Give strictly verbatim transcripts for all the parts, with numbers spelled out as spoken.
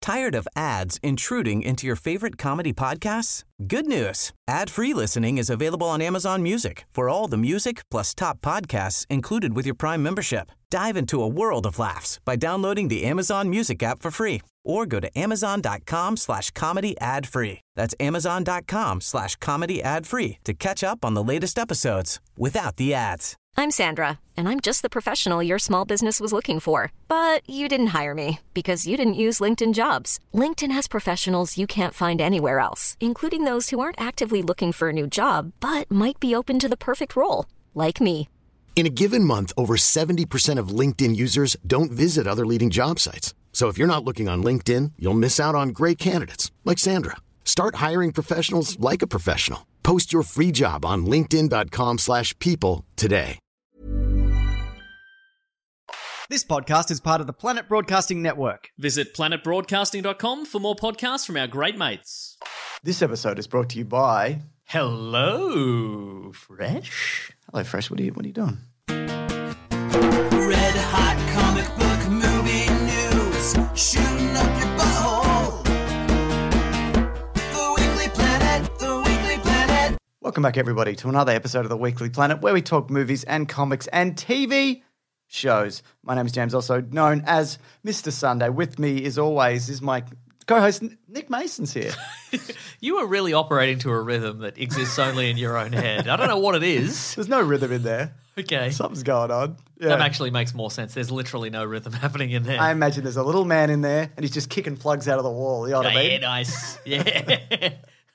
Tired of ads intruding into your favorite comedy podcasts? Good news. Ad-free listening is available on Amazon Music for all the music plus top podcasts included with your Prime membership. Dive into a world of laughs by downloading the Amazon Music app for free or go to amazon.com slash comedy ad free. That's amazon.com slash comedy ad free to catch up on the latest episodes without the ads. I'm Sandra, and I'm just the professional your small business was looking for. But you didn't hire me because you didn't use LinkedIn Jobs. LinkedIn has professionals you can't find anywhere else, including those who aren't actively looking for a new job, but might be open to the perfect role, like me. In a given month, over seventy percent of LinkedIn users don't visit other leading job sites. So if you're not looking on LinkedIn, you'll miss out on great candidates like Sandra. Start hiring professionals like a professional. Post your free job on linkedin.com slash people today. This podcast is part of the Planet Broadcasting Network. Visit planet broadcasting dot com for more podcasts from our great mates. This episode is brought to you by... Hello, Fresh. Hello, Fresh. What are you, what are you doing? Red hot comic book movie news, shooting up your butthole. The Weekly Planet, the Weekly Planet. Welcome back, everybody, to another episode of the Weekly Planet, where we talk movies and comics and T V shows. My name is James, also known as Mister Sunday. With me, as always, is my co-host Nick Mason's here. You are really operating to a rhythm that exists only in your own head. I don't know what it is. There's no rhythm in there. Okay. Something's going on. Yeah. That actually makes more sense. There's literally no rhythm happening in there. I imagine there's a little man in there and he's just kicking plugs out of the wall. You know what yeah, I mean? yeah, nice. Yeah.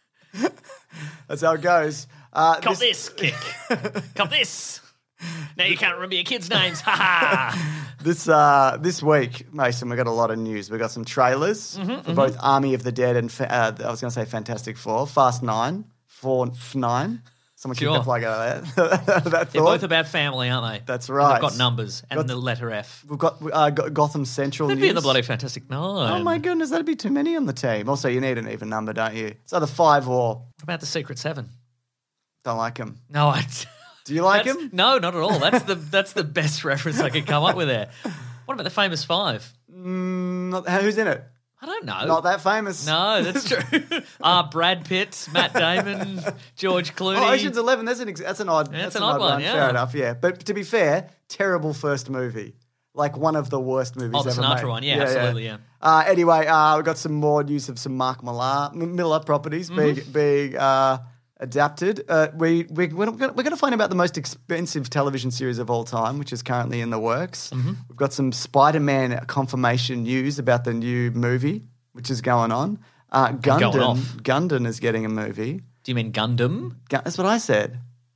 That's how it goes. Uh, Cop this, kick. Cop this. Now you can't remember your kids' names. Ha ha. This uh, this week, Mason, we got a lot of news. We got some trailers mm-hmm, for mm-hmm. both Army of the Dead and fa- uh, I was going to say Fantastic Four, Fast Nine, Four F Nine. Someone Sure. kicked a plug out of that. that They're thought. both about family, aren't they? That's And right. they've got numbers and Got- the letter F. We've got uh, Go- Gotham Central That'd news. be in the bloody Fantastic Nine. Oh my goodness, that'd be too many on the team. Also, you need an even number, don't you? It's either five or What about the Secret Seven? don't like them. No, I. Do you like That's- him? No, not at all. That's the that's the best reference I could come up with there. What about the famous five? Mm, not, who's in it? I don't know. Not that famous. No, that's true. Ah, Brad Pitt, Matt Damon, George Clooney. Oh, Ocean's Eleven. That's an ex- that's an odd. Yeah, that's it's an odd one, yeah. Fair enough. Yeah, but to be fair, terrible first movie. Like one of the worst movies Oh, the ever Sinatra made. one. Yeah, absolutely, yeah. Uh, anyway, uh, we got some more news of some Mark Millar, M- Miller properties being Mm-hmm. being uh, adapted. Uh, we we we're going we're to find about the most expensive television series of all time, which is currently in the works. Mm-hmm. We've got some Spider-Man confirmation news about the new movie, which is going on. Uh, Going Gundam, off. Gundam is getting a movie. Do you mean Gundam? Gu- That's what I said.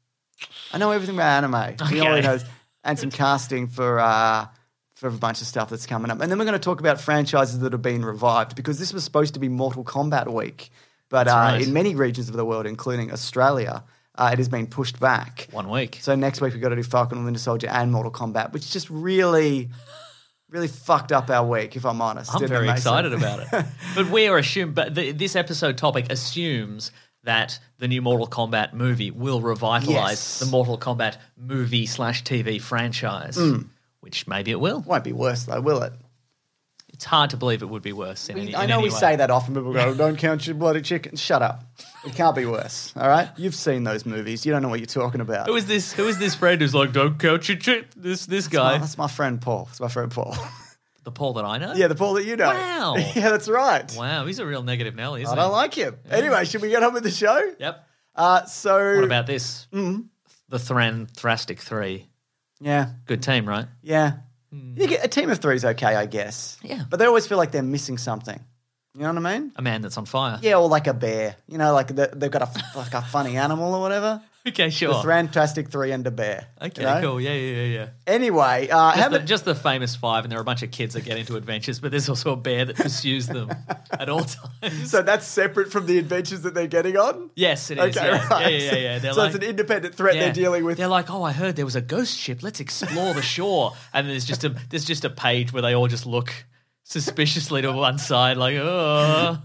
I know everything about anime. He Okay. only knows, and some casting for uh, for a bunch of stuff that's coming up. And then we're going to talk about franchises that have been revived because this was supposed to be Mortal Kombat week, but uh, right. in many regions of the world, including Australia, uh, it has been pushed back. One week. So next week we've got to do Falcon and Winter Soldier and Mortal Kombat, which just really, really fucked up our week, if I'm honest. I'm Didn't very it, Mason? excited about it. But we are assumed, but the, this episode topic assumes that the new Mortal Kombat movie will revitalize Yes. the Mortal Kombat movie slash T V franchise, Mm. which maybe it will. Won't be worse though, will it? It's hard to believe it would be worse. In any, I in know any we way. say that often, people go, don't count your bloody chicken. Shut up. It can't be worse, all right? You've seen those movies. You don't know what you're talking about. Who is this? Who is this friend who's like, don't count your chick? This this That's my, guy, that's my friend Paul. It's my friend Paul. the Paul that I know. Yeah, the Paul that you know. Wow. Yeah, that's right. Wow, he's a real negative Nelly, isn't I don't he? like him. Anyway, should we get on with the show? Yep. Uh, so, What about this? Mm. The Thran Thrastic Three. yeah, Good team, right? yeah. You get, a team of three is okay, I guess. Yeah. But they always feel like they're missing something. You know what I mean? A man that's on fire. Yeah, or like a bear. You know, like the, they've got a, f- like a funny animal or whatever. Okay, sure. The Thrantastic Three and a bear. Okay, you know? cool. Yeah, yeah, yeah, yeah. Anyway, uh, Just how the, many- just the famous five, and there are a bunch of kids that get into adventures, but there's also a bear that pursues them at all times. So that's separate from the adventures that they're getting on? Yes, it is. Okay, yeah. right. yeah, yeah, yeah. They're so like, it's an independent threat yeah. they're dealing with. They're like, oh, I heard there was a ghost ship. Let's explore the shore. And there's just a there's just a page where they all just look suspiciously to one side, like, oh.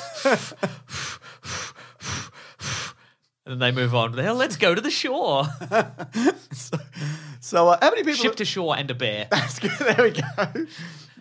And then they move on. Hell, let's go to the shore. so uh, how many people... Ship to shore and a bear. That's good. There we go.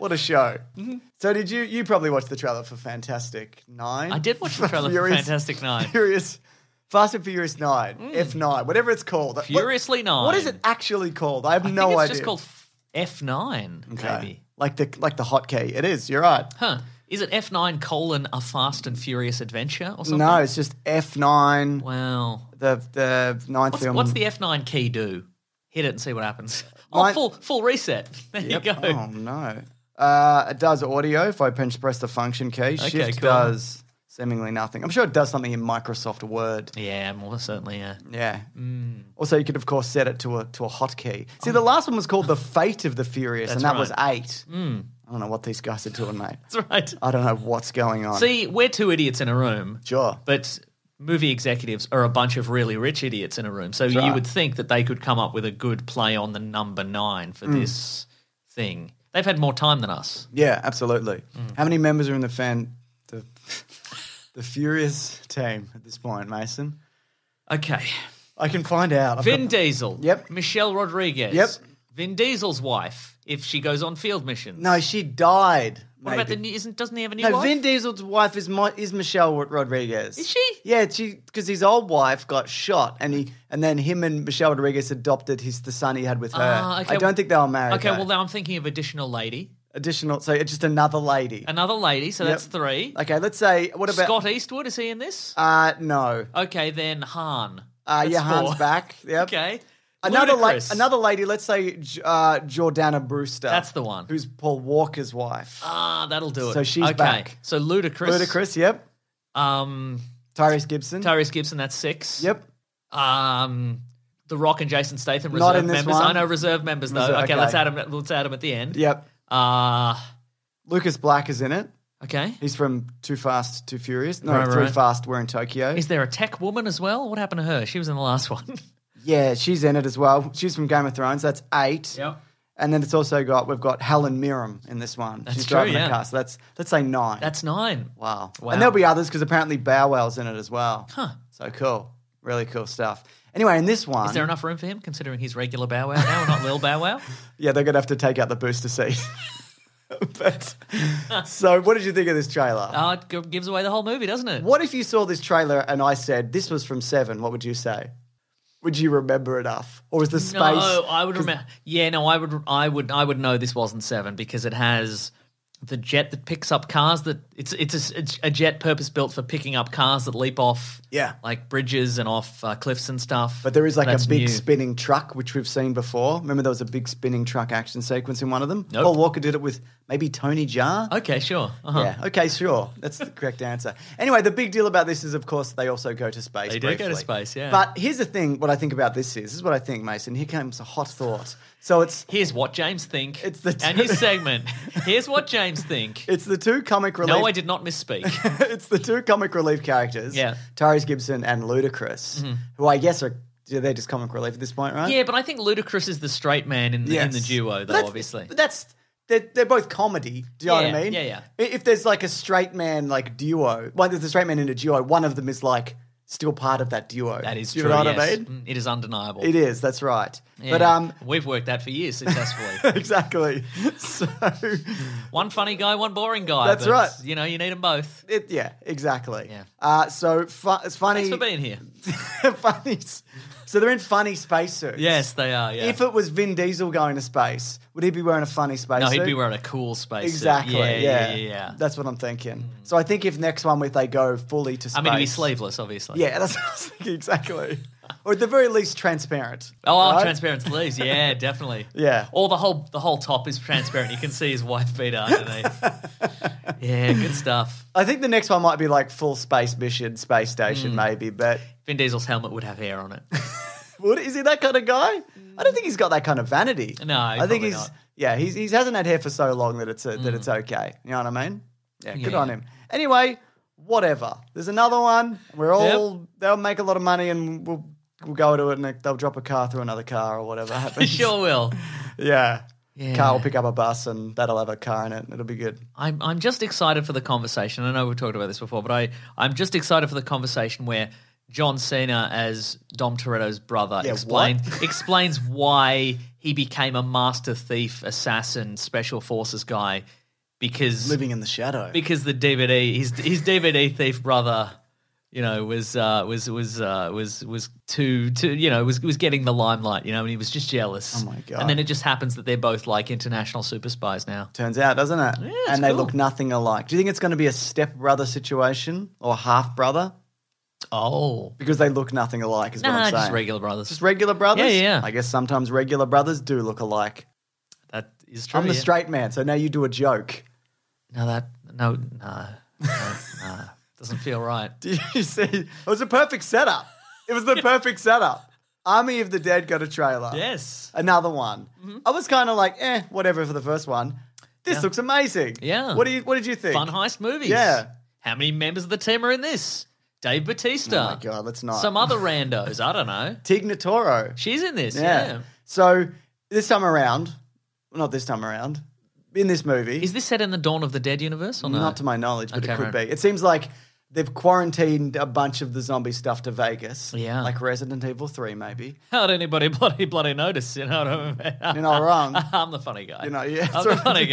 What a show. So did you, you probably watched the trailer for Fantastic Nine? I did watch the trailer for Fantastic Nine. Furious, Fast and Furious Nine, Mm. F nine, whatever it's called. What- Furiously Nine. What is it actually called? I have I no think it's idea. just called F nine, Okay. maybe. Like the like the hotkey. It is. You're right. Huh. Is it F nine colon a Fast and Furious adventure or something? No, it's just F nine. Wow. The the ninth What's, film. what's the F nine key do? Hit it and see what happens. Oh, Mine- full full reset. There Yep. you go. Oh no. Uh, it does audio if I pinch press the function key. Shift cool. does seemingly nothing. I'm sure it does something in Microsoft Word. Yeah, more certainly, yeah. Yeah. Mm. Also, you could of course set it to a to a hotkey. See, the last one was called The Fate of the Furious, That's and that right. was eight. Mm. I don't know what these guys are doing, mate. That's right. I don't know what's going on. See, we're two idiots in a room. Sure. But movie executives are a bunch of really rich idiots in a room. So right. you would think that they could come up with a good play on the number nine for Mm. this thing. They've had more time than us. Yeah, absolutely. Mm. How many members are in the fan the the Furious team at this point, Mason? Okay. I can find out. I've Vin got- Diesel. Yep. Michelle Rodriguez. Yep. Vin Diesel's wife, if she goes on field missions. No, she died. What about the maybe. new, isn't, doesn't he have a new No, wife? Vin Diesel's wife is my, is Michelle Rodriguez. Is she? Yeah, she because his old wife got shot, and he and then him and Michelle Rodriguez adopted his the son he had with her. Ah, okay. I don't think they were married. Okay, though. well, now I'm thinking of additional lady. additional. So it's just another lady. Another lady, so Yep. that's three. Okay, let's say what about Scott Eastwood, is he in this? Uh no. Okay, then Han. Uh, That's yeah, Han's four. back. Yep. Okay. Another la- Ludacris. another lady. Let's say J- uh, Jordana Brewster. That's the one. Who's Paul Walker's wife. Ah, that'll do it. So she's okay. back. So Ludacris. Ludacris. Yep. Um, Tyrese Gibson. Tyrese Gibson, that's six. Yep. Um, The Rock and Jason Statham, reserve Not in this members. one. I know reserve members though. Reserve- okay, okay. let's add them. Let's add them at the end. Yep. Uh Lucas Black is in it. okay. He's from Too Fast, Too Furious. No, Right, Three right. Fast, We're in Tokyo. Is there a tech woman as well? What happened to her? She was in the last one. Yeah, she's in it as well. She's from Game of Thrones. That's eight. Yep. And then it's also got we've got Helen Mirren in this one. That's she's true, driving yeah. a car. So that's let's say nine. That's nine. wow. Wow. And there'll be others because apparently Bow Wow's in it as well. Huh. So cool. Really cool stuff. Anyway, in this one, Is there enough room for him, considering he's regular Bow Wow now, not Lil Bow Wow? yeah, they're gonna have to take out the booster seat. But so, what did you think of this trailer? Oh, it g- gives away the whole movie, doesn't it? What if you saw this trailer and I said this was from Seven? What would you say? Would you remember enough, or was the space? No, I would 'cause- remember. Yeah, no, I would. I would. I would know this wasn't Seven because it has the jet that picks up cars. That it's it's a, it's a jet purpose built for picking up cars that leap off. Yeah. like bridges and off uh, cliffs and stuff. But there is like That's a big new. spinning truck, which we've seen before. Remember there was a big spinning truck action sequence in one of them? Nope. Paul Walker did it with maybe Tony Jaa. Okay, sure. Uh-huh. Yeah, okay, sure. That's the correct answer. Anyway, the big deal about this is, of course, they also go to space. They do go to briefly. space, yeah. But here's the thing, what I think about this is, this is what I think, Mason. Here comes a hot thought. So it's Here's what James think. It's the and two- his segment. Here's what James think. it's the two comic relief. No, I did not misspeak. it's the two comic relief characters, Yeah. Tyrese Gibson and Ludacris, who I guess are they're just comic relief at this point, right? Yeah, but I think Ludacris is the straight man in the, in the Yes. duo, But though. that's- Obviously, But that's they're, they're both comedy. Do you know Yeah, what I mean? yeah, yeah. I- If there's like a straight man like duo, one there's a straight man in a duo, one of them is like still part of that duo. that is Do you true. know what yes. I mean? Mm, It is undeniable. It is. That's right. Yeah. But um, we've worked that for years successfully. exactly. So One funny guy, one boring guy. That's but, right. You know, you need them both. it, yeah, exactly. Yeah. Uh, so fu- it's funny. Thanks for being here. funny. So they're in funny spacesuits. Yes, they are. Yeah. If it was Vin Diesel going to space, would he be wearing a funny spacesuit? no, he'd be wearing a cool space Exactly. suit. Yeah, yeah, yeah, yeah. yeah. That's what I'm thinking. So I think if next one if they go fully to space, I mean, he'd be sleeveless, obviously. Yeah, that's what I was thinking exactly. Or at the very least, transparent. Oh, right? transparent sleeves. Yeah, definitely. Yeah. Or the whole the whole top is transparent. You can see his wife beater underneath. Yeah, good stuff. I think the next one might be like full space mission, space station, Hmm. maybe. But Vin Diesel's helmet would have hair on it. what, is he that kind of guy? I don't think he's got that kind of vanity. No, I think probably he's not. yeah, he's he hasn't had hair for so long that it's a, that it's okay. You know what I mean? Yeah, good Yeah. on him. Anyway, whatever. There's another one. We're all they'll make a lot of money and we'll we'll go to it and they'll drop a car through another car or whatever happens. Sure will. Yeah. Yeah. Car will pick up a bus and that'll have a car in it. It'll be good. I'm I'm just excited for the conversation. I know we've talked about this before, but I I'm just excited for the conversation where John Cena as Dom Toretto's brother Yeah, explain, explains why he became a master thief, assassin, special forces guy because Living in the shadow. because the D V D his his D V D thief brother, you know, was uh, was was uh, was was too too you know was was getting the limelight, you know, and he was just jealous. Oh my God. And then it just happens that they're both like international super spies now. Turns out, doesn't it? Yeah, it's and they cool. look nothing alike. Do you think it's going to be a step-brother situation or half-brother? Oh, Because they look nothing alike is what nah, I'm saying. just regular brothers. Just regular brothers? Yeah, yeah. I guess sometimes regular brothers do look alike. That is true. I'm the yeah. straight man, so now you do a joke. No, that no, no, no, no. Doesn't feel right. Did you see? It was a perfect setup. It was the perfect setup. Army of the Dead got a trailer. Yes. Another one. I was kind of like, eh, whatever for the first one. This Yeah. looks amazing. Yeah. What do you? What did you think? Fun heist movies. Yeah. How many members of the team are in this? Dave Bautista. Oh my God, let's not. Some other randos. I don't know. Tig Notaro. She's in this. Yeah. Yeah. So this time around, well, not this time around, in this movie, Is this set in the Dawn of the Dead universe or no? not to my knowledge, but Okay, it could right. be. It seems like they've quarantined a bunch of the zombie stuff to Vegas. Yeah. Like Resident Evil three, maybe. How'd anybody bloody bloody notice? You know what I mean? You're not wrong. I'm the funny guy. You know, yeah, I'm that's the right. funny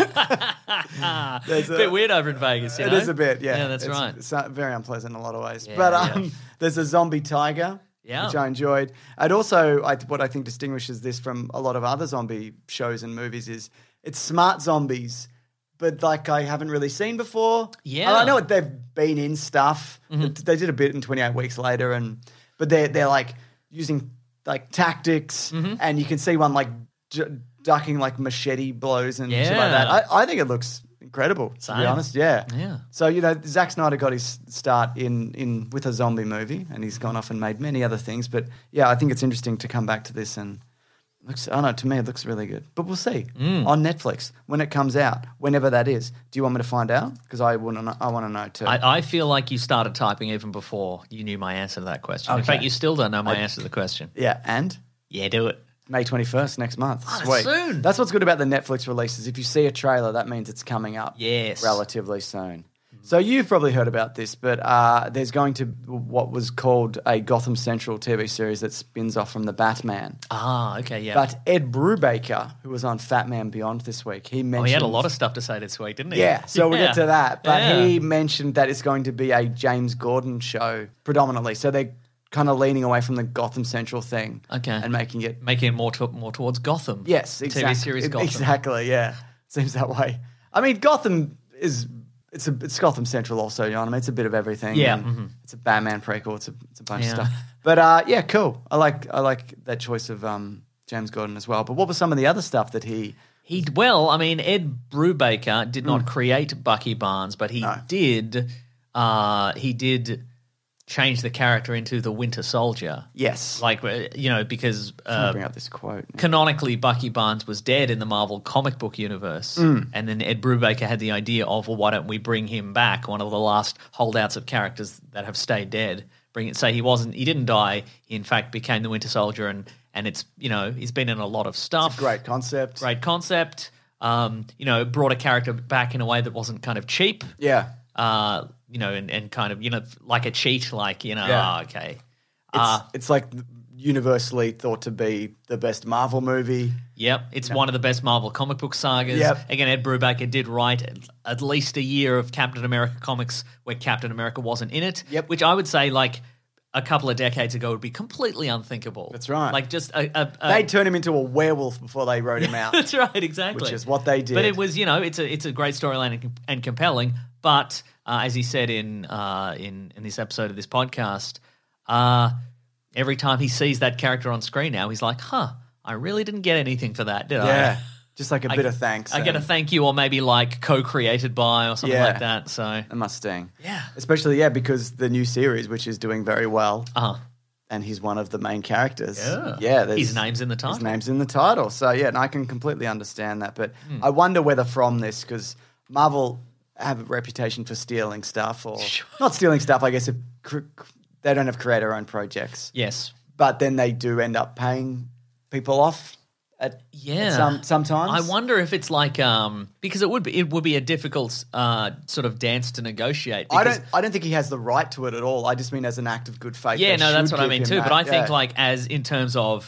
guy. There's a bit weird over in Vegas. You It know? is a bit, yeah. Yeah, that's It's- right. It's uh, very unpleasant in a lot of ways. Yeah, but yeah. um, there's a zombie tiger, Yeah. which I enjoyed. And also, I, what I think distinguishes this from a lot of other zombie shows and movies is it's smart zombies, but like I haven't really seen before. Yeah. And I know they've been in stuff. Mm-hmm. They did a bit in twenty-eight Weeks Later, and but they're they're like using like tactics, Mm-hmm. and you can see one like j- ducking like machete blows and shit like Yeah. that. I, I think it looks incredible. To Same. be honest, yeah, Yeah. So you know, Zack Snyder got his start in in with a zombie movie, and he's gone off and made many other things. But yeah, I think it's interesting to come back to this and. Looks, I don't know, to me it looks really good. But we'll see. Mm. On Netflix, when it comes out, whenever that is. Do you want me to find out? Because I want to know, I want to know too. I, I feel like you started typing even before you knew my answer to that question. In Okay. fact, you still don't know my answer to the question. yeah, and Yeah, do it. May twenty-first next month. Oh, Sweet. soon. That's what's good about the Netflix releases. If you see a trailer, that means it's coming up Yes. relatively soon. So you've probably heard about this, but uh, there's going to what was called a Gotham Central T V series that spins off from the Batman. Ah, okay, yeah. But Ed Brubaker, who was on Fat Man Beyond this week, he mentioned... oh, he had a lot of stuff to say this week, didn't he? Yeah, so we'll Yeah. get to that. But Yeah. he mentioned that it's going to be a James Gordon show predominantly. So they're kind of leaning away from the Gotham Central thing. Okay. And making it... Making it more to, more towards Gotham. Yes, T V exactly. series Gotham. Exactly, yeah. Seems that way. I mean, Gotham is... It's a it's Gotham Central also, you know what I mean? It's a bit of everything. Yeah, and mhm. It's a Batman prequel. It's a, it's a bunch Yeah. of stuff. But uh, yeah, cool. I like I like that choice of um, James Gordon as well. But what was some of the other stuff that he... He well, I mean, Ed Brubaker did not create Bucky Barnes, but he No. did. Uh, he did change the character into the Winter Soldier. Yes. Like uh, you know, because I'm gonna uh, bring up this quote. canonically Bucky Barnes was dead in the Marvel comic book universe, and then Ed Brubaker had the idea of, well, why don't we bring him back? One of the last holdouts of characters that have stayed dead. Bring it. Say he wasn't. He didn't die. He in fact became the Winter Soldier, and and it's you know he's been in a lot of stuff. Great concept. Great concept. Um, you know, brought a character back in a way that wasn't kind of cheap. Yeah. Uh, you know, and, and kind of, you know, like a cheat, like, you know, Yeah. oh, okay. It's, Uh, it's like universally thought to be the best Marvel movie. Yep, it's one of the best Marvel comic book sagas. Yep. Again, Ed Brubaker did write at least a year of Captain America comics where Captain America wasn't in it. Yep. Which I would say, like, a couple of decades ago would be completely unthinkable. That's right. Like, just a... a, a They'd turn him into a werewolf before they wrote him out. That's right, exactly. Which is what they did. But it was, you know, it's a it's a great storyline and, and compelling. But uh, as he said in uh, in in this episode of this podcast, uh, every time he sees that character on screen now, he's like, "Huh, I really didn't get anything for that, did I?" Yeah. Just like a I- bit of thanks. I get a and thank you, or maybe like co-created by, or something Yeah. like that. So, It must sting. yeah, Especially, yeah, because the new series, which is doing very well, uh huh. and he's one of the main characters. Yeah. Yeah. there's- His name's in the title. His name's in the title. So, yeah, and I can completely understand that. But Hmm. I wonder whether from this, because Marvel have a reputation for stealing stuff, or not stealing stuff, I guess, if cr- cr- they don't have creator-owned projects. Yes. But then they do end up paying people off at, Yeah. at some sometimes. I wonder if it's like um because it would be it would be a difficult uh sort of dance to negotiate. I because- don't. I don't think he has the right to it at all. I just mean as an act of good faith. Yeah, they no, that's should what I give mean him too. that. But I think Yeah. like as in terms of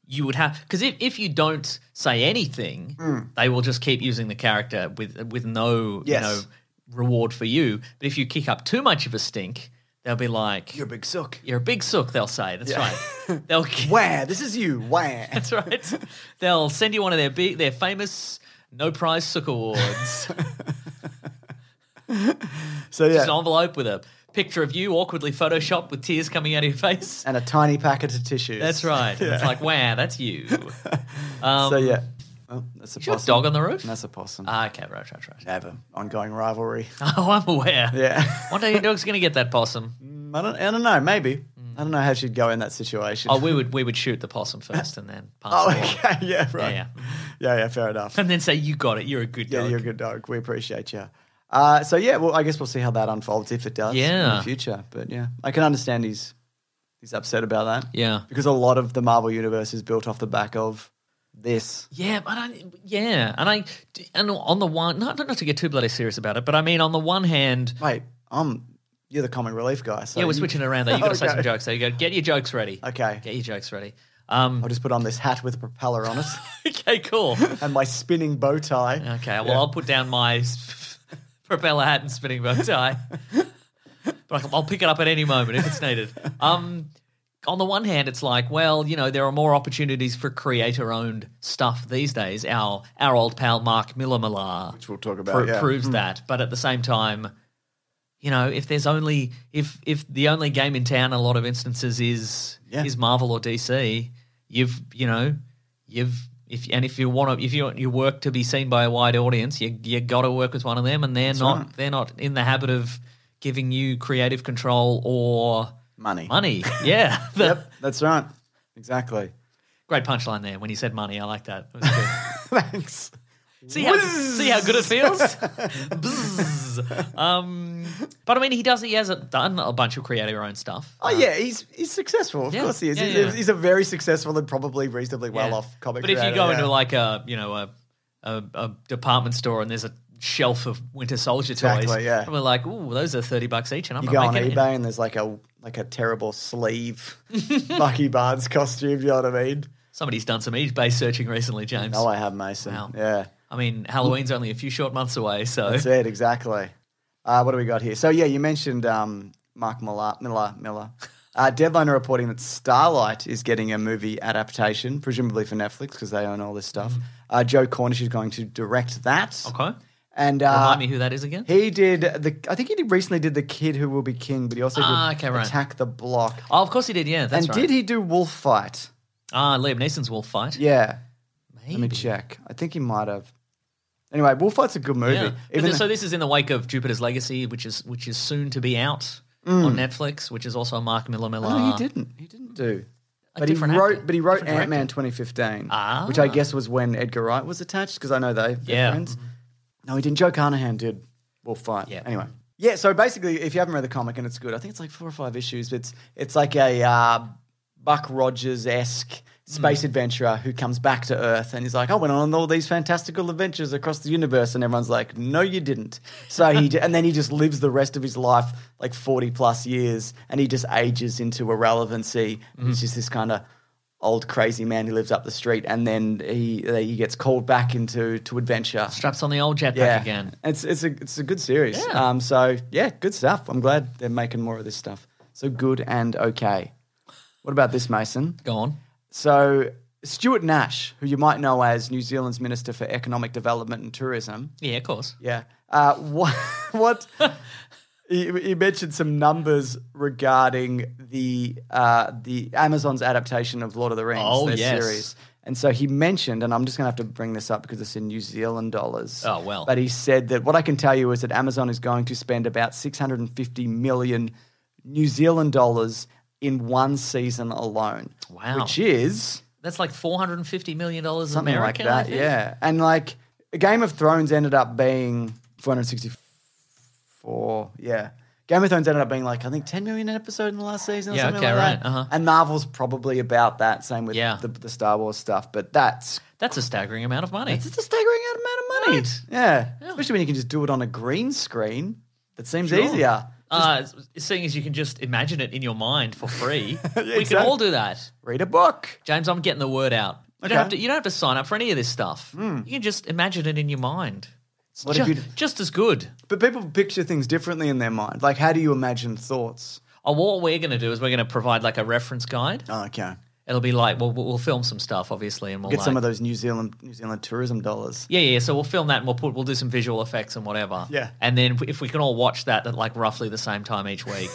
you would have because if, if you don't say anything, Mm. they will just keep using the character with with no Yes. you know reward for you. But if you kick up too much of a stink, they'll be like, You're a big sook. "You're a big sook." They'll say, "That's Yeah. right." They'll Wah, this is you. Wah. That's right. They'll send you one of their big, their famous no prize sook awards. So, yeah. Just an envelope with a picture of you awkwardly photoshopped with tears coming out of your face. And a tiny packet of tissues. That's right. And it's like, wow, that's you. Um, So, yeah. Well, that's a is your possum. dog on the roof? That's a possum. Ah, okay, right, right, right. They have an ongoing rivalry. Oh, I'm aware. Yeah. One day your dog's going to get that possum. I don't, I don't know. Maybe. I don't know how she'd go in that situation. Oh, we would we would shoot the possum first and then pass Oh, the ball. okay. Yeah, right. Yeah, yeah, yeah, fair enough. And then say, you got it. You're a good Yeah, dog. you're a good dog. We appreciate you. Uh, so, yeah, well, I guess we'll see how that unfolds if it does in Yeah. the future. But, yeah, I can understand he's he's upset about that. Yeah. Because a lot of the Marvel Universe is built off the back of this. Yeah, but I, yeah, and I, and on the one, not not to get too bloody serious about it, but I mean, on the one hand, Wait, um, you're the comic relief guy. So yeah, we're you- switching it around there. You got to say Okay. some jokes. So you got get your jokes ready. Okay. Get your jokes ready. Um, I'll just put on this hat with a propeller on it okay, cool. and my spinning bow tie. Okay, well, I'll put down my propeller hat and spinning bow tie, but I'll pick it up at any moment if it's needed. Um, on the one hand, it's like, well, you know, there are more opportunities for creator-owned stuff these days. Our our old pal Mark Millar, Which we'll talk about, yeah. proves that. But at the same time, you know, if there's only if if the only game in town, in a lot of instances is Yeah. is Marvel or D C, you've you know you've if and if you want to if you want your work to be seen by a wide audience, you you got to work with one of them, and they're That's not right. they're not in the habit of giving you creative control or Money. money. Yeah, The- Yep, that's right. Exactly. Great punchline there when he said money. I like that. It was good. Thanks. See how see how good it feels. Bzz. um, but I mean, he does. He has done a bunch of creative own stuff. Oh, yeah, he's he's successful. Of Yeah, course he is. yeah, he's, yeah. he's a very successful and probably reasonably Yeah. well-off comic But if you creator, go yeah. into like a you know a, a a department store and there's a shelf of Winter Soldier Exactly, toys, yeah. we're like, ooh, those are thirty bucks each, and I'm You not go on making it. eBay and there's like a like a terrible sleeve Bucky Barnes costume, you know what I mean? Somebody's done some eBay searching recently, James. No, I have, Mason. Wow. Yeah. I mean, Halloween's only a few short months away, so That's it, exactly. Uh, what do we got here? So, yeah, you mentioned um, Mark Miller. Miller, Miller. Uh, Deadline are reporting that Starlight is getting a movie adaptation, presumably for Netflix because they own all this stuff. Uh, Joe Cornish is going to direct that. Mm-hmm. okay. And uh, Remind me who that is again. he did the. I think he did recently did The Kid Who Will Be King, but he also did Ah, okay, right. Attack the Block. Oh, of course he did. Yeah, that's and right. did he do Wolf Fight? Ah, Liam Neeson's Wolf Fight. Yeah. Maybe. Let me check. I think he might have. Anyway, Wolf Fight's a good movie. Yeah. But Even this- so this is in the wake of Jupiter's Legacy, which is which is soon to be out on Netflix, which is also a Mark Miller Miller. Mm. Oh, he didn't. He didn't do. A But he different wrote. actor, But he wrote different Ant Man director. twenty fifteen, Ah. which I guess was when Edgar Wright was attached because I know they they're Yeah. friends. No, he didn't. Joe Carnahan did Wolf Fight. Yeah. Anyway, yeah. So basically, if you haven't read the comic and it's good, I think it's like four or five issues. But it's it's like a uh, Buck Rogers esque space Hmm. adventurer who comes back to Earth and he's like, I went on all these fantastical adventures across the universe, and everyone's like, no, you didn't. So he j- and then he just lives the rest of his life like forty plus years, and he just ages into irrelevancy. Hmm. He's just this kind of old crazy man who lives up the street, and then he he gets called back into to adventure. Straps on the old jetpack Yeah, again. It's it's a it's a good series. Yeah. Um. So yeah, good stuff. I'm glad they're making more of this stuff. So good and okay. What about this, Mason? Go on. So Stuart Nash, who you might know as New Zealand's Minister for Economic Development and Tourism. Yeah, of course. Yeah. Uh, what what he, he mentioned some numbers regarding the uh, the Amazon's adaptation of Lord of the Rings, Oh, their yes. series. And so he mentioned, and I'm just going to have to bring this up because it's in New Zealand dollars. Oh, well. But he said that what I can tell you is that Amazon is going to spend about six hundred fifty million New Zealand dollars in one season alone. Wow. Which is That's like four hundred fifty million dollars something American, like I that, think. yeah. And like Game of Thrones ended up being four hundred sixty-four, yeah. Game of Thrones ended up being like, I think, ten million an episode in the last season or Yeah, something okay, like right, that. uh-huh. And Marvel's probably about that, same with Yeah. the, the Star Wars stuff. But that's That's a staggering amount of money. it's a staggering amount of money. Right. Yeah. Yeah. Especially when you can just do it on a green screen. That seems Sure. easier. Uh, seeing as you can just imagine it in your mind for free, we can exactly. all do that. Read a book. James, I'm getting the word out. You, Okay. don't have to, you don't have to sign up for any of this stuff. You can just imagine it in your mind. It's What ju- if you- just as good. But people picture things differently in their mind. Like, how do you imagine thoughts? Oh, what we're going to do is we're going to provide like a reference guide. Oh, okay. It'll be like, well, we'll we'll film some stuff, obviously, and we'll Get like, some of those New Zealand New Zealand tourism dollars. Yeah, yeah. So we'll film that and we'll put we'll do some visual effects and whatever. Yeah. And then if we can all watch that at like roughly the same time each week,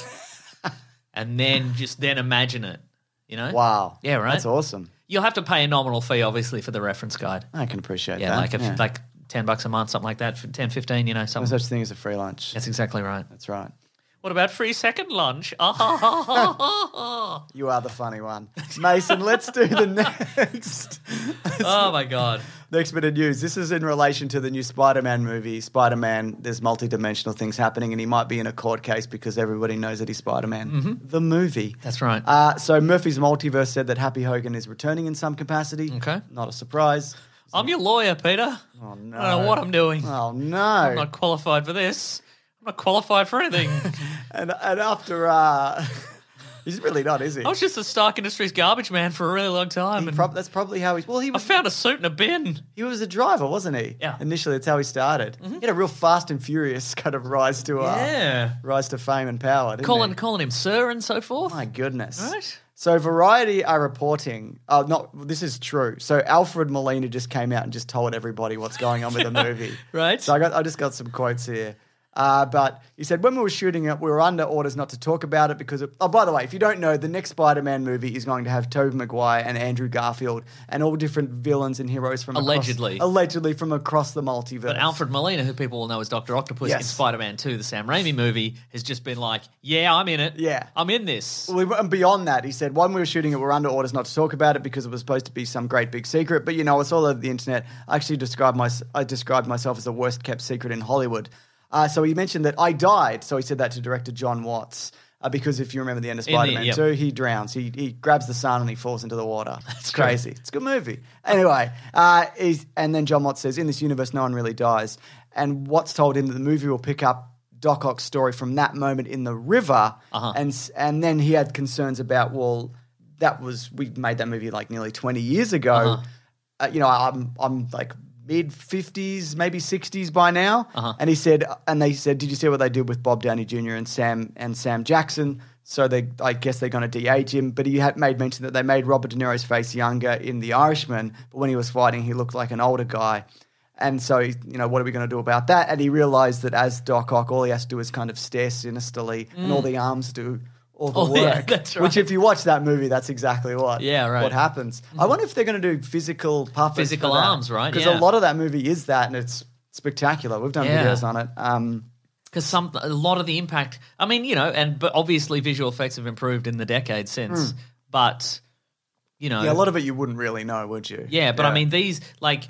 and then just then imagine it, you know? Wow. Yeah, right. That's awesome. You'll have to pay a nominal fee, obviously, for the reference guide. I can appreciate Yeah, that. like if, like ten bucks a month, something like that, for ten, fifteen, you know, No something. such thing as a free lunch. That's exactly right. That's right. What about free second lunch? Ah, ha, ha, ha, ha, ha. You are the funny one. Mason, let's do the next Oh my god. next bit of news. This is in relation to the new Spider-Man movie. Spider-Man, there's multi-dimensional things happening and he might be in a court case because everybody knows that he's Spider-Man. The movie. That's right. Uh, so Murphy's Multiverse said that Happy Hogan is returning in some capacity. Okay. Not a surprise. I'm your lawyer, Peter. Oh, no. I don't know what I'm doing. Oh, no. I'm not qualified for this. I'm not qualified for anything. And, and after... Uh, he's really not, is he? I was just a Stark Industries garbage man for a really long time. He and prob- that's probably how he's... Well, he I was... found a suit in a bin. He was a driver, wasn't he? Yeah. Mm-hmm. Initially, that's how he started. He had a real fast and furious kind of rise to uh, Yeah. rise to fame and power. Didn't Calling, he? calling him sir and so forth. My goodness. Right. So Variety are reporting. Oh, not this is true. So Alfred Molina just came out and just told everybody what's going on with the movie. Right. So I got I just got some quotes here. Uh, but he said, when we were shooting it, we were under orders not to talk about it because of... Oh, by the way, if you don't know, the next Spider-Man movie is going to have Tobey Maguire and Andrew Garfield and all different villains and heroes from... Allegedly. Across, allegedly from across the multiverse. But Alfred Molina, who people will know as Doctor Octopus in Yes. Spider-Man two, the Sam Raimi movie, has just been like, yeah, I'm in it. Yeah. I'm in this. We went beyond that. He said, when we were shooting it, we were under orders not to talk about it because it was supposed to be some great big secret. But, you know, it's all over the internet. I actually described, my, I described myself as the worst kept secret in Hollywood. Uh, so he mentioned that I died. So he said that to director John Watts. Uh, because if you remember the end of In the- Spider-Man yep. two, he drowns. He he grabs the sun and he falls into the water. It's great. crazy. It's a good movie. Anyway, uh, he's, and then John Watts says, in this universe, no one really dies. And Watts told him that the movie will pick up Doc Ock's story from that moment in the river. Uh-huh. And s- and then he had concerns about, well, that was, we made that movie like nearly twenty years ago. Uh-huh. Uh, you know, I'm I'm like mid fifties, maybe sixties by now. Uh-huh. And he said, and they said, did you see what they did with Bob Downey Junior and Sam and Sam Jackson? So they, I guess they're going to de-age him. But he had made mention that they made Robert De Niro's face younger in The Irishman, but when he was fighting, he looked like an older guy. And so, he, you know, what are we going to do about that? And he realized that as Doc Ock, all he has to do is kind of stare sinisterly, and all the arms do all the Oh, yeah, work. that's right. Which, if you watch that movie, that's exactly what Yeah, right. what happens. I wonder if they're going to do physical puppets, Physical for that. arms, right? Because Yeah. a lot of that movie is that, and it's spectacular. We've done Yeah. videos on it. Um, Because some a lot of the impact, I mean, you know, and but obviously visual effects have improved in the decades since. But you know, yeah, a lot of it you wouldn't really know, would you? yeah, but I mean, these like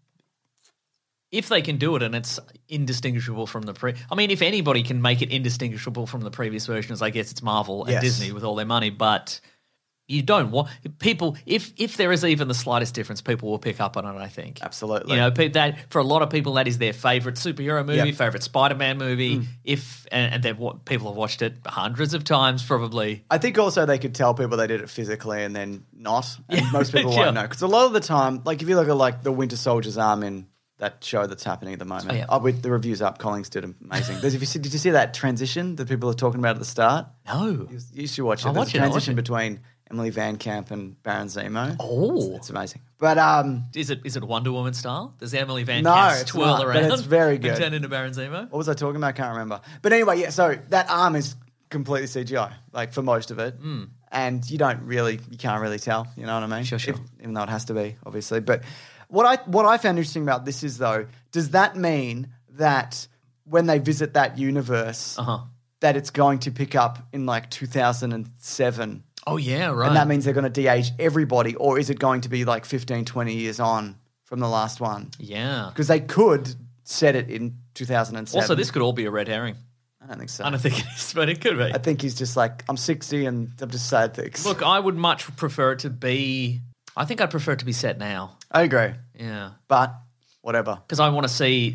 if they can do it and it's indistinguishable from the pre, I mean, if anybody can make it indistinguishable from the previous versions, I guess it's Marvel and Yes. Disney with all their money. But you don't want people. If if there is even the slightest difference, people will pick up on it. I think Absolutely. You know, pe- that for a lot of people, that is their favorite superhero movie, Yep. favorite Spider-Man movie. If and, and they've wa- people have watched it hundreds of times, probably. I think also they could tell people they did it physically and then not. And Yeah, most people sure. won't know. Because a lot of the time, like if you look at like the Winter Soldier's arm in that show that's happening at the moment, Oh, yeah. oh, with the reviews up, Collings did amazing. There's, if you see, did you see that transition that people are talking about at the start? No. You, you should watch it. I'll There's watch a it, I'll transition watch it. between Emily Van Camp and Baron Zemo. Oh. It's amazing. But um, Is it is it Wonder Woman style? Does Emily Van No, Camp it's twirl not, but around? it's very and good. turn into Baron Zemo? what was I talking about? I can't remember. But anyway, yeah, so that arm is completely C G I, like for most of it. Mm. And you don't really, you can't really tell, you know what I mean? Sure, sure. If- even though it has to be, obviously. But what I what I found interesting about this is, though, does that mean that when they visit that universe, Uh-huh. that it's going to pick up in like two thousand seven? Oh yeah, right. And that means they're going to de-age everybody, or is it going to be like fifteen, twenty years on from the last one? yeah. Because they could set it in two thousand seven. Also, this could all be a red herring. I don't think so. I don't think it is, but it could be. I think he's just like, I'm sixty and I'm just sad things. Look, I would much prefer it to be. I think I'd prefer it to be set now. I agree, Yeah, but whatever. because I want to see,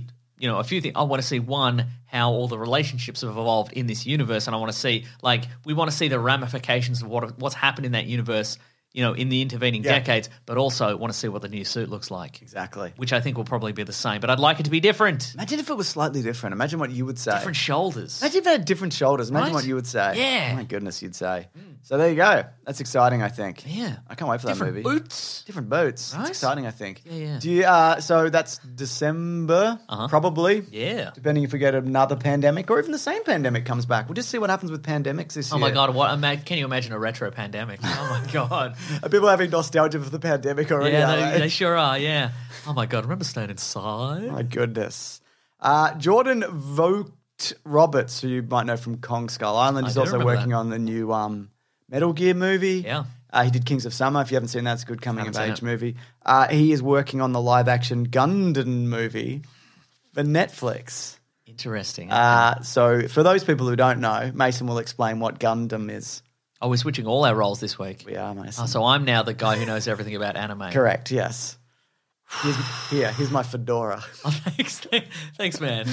you know, a few things. I want to see, one, how all the relationships have evolved in this universe, and I want to see, like, we want to see the ramifications of what what's happened in that universe, you know, in the intervening Yeah. decades, but also want to see what the new suit looks like. Exactly. Which I think will probably be the same, but I'd like it to be different. Imagine if it was slightly different. Imagine what you would say. Different shoulders. Imagine if it had different shoulders. Imagine Right? what you would say. Yeah. Oh my goodness, you'd say. So there you go. That's exciting, I think. Yeah. I can't wait for that Different movie. boots. Different boots. Right? It's exciting, I think. Yeah, yeah. Do you, uh, so that's December, Uh-huh. probably. Yeah. Depending if we get another pandemic or even the same pandemic comes back. We'll just see what happens with pandemics this Oh year. my God, what? ima- Can you imagine a retro pandemic? Oh my God. Are people having nostalgia for the pandemic already? Yeah, are they, they? they sure are, yeah. Oh my God, remember staying inside? My goodness. Uh, Jordan Vogt Roberts, who you might know from Kong Skull Island, I is do also remember working that. on the new um, Metal Gear movie. Yeah. Uh, he did Kings of Summer. If you haven't seen that, it's a good coming of Haven't seen age it. movie. Uh, he is working on the live action Gundam movie for Netflix. Interesting. Uh, so for those people who don't know, Mason will explain what Gundam is. oh, we're switching all our roles this week. We are, Mason. Oh, so I'm now the guy who knows everything about anime. Correct, yes. Here's, here, here's my fedora. Oh, thanks, thanks, man.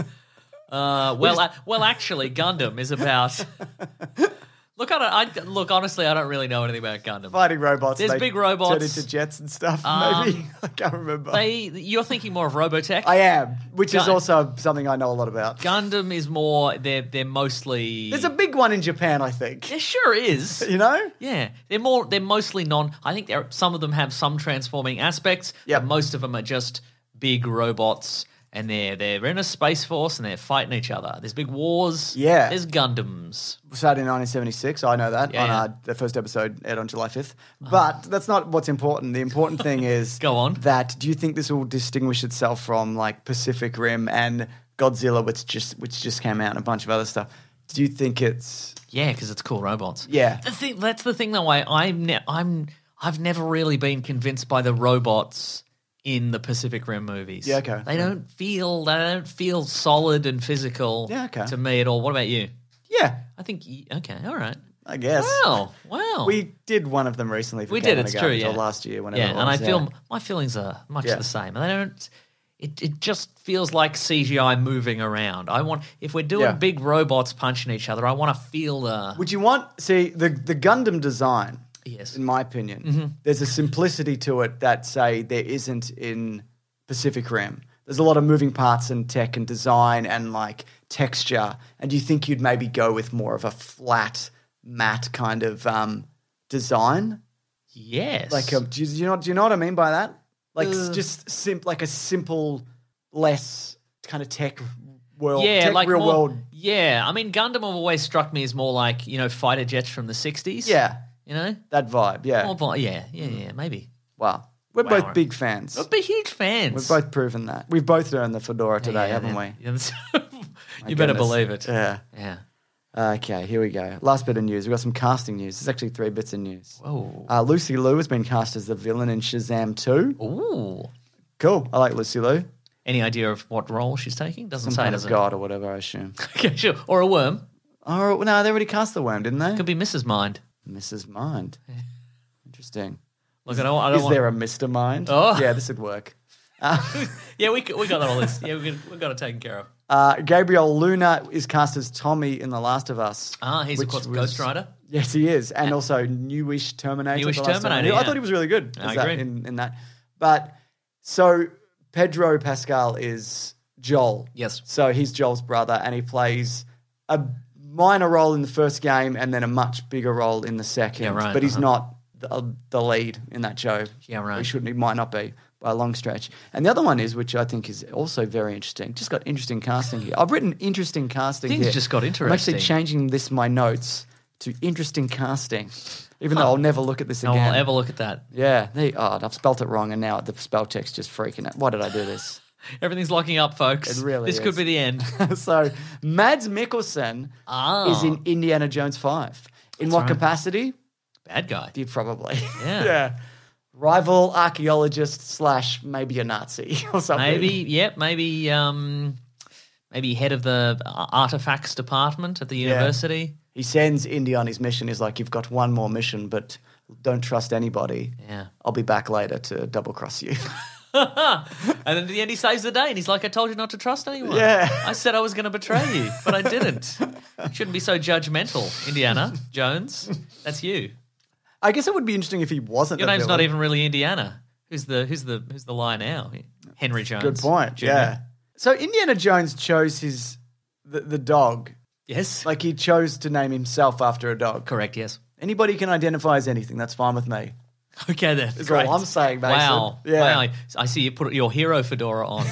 Uh, well, uh, well, actually, Gundam is about. Look, I don't. I, look, honestly, I don't really know anything about Gundam. Fighting robots. There's they big robots. Turn into jets and stuff, Um, maybe. I can't remember. They, you're thinking more of Robotech. I am, which is Gun- also something I know a lot about. Gundam is more. They're they're mostly. There's a big one in Japan, I think. There sure is. You know? Yeah, they're more. They're mostly non. I think there. Some of them have some transforming aspects. Yep. But most of them are just big robots, and they're they're in a space force and they're fighting each other. There's big wars. Yeah. There's Gundams. Started in nineteen seventy-six, I know that. Yeah, on yeah. uh, the first episode aired on July fifth. But that's not what's important. The important thing is Go on. that do you think this will distinguish itself from like Pacific Rim and Godzilla, which just which just came out, and a bunch of other stuff? Do you think it's Yeah, because it's cool robots. Yeah. The thing, that's the thing, though. I, I'm, ne- I'm, I've never really been convinced by the robots in the Pacific Rim movies. Yeah, okay. They don't feel, they don't feel solid and physical. Yeah, okay. To me at all. What about you? Yeah, I think. y- Okay, all right. I guess. Wow, wow. We did one of them recently for We Canada did. It's true. Garbage, Yeah, or last year, whenever Yeah, it and I was, feel yeah. my feelings are much Yeah. the same. And they don't. It it just feels like C G I moving around. I want if we're doing Yeah. big robots punching each other, I want to feel the. Would you want see the the Gundam design? Yes. In my opinion, Mm-hmm. there's a simplicity to it that say there isn't in Pacific Rim. There's a lot of moving parts and tech and design and like texture. And do you think you'd maybe go with more of a flat, matte kind of um, design? Yes. Like, a, do, you, do you know? Do you know what I mean by that? Like, s- Uh. just sim- like a simple, less kind of tech world, yeah, tech like real more, world. Yeah, I mean, Gundam have always struck me as more like you know fighter jets from the sixties. Yeah, you know, that vibe. Yeah. more, vi- yeah, yeah, yeah, maybe. Wow. We're Wow. both big fans. We're big, huge fans. We've both proven that. We've both earned the fedora today, Yeah, haven't yeah. we? Yeah, that's- My you better goodness. believe it. Yeah. Yeah. Okay, here we go. Last bit of news. We've got some casting news. There's actually three bits of news. Whoa. Uh, Lucy Liu has been cast as the villain in Shazam two. Ooh. Cool. I like Lucy Liu. Any idea of what role she's taking? Doesn't Some say, kind does of it? god or whatever, I assume. Okay, sure. Or a worm. Oh, no, they already cast the worm, didn't they? Could be Missus Mind. Missus Mind. Interesting. Look, I don't, I don't Is want... there a Mister Mind? Oh. Yeah, this would work. Yeah, we we got that on the list. Yeah, we got, we got it taken care of. Uh, Gabriel Luna is cast as Tommy in The Last of Us. Ah, he's of which course was- Ghost Rider. Yes, he is, and also Newish Terminator. Newish The Last Terminator, Terminator. I yeah. thought he was really good. I as that- agree. in, in that. But so Pedro Pascal is Joel. Yes. So he's Joel's brother, and he plays a minor role in the first game, and then a much bigger role in the second. Yeah, right, But he's uh-huh. not the, the lead in that show. Yeah, right. He shouldn't. He might not be by a long stretch. And the other one is, which I think is also very interesting. Just got interesting casting here. I've written interesting casting Things here. just got I'm interesting. actually changing this my notes to interesting casting, even though I'll never look at this No again. one will ever look at that. Yeah, they, oh, I've spelt it wrong, and now the spell check's just freaking out. Why did I do this? Everything's locking up, folks. It really This could is. be the end. So, Mads Mikkelsen Ah. is in Indiana Jones five. In That's what right. capacity? Bad guy. You probably. Yeah. yeah. Rival archaeologist slash maybe a Nazi or something. Maybe, yep, maybe um, maybe head of the artifacts department at the university. He sends Indy on his mission. He's like, you've got one more mission, but don't trust anybody. Yeah. I'll be back later to double cross you. And then at the end he saves the day and he's like, I told you not to trust anyone. Yeah. I said I was going to betray you, but I didn't. You shouldn't be so judgmental, Indiana Jones. That's you. I guess it would be interesting if he wasn't. Your the name's villain. not even really Indiana. Who's the who's the who's the liar now? Henry Jones. Good point. Junior Yeah. So Indiana Jones chose his the, the dog. Yes. Like he chose to name himself after a dog. Correct. Yes. Anybody can identify as anything. That's fine with me. Okay, then. That's Great. all I'm saying, Mason. Wow. Yeah. Wow. I see you put your hero fedora on.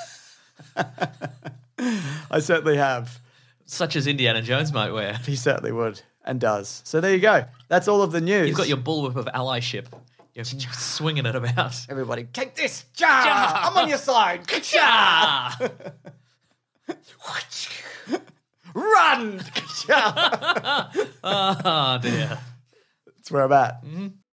I certainly have. Such as Indiana Jones might wear. He certainly would and does. So there you go. That's all of the news. You've got your bullwhip of allyship. You're swinging it about. Everybody, take this. Ja! Ja! I'm on your side. Ja! Run. Ja! Oh, dear. That's where I'm at.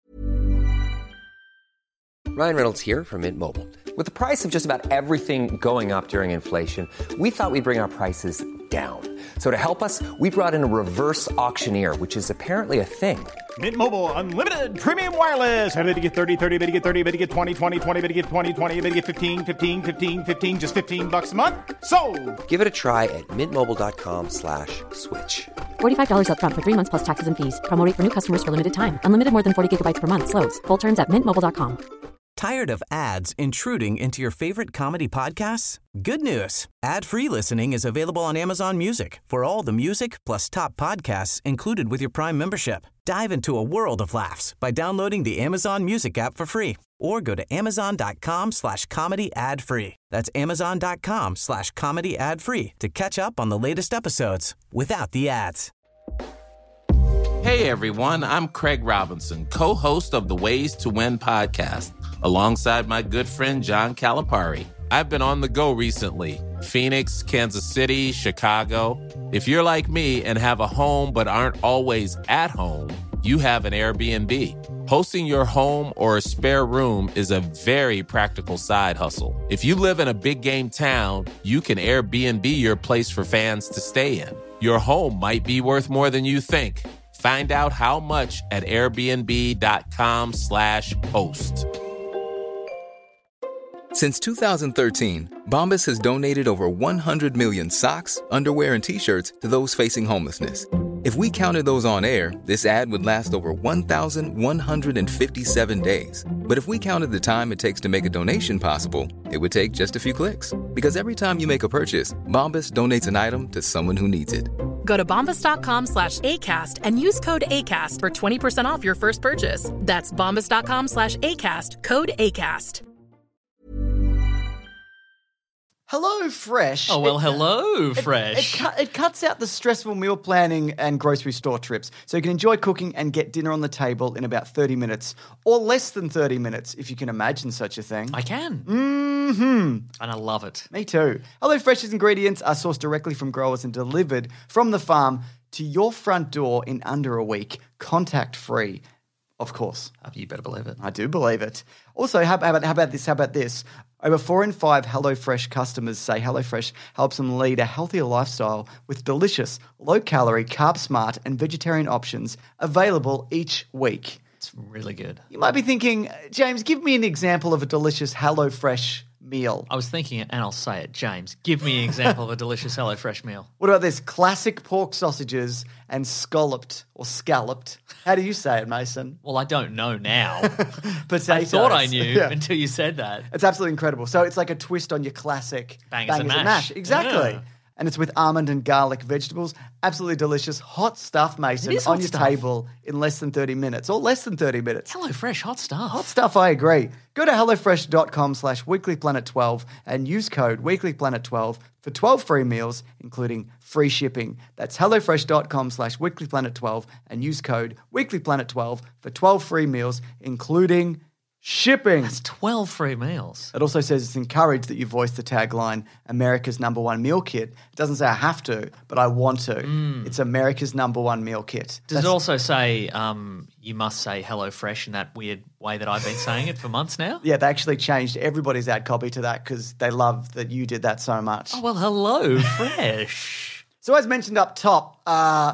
Ryan Reynolds here from Mint Mobile. With the price of just about everything going up during inflation, we thought we'd bring our prices down. So to help us, we brought in a reverse auctioneer, which is apparently a thing. Mint Mobile Unlimited Premium Wireless. How to get thirty, thirty, bit to get thirty, bit to get twenty, twenty, twenty, bit to get twenty, twenty, bit to get fifteen, fifteen, fifteen, fifteen, just fifteen bucks a month? Sold! Give it a try at mintmobile.com slash switch. forty-five dollars up front for three months plus taxes and fees. Promo rate for new customers for limited time. Unlimited more than forty gigabytes per month. Slows full terms at mint mobile dot com. Tired of ads intruding into your favorite comedy podcasts? Good news. Ad-free listening is available on Amazon Music for all the music plus top podcasts included with your Prime membership. Dive into a world of laughs by downloading the Amazon Music app for free or go to amazon.com slash comedy ad free. That's amazon.com slash comedy ad free to catch up on the latest episodes without the ads. Hey everyone, I'm Craig Robinson, co-host of the Ways to Win podcast, alongside my good friend John Calipari. I've been on the go recently. Phoenix, Kansas City, Chicago. If you're like me and have a home but aren't always at home, you have an Airbnb. Hosting your home or a spare room is a very practical side hustle. If you live in a big game town, you can Airbnb your place for fans to stay in. Your home might be worth more than you think. Find out how much at airbnb.com slash host. Since two thousand thirteen, Bombas has donated over one hundred million socks, underwear, and T-shirts to those facing homelessness. If we counted those on air, this ad would last over one thousand one hundred fifty-seven days. But if we counted the time it takes to make a donation possible, it would take just a few clicks. Because every time you make a purchase, Bombas donates an item to someone who needs it. Go to bombas.com slash ACAST and use code ACAST for twenty percent off your first purchase. That's bombas.com slash ACAST, code ACAST. Hello Fresh. Oh, well, It- hello, It, Fresh. it, cut, it cuts out the stressful meal planning and grocery store trips, so you can enjoy cooking and get dinner on the table in about thirty minutes, or less than thirty minutes, if you can imagine such a thing. I can. Mm-hmm. And I love it. Me too. HelloFresh's ingredients are sourced directly from growers and delivered from the farm to your front door in under a week, contact-free. Of course. You better believe it. I do believe it. Also, how about, how about this? How about this? Over four in five HelloFresh customers say HelloFresh helps them lead a healthier lifestyle with delicious, low-calorie, carb-smart, and vegetarian options available each week. It's really good. You might be thinking, James, give me an example of a delicious HelloFresh meal. I was thinking it, and I'll say it. James, give me an example of a delicious HelloFresh meal. What about this? Classic pork sausages and scalloped or scalloped. How do you say it, Mason? Well, I don't know now. Potatoes. I thought I knew Yeah. until you said that. It's absolutely incredible. So it's like a twist on your classic Bangers and mash. Exactly. Yeah. And it's with almond and garlic vegetables. Absolutely delicious. Hot stuff, Mason, It is on hot your stuff. table in less than thirty minutes or less than thirty minutes. HelloFresh, hot stuff. Hot stuff, I agree. Go to HelloFresh.com slash weeklyplanet12 and use code weeklyplanet twelve for twelve free meals, including free shipping. That's HelloFresh.com slash weeklyplanet12 and use code weeklyplanet twelve for twelve free meals, including shipping. That's twelve free meals. It also says it's encouraged that you voice the tagline, America's number one meal kit. It doesn't say I have to, but I want to. It's America's number one meal kit. Does it also say um, you must say HelloFresh in that weird way that I've been saying it for months now? Yeah, they actually changed everybody's ad copy to that because they love that you did that so much. Oh, well, hello, Fresh. So as mentioned up top, uh,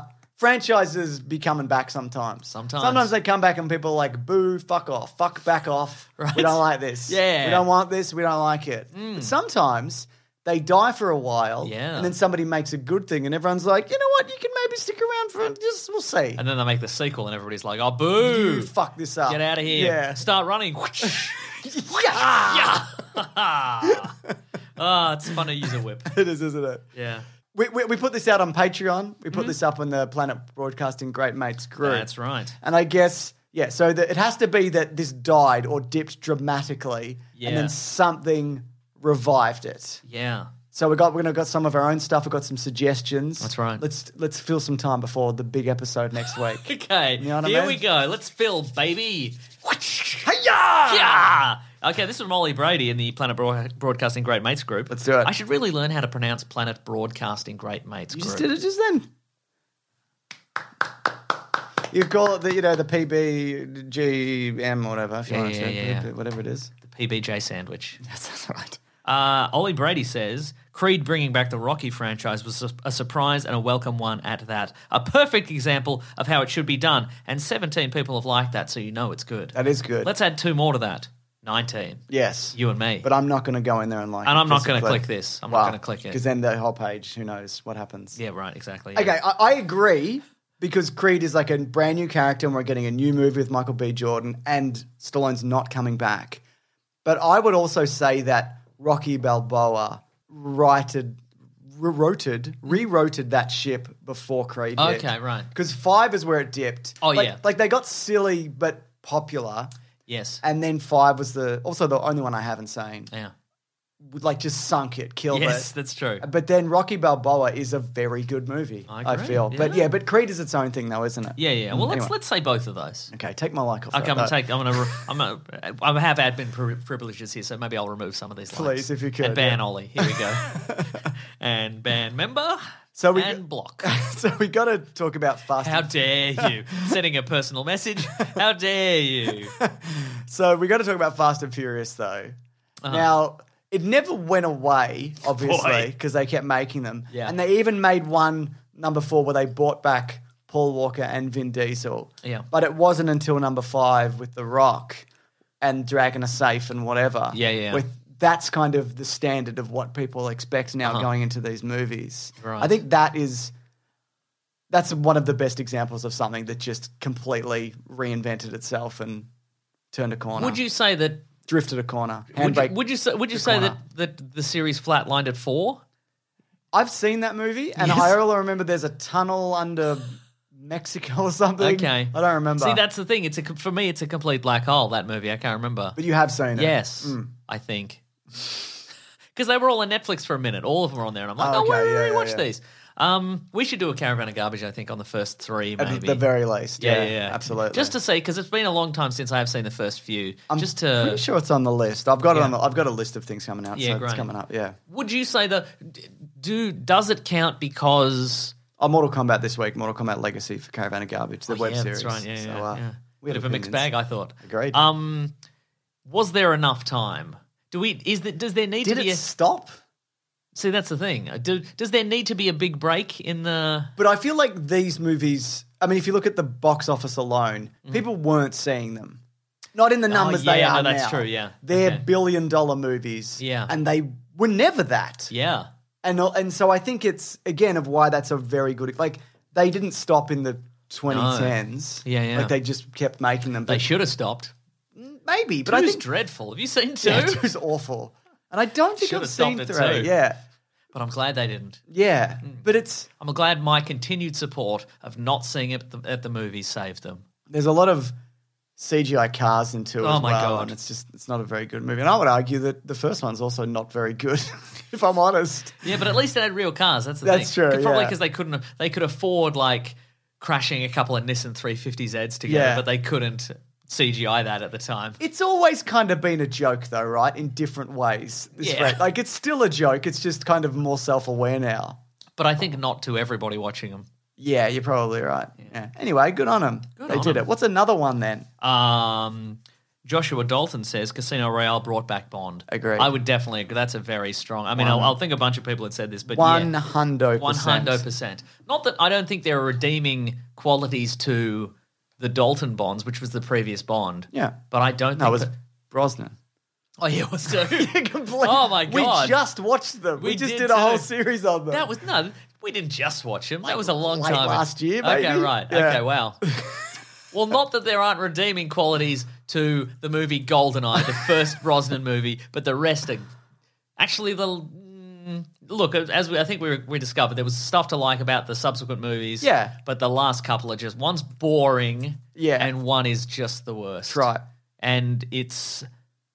franchises be coming back sometimes. Sometimes. Sometimes they come back and people are like, boo, fuck off, fuck back off. Right. We don't like this. Yeah. We don't want this. We don't like it. Mm. But sometimes they die for a while. Yeah. And then somebody makes a good thing and everyone's like, you know what? You can maybe stick around for just, we'll see. And then they make the sequel and everybody's like, oh, boo. You fuck this up. Get out of here. Yeah. Start running. yeah. yeah. Oh, it's fun to use a whip. It is, isn't it? Yeah. We, we, we put this out on Patreon. We put Mm-hmm. this up on the Planet Broadcasting Great Mates group. That's right. And I guess, yeah, so the, it has to be that this died or dipped dramatically Yeah. and then something revived it. Yeah. So we got we're gonna got some of our own stuff. We've got some suggestions. That's right. Let's let's fill some time before the big episode next week. Okay. You know what I Here mean? we go. Let's fill, baby. Hiya! Yeah. Okay, this is Molly Brady in the Planet Broad- Broadcasting Great Mates group. Let's do it. I should really learn how to pronounce Planet Broadcasting Great Mates You group. just did it just then. You call it the you know the P B G M or whatever if you Yeah, want yeah, to yeah, yeah. whatever it is. The P B J sandwich. Yes, that's right. Uh, Ollie Brady says, Creed bringing back the Rocky franchise was a, a surprise and a welcome one at that. A perfect example of how it should be done. And seventeen people have liked that, so you know it's good. That is good. Let's add two more to that. nineteen. Yes. You and me. But I'm not going to go in there and like And I'm not going gonna click this. I'm not gonna click it. Because then the whole page, who knows what happens. Yeah, right, exactly. Yeah. Okay, I, I agree because Creed is like a brand new character and we're getting a new movie with Michael B. Jordan and Stallone's not coming back. But I would also say that Rocky Balboa righted, re-roted, re-roted that ship before Creed did. Okay, right. Because five is where it dipped. Oh, Like- yeah. Like they got silly but popular. Yes. And then five was the also the only one I haven't seen. Yeah. Like just sunk it, killed Yes, it. that's true. But then Rocky Balboa is a very good movie. I I, agree, feel, but yeah. yeah, but Creed is its own thing, though, isn't it? Yeah, yeah. Well, let's Anyway. let's say both of those. Okay, take my like off. Okay, I'm that, gonna though. take. I'm gonna. I'm gonna. I have admin pri- privileges here, so maybe I'll remove some of these. Please, likes. if you could, And ban yeah. Ollie. Here we go. And ban member. So we and block. so we got to talk about Fast. How and- dare you? Sending a personal message. How dare you? So we got to talk about Fast and Furious, though. Uh-huh. Now it never went away, obviously, Boy. because they kept making them. Yeah. And they even made one number four where they brought back Paul Walker and Vin Diesel. Yeah. But it wasn't until number five with The Rock and Dragging a Safe and whatever. Yeah, yeah. With that's kind of the standard of what people expect now Uh-huh. going into these movies. Right. I think that is that's one of the best examples of something that just completely reinvented itself and turned a corner. Would you say that? drifted a corner? Would you, Handbrake. would you say? Would you the say corner. that, that the series flatlined at four? I've seen that movie, and Yes. I all remember there's a tunnel under Mexico or something. Okay, I don't remember. See, that's the thing. It's a for me, it's a complete black hole. That movie, I can't remember. But you have seen it. Yes, Mm. I think. Because they were all on Netflix for a minute. All of them were on there. And I'm like, Oh, oh, okay, where yeah, did I yeah, watch yeah. these? Um, we should do a Caravan of Garbage, I think, on the first three, At maybe. the very least. Yeah, Yeah, yeah, yeah. absolutely. Just to see, because it's been a long time since I have seen the first few. I'm just to. pretty sure it's on the list. I've got it Yeah. on the, I've got a list of things coming out. Yeah, so it's great. coming up. Yeah. Would you say that? Do does it count because? Oh, Mortal Kombat this week. Mortal Kombat Legacy for Caravan of Garbage, the Oh, web yeah, series. That's right. Yeah, So, yeah, uh, yeah. we Bit have of a mixed opinions. bag, I thought. Agreed. Um, was there enough time? Do we? Is that? Does there need Did to be it a stop? See, that's the thing. Do, does there need to be a big break in the? But I feel like these movies, I mean, if you look at the box office alone, people weren't seeing them. Not in the numbers Mm-hmm. Oh, they yeah, are no, that's now. true, yeah. They're Okay. billion dollar movies. Yeah. And they were never that. Yeah. And and so I think it's, again, of why that's a very good, like, they didn't stop in the twenty tens. Yeah, yeah. Like, they just kept making them. They But should have stopped. maybe, but Two's I think dreadful. Have you seen two? yeah, two's awful. And I don't think Should I've have stopped seen at three. two. Yeah. But I'm glad they didn't. Yeah. Hmm. But it's, I'm glad my continued support of not seeing it at the, at the movies saved them. there's a lot of C G I cars into it Oh as my well, God. and it's just it's not a very good movie. And I would argue that the first one's also not very good, if I'm honest. Yeah, but at least it had real cars. That's the That's thing. true, Probably yeah. because they couldn't. They could afford like crashing a couple of Nissan three fifty Zs together, Yeah. but they couldn't C G I that at the time. It's always kind of been a joke, though, right? In different ways. This Yeah. friend- like it's still a joke. It's just kind of more self-aware now. But I think not to everybody watching them. Yeah, you're probably right. Yeah. Anyway, good on them. Good they on did 'em. it. What's another one then? Um, Joshua Dalton says Casino Royale brought back Bond. Agree. I would definitely agree. That's a very strong. I mean, One- I'll, I'll think a bunch of people had said this, but One yeah, hundo one percent. hundred percent. Not that I don't think there are redeeming qualities to the Dalton Bonds, which was the previous Bond. Yeah. but I don't. No, think it was that, Brosnan. Oh yeah, it was too. Complete- Oh my god, We just watched them. We, We just did did, a whole too. series on them. that was no. We didn't just watch him. That was a long late time last year, Okay, maybe? right. Yeah. Okay, wow. Well, not that there aren't redeeming qualities to the movie GoldenEye, the first Brosnan movie, but the rest are actually the mm, look. As we, I think we we discovered, there was stuff to like about the subsequent movies. Yeah. but the last couple are just one's boring. Yeah. and one is just the worst. That's right. And it's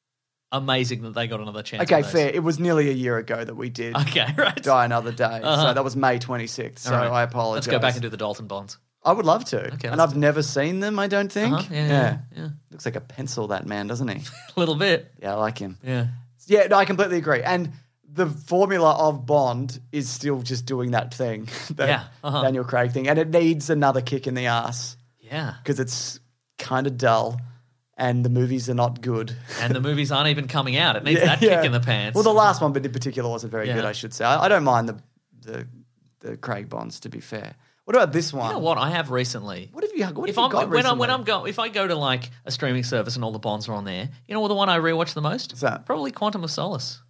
amazing that they got another chance. Okay, with those. fair. It was nearly a year ago that we did Okay, right. Die Another Day. Uh-huh. So that was May twenty-sixth. So All right. I apologize. Let's go back and do the Dalton Bonds. I would love to. Okay, and let's I've never seen them, I don't think. Uh-huh, yeah, yeah, yeah. Looks like a pencil, that man, doesn't he? A little bit. Yeah, I like him. Yeah. Yeah, no, I completely agree. And the formula of Bond is still just doing that thing, that Yeah, uh-huh. Daniel Craig thing. And it needs another kick in the ass Yeah. because it's kind of dull and the movies are not good. And the movies aren't even coming out. It needs Yeah, that yeah. kick in the pants. Well, the last one, but in particular, wasn't very Yeah. good, I should say. I, I don't mind the, the the Craig Bonds, to be fair. What about this one? You know what I have recently? What have you, what have If you I'm got when I'm when recently? I'm go if I go to like a streaming service and all the Bonds are on there, you know what the one I rewatch the most? What's that? Probably Quantum of Solace.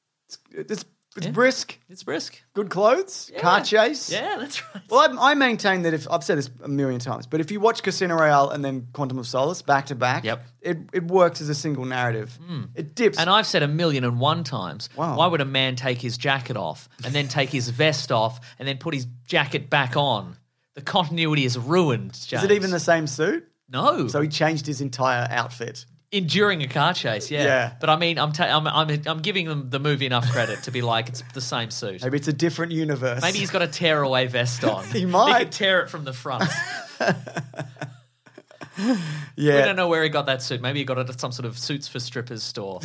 It's, it's Yeah. brisk, It's brisk. good clothes, Yeah. car chase. Yeah, that's right. Well, I, I maintain that if I've said this a million times, but if you watch Casino Royale and then Quantum of Solace back to back, Yep. it it works as a single narrative. It dips. And I've said a million and one times, Wow. why would a man take his jacket off and then take his vest off and then put his jacket back on? The continuity is ruined, James. Is it even the same suit? No. So he changed his entire outfit. In during a car chase, yeah. Yeah. But I mean, I'm, ta- I'm I'm I'm giving them the movie enough credit to be like it's the same suit. Maybe it's a different universe. Maybe he's got a tearaway vest on. He might. He could tear it from the front. yeah. We don't know where he got that suit. Maybe he got it at some sort of suits for strippers store.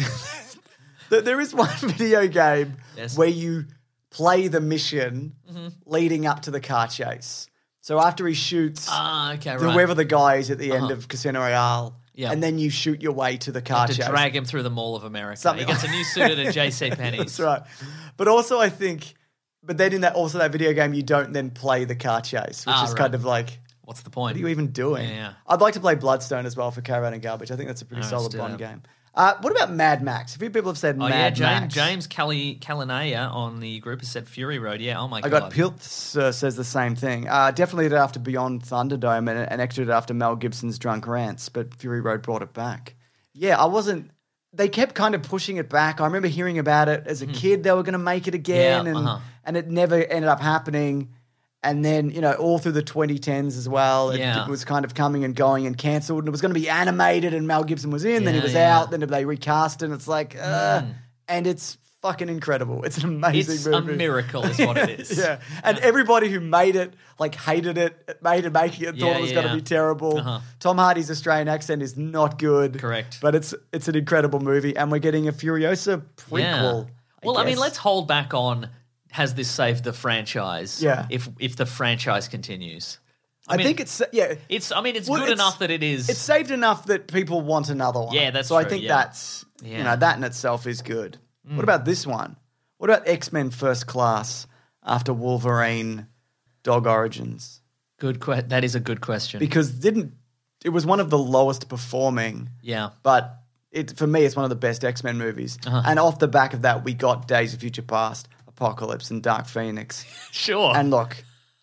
Th- There is one video game Yes. where you play the mission leading up to the car chase. So after he shoots ah, okay, right. whoever the guy is at the end Uh-huh. of Casino Royale, Yeah. and then you shoot your way to the car to chase. drag him through the Mall of America. Something he gets like- a new suit at a J C Penney's. That's right. But also I think, but then in that also that video game, you don't then play the car chase, which Ah, is right. kind of like, What's the what point? are you even doing? Yeah. I'd like to play Bloodstone as well for Caravan and Garbage. I think that's a pretty Oh, let's solid do Bond that. game. Uh, what about Mad Max? A few people have said Oh Mad yeah, James Max. James Cali- Calinaya on the group has said Fury Road. Yeah, oh my I god. got Pilts uh, says the same thing. Uh, definitely did after Beyond Thunderdome and, and extra did after Mel Gibson's Drunk Rants, but Fury Road brought it back. Yeah, I wasn't. They kept kind of pushing it back. I remember hearing about it as a kid. They were going to make it again, Yeah, and uh-huh. and it never ended up happening. And then, you know, all through the twenty tens as well, it, Yeah. it was kind of coming and going and cancelled. And it was going to be animated, and Mel Gibson was in, then he Yeah, was yeah. out, then they recast it, and it's like, uh, and it's fucking incredible. It's an amazing It's movie. a miracle is what it is. Yeah, and everybody who made it, like, hated it, made it, making it, thought Yeah, it was yeah, going to yeah. be terrible. Uh-huh. Tom Hardy's Australian accent is not good. Correct. But it's it's an incredible movie, and we're getting a Furiosa prequel. Yeah. Well, I, mean, guess. let's hold back on has this saved the franchise? Yeah. If if the franchise continues, I, mean, think it's, yeah. it's. I mean, it's Well, good it's- enough that it is. It's saved enough that people want another one. Yeah, that's So I true, think yeah. that's, you Yeah. know, that in itself is good. Mm. What about this one? What about X-Men First Class after Wolverine Dog Origins? good. Que- that is a good question. Because didn't it was one of the lowest performing, yeah. but it for me it's one of the best X-Men movies. Uh-huh. And off the back of that, we got Days of Future Past, Apocalypse, and Dark Phoenix. Sure. And look,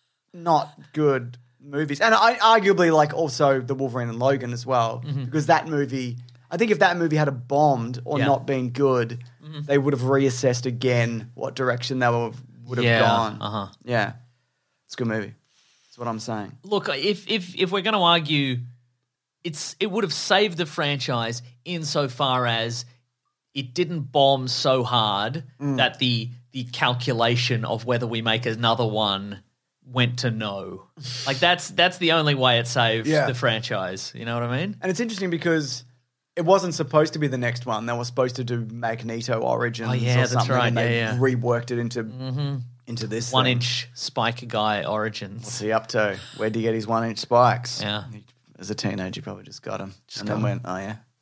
not good movies. And I arguably like also the Wolverine and Logan as well, because that movie, I think if that movie had a bombed or Yeah. not been good, they would have reassessed again what direction they were, would have Yeah, gone. uh-huh. Yeah, it's a good movie. That's what I'm saying. Look, if if if we're going to argue, it's it would have saved the franchise insofar as it didn't bomb so hard Mm. that the the calculation of whether we make another one went to no. Like that's that's the only way it saved Yeah. the franchise. You know what I mean? And it's interesting because it wasn't supposed to be the next one. They were supposed to do Magneto Origins Oh, yeah, or that's something, right. and they Yeah, yeah. reworked it into into this One thing. inch spike guy origins. What's he up to? Where'd he get his one inch spikes? Yeah. He- as a teenager, he probably just got them. and got then went, oh yeah.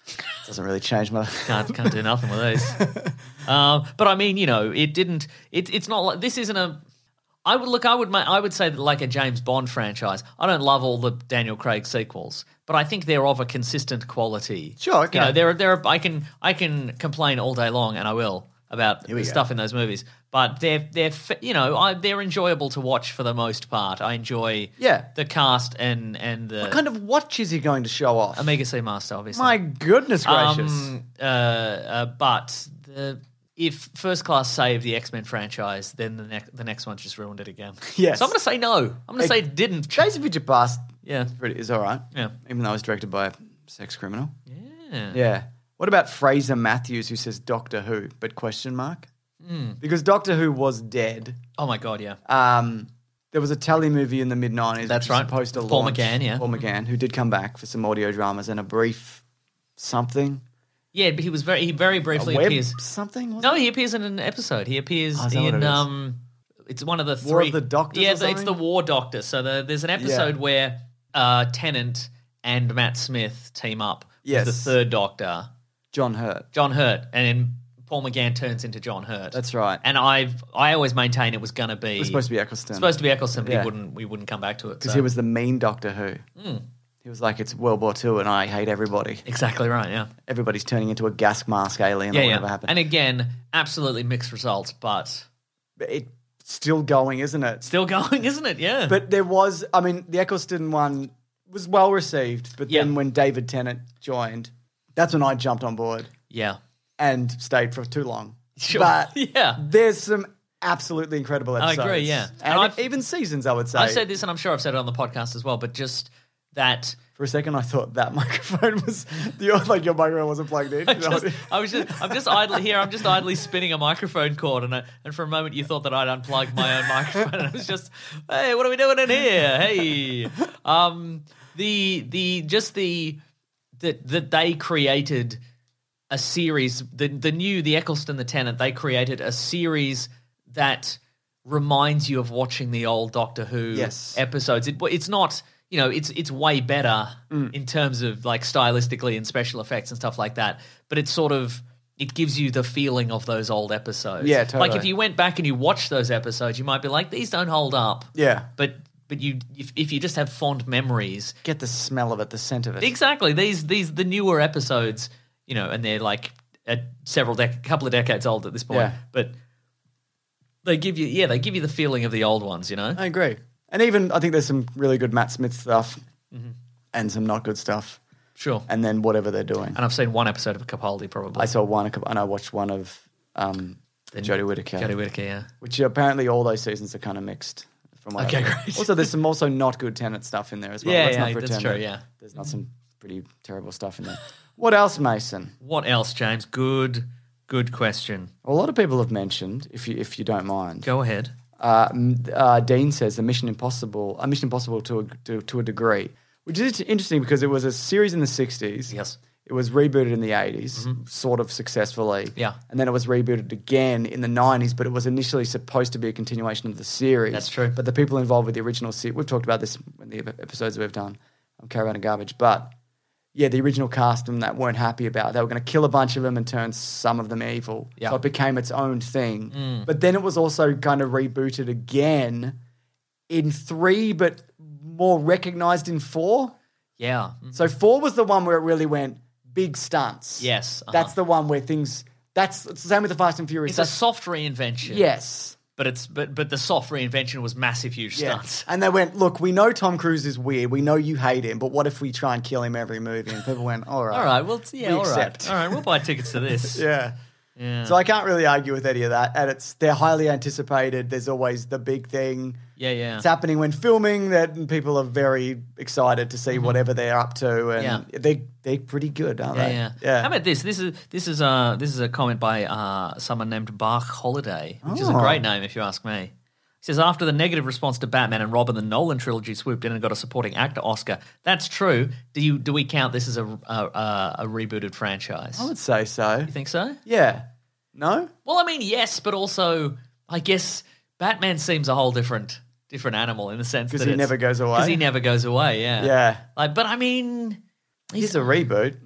Doesn't really change my... Can't can't do nothing with these. um, but I mean, you know, it didn't. It, it's not like this isn't a. I would look. I would. ma- I would say that like a James Bond franchise. I don't love all the Daniel Craig sequels, but I think they're of a consistent quality. Sure, okay. You know, there are there are. I can I can complain all day long, and I will about the we go. stuff in those movies. But they're they're fa- you know I, they're enjoyable to watch for the most part. I enjoy Yeah. the cast and and the What kind of watch is he going to show off? Omega Seamaster, obviously. My goodness gracious. Um, uh, uh, but the, if First Class saved the X-Men franchise, then the, ne- the next one just ruined it again. Yes. So I'm going to say no. I'm going to say it didn't. Days of Future Past Yeah. pretty- is all right. Yeah. Even though it was directed by a sex criminal. Yeah. Yeah. What about Fraser Matthews, who says Doctor Who, but question mark? Mm. Because Doctor Who was dead. Oh, my God, yeah. Um, there was a telly movie in the mid nineties. That's which was right. Supposed to Paul launch- McGann, yeah. Paul McGann, who did come back for some audio dramas and a brief something. Yeah, but he was very, he very briefly a web appears. something? Was No, it? he appears in an episode. He appears Oh, is that what in, it is? um, it's one of the three. War of the Doctors Yeah, or the- it's the something? War Doctor. So the, there's an episode Yeah. where uh, Tennant and Matt Smith team up Yes. with the third Doctor. John Hurt. John Hurt, and then Paul McGann turns into John Hurt. That's right. And I've I always maintain it was going to be It was supposed to be Eccleston. supposed to be Eccleston, but Yeah. he wouldn't we wouldn't come back to it Because so. he was the mean Doctor Who. Mm. He was like, it's World War Two and I hate everybody. Exactly right. Yeah, Everybody's turning into a gas mask alien yeah, or yeah. whatever happened. And again, absolutely mixed results, but But it's still going, isn't it? still going, isn't it? Yeah. But there was, I mean, the Eccleston one was well received, but Yeah. then when David Tennant joined, that's when I jumped on board yeah, and stayed for too long. sure. But yeah. there's some absolutely incredible I episodes. agree, yeah. And, And I've- even seasons, I would say. I've said this, and I'm sure I've said it on the podcast as well. But just that. For a second, I thought that microphone was, the, like your microphone wasn't plugged in. I, just, I was just, I'm just idly here. I'm just idly spinning a microphone cord, and I, and for a moment you thought that I'd unplugged my own microphone. And I was just, hey, what are we doing in here? Hey, um, the the just the that that they created a series. The the new the Eccleston the Tennant. They created a series that reminds you of watching the old Doctor Who Yes. episodes. It, it's not. You know, it's it's way better Mm. in terms of like stylistically and special effects and stuff like that. But it's sort of it gives you the feeling of those old episodes. Yeah, totally. Like if you went back and you watched those episodes, you might be like, these don't hold up. Yeah. But but you if, if you just have fond memories, Get the smell of it, the scent of it. exactly these these the newer episodes, you know, and they're like a several dec- couple of decades old at this point. Yeah. But they give you yeah they give you the feeling of the old ones. You know. I agree. And even, I think there's some really good Matt Smith stuff Mm-hmm. and some not good stuff. Sure. And then whatever they're doing. And I've seen one episode of Capaldi probably. I saw one, and I watched one of um, Jodie Whittaker. Jodie Whittaker, yeah. Which apparently all those seasons are kind of mixed. From what Okay, I've heard. great. Also, there's some also not good Tenet stuff in there as well. Yeah, Let's yeah, not that's pretend true, that yeah. There's not some pretty terrible stuff in there. What else, Mason? What else, James? Good, good question. A lot of people have mentioned, if you if you don't mind. Go ahead. Uh, m- uh, Dean says the Mission Impossible, a Mission Impossible to a, to, to a degree, which is interesting because it was a series in the sixties. Yes. It was rebooted in the eighties, sort of successfully. Yeah. And then it was rebooted again in the nineties, but it was initially supposed to be a continuation of the series. That's true. But the people involved with the original series, we've talked about this in the episodes we've done on Caravan of Garbage, but yeah, the original cast and that weren't happy about it. They were going to kill a bunch of them and turn some of them evil. Yeah. So it became its own thing. Mm. But then it was also kind of rebooted again in three, but more recognized in four. Yeah. So four was the one where it really went big stunts. Yes. uh-huh. That's the one where things. That's it's the same with the Fast and Furious. It's a That's- soft reinvention. Yes. But it's but but the soft reinvention was massive, huge Yeah. stunts. And they went, look, we know Tom Cruise is weird. We know you hate him, but what if we try and kill him every movie? And people went, all right. All right. Well, yeah. We all right. accept. All right. We'll buy tickets to this. Yeah. Yeah. So I can't really argue with any of that. And it's they're highly anticipated. There's always the big thing. Yeah. Yeah. It's happening when filming that people are very excited to see whatever they're up to. And Yeah. they they're pretty good, aren't Yeah, they? yeah, yeah. How about this? This is this is uh this is a comment by uh someone named Bach Holiday, which is a Oh. great name if you ask me. He says after the negative response to Batman and Robin, the Nolan trilogy swooped in and got a supporting actor Oscar. That's true. Do you do we count this as a a, a, a rebooted franchise? I would say so. You think so? Yeah. No? Well, I mean, yes, but also I guess Batman seems a whole different different animal in the sense 'Cause that he it's- never goes away? Because he never goes away. Yeah. Yeah. Like, but I mean, He's a reboot.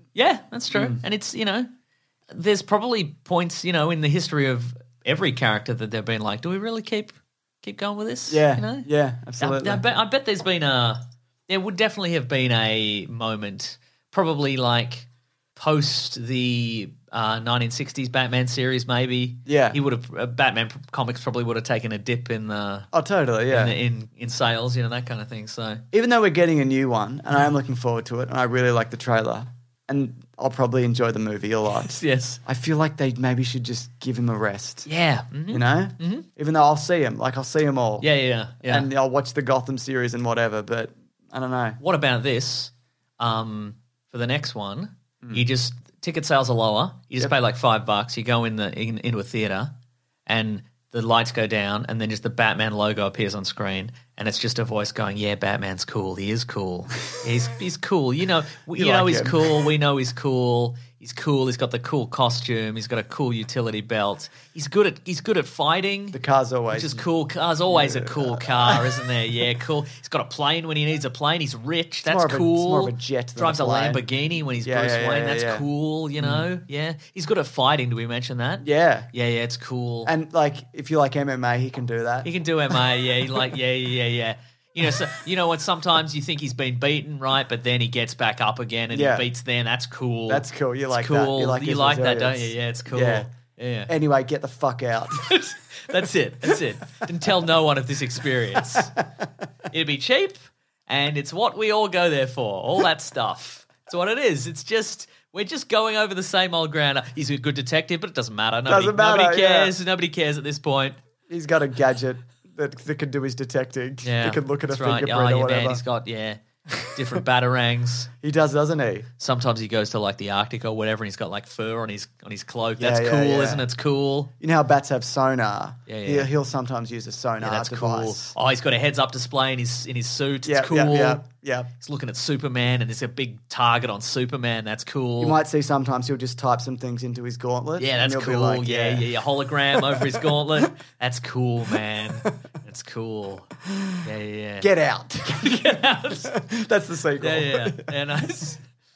Yeah, that's true. And it's, you know, there's probably points, you know, in the history of every character that they've been like, do we really keep keep going with this? Yeah, you know? yeah, absolutely. I, I, bet, I bet there's been a, there would definitely have been a moment, probably like post the uh, nineteen sixties Batman series, maybe. Yeah. He would have, uh, Batman comics probably would have taken a dip in the, Oh, totally, yeah. in, the, in in sales, you know, that kind of thing. So Even though we're getting a new one, and I am looking forward to it, and I really like the trailer, and I'll probably enjoy the movie a lot. yes, I feel like they maybe should just give him a rest. yeah, mhm. You know? Mm-hmm. Even though I'll see him. Like, I'll see them all. yeah, yeah, yeah. And I'll watch the Gotham series and whatever, but I don't know. What about this? Um, for the next one, Mm. you just ticket sales are lower. You just Yep. pay like five bucks. You go in the in, into a theater, and the lights go down, and then just the Batman logo appears on screen, and it's just a voice going, "Yeah, Batman's cool. He is cool. He's he's cool. You know, we, You you, know like he's him. cool. We know he's cool. He's cool. He's got the cool costume. He's got a cool utility belt. He's good at he's good at fighting. The car's always... Which is cool. Car's always a cool car, isn't there? Yeah, cool. He's got a plane when he needs a plane. He's rich. That's more of a- it's cool. more of a jet than Drives a a, plane. Lamborghini when he's Yeah, Bruce yeah, yeah, Wayne. yeah, That's yeah. cool, you know? Yeah. He's good at fighting. Do we mention that? Yeah. Yeah, yeah, it's cool. And, like, if you like M M A, he can do that. He can do M A, yeah. He like, yeah, yeah, yeah, yeah. You know, so, you know what? Sometimes you think he's been beaten, right? But then he gets back up again and Yeah. he beats them. That's cool. That's cool. You It's like that. cool. You like, his that, don't you? resilience. Yeah, it's cool. Yeah. Yeah. Anyway, get the fuck out. That's it. That's it. Didn't tell no one of this experience. It'd be cheap, and it's what we all go there for. All that stuff. It's what it is. It's just we're just going over the same old ground. He's a good detective, but it doesn't matter. Nobody, Doesn't matter, nobody cares. yeah. Nobody cares at this point. He's got a gadget that, that can do his detecting. Yeah, He can look at a that's right. fingerprint Oh, or yeah, whatever. man. He's got yeah different batarangs. He does, doesn't he? Sometimes he goes to like the Arctic or whatever, and he's got like fur on his on his cloak. Yeah, That's yeah, cool, yeah. isn't it? It's cool. You know how bats have sonar? Yeah, yeah. He'll, he'll sometimes use a sonar Yeah, that's device. cool. Oh, he's got a heads-up display in his in his suit. Yeah, It's cool. yeah, yeah, yeah. He's looking at Superman, and there's a big target on Superman. That's cool. You might see sometimes he'll just type some things into his gauntlet. yeah, and that's you'll be cool. like, yeah, yeah, yeah. Hologram over his gauntlet. That's cool, man. That's cool. Yeah, yeah, yeah. Get out. Get out. That's the sequel. Yeah, yeah, yeah. Nice.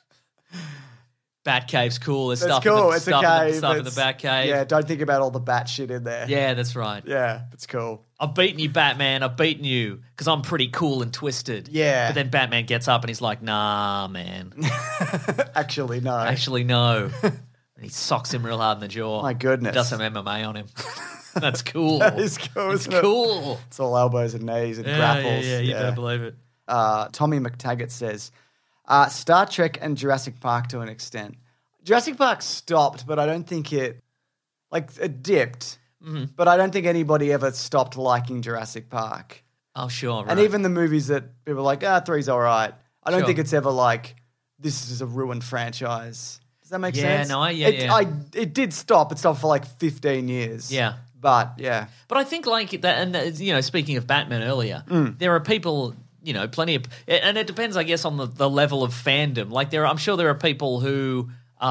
Batcave's cool. There's That's stuff, cool. in the, it's stuff, a in the, cave. stuff in the It's- Batcave. Yeah, don't think about all the bat shit in there. Yeah, that's right. Yeah, it's cool. I've beaten you, Batman. I've beaten you because I'm pretty cool and twisted. Yeah. But then Batman gets up and he's like, nah, man. Actually, no. Actually, no. And he socks him real hard in the jaw. My goodness. Does some M M A on him. That's cool. That is cool, It's isn't it? cool. It's all elbows and knees and Yeah, grapples. yeah, yeah. You better believe it. Uh, Tommy McTaggart says, uh, Star Trek and Jurassic Park to an extent. Jurassic Park stopped, but I don't think it, like, it dipped. Mm-hmm. But I don't think anybody ever stopped liking Jurassic Park. Oh, sure. Right. And even the movies that people are like, ah, three's all right. I don't Sure. think it's ever like, this is a ruined franchise. Does that make Yeah, sense? no, I- yeah, it, yeah. I, it did stop. It stopped for like fifteen years. Yeah. But, yeah. But I think like that, and that, you know, speaking of Batman earlier, Mm. there are people, you know, plenty of, and it depends, I guess, on the, the level of fandom. Like there, are, I'm sure there are people who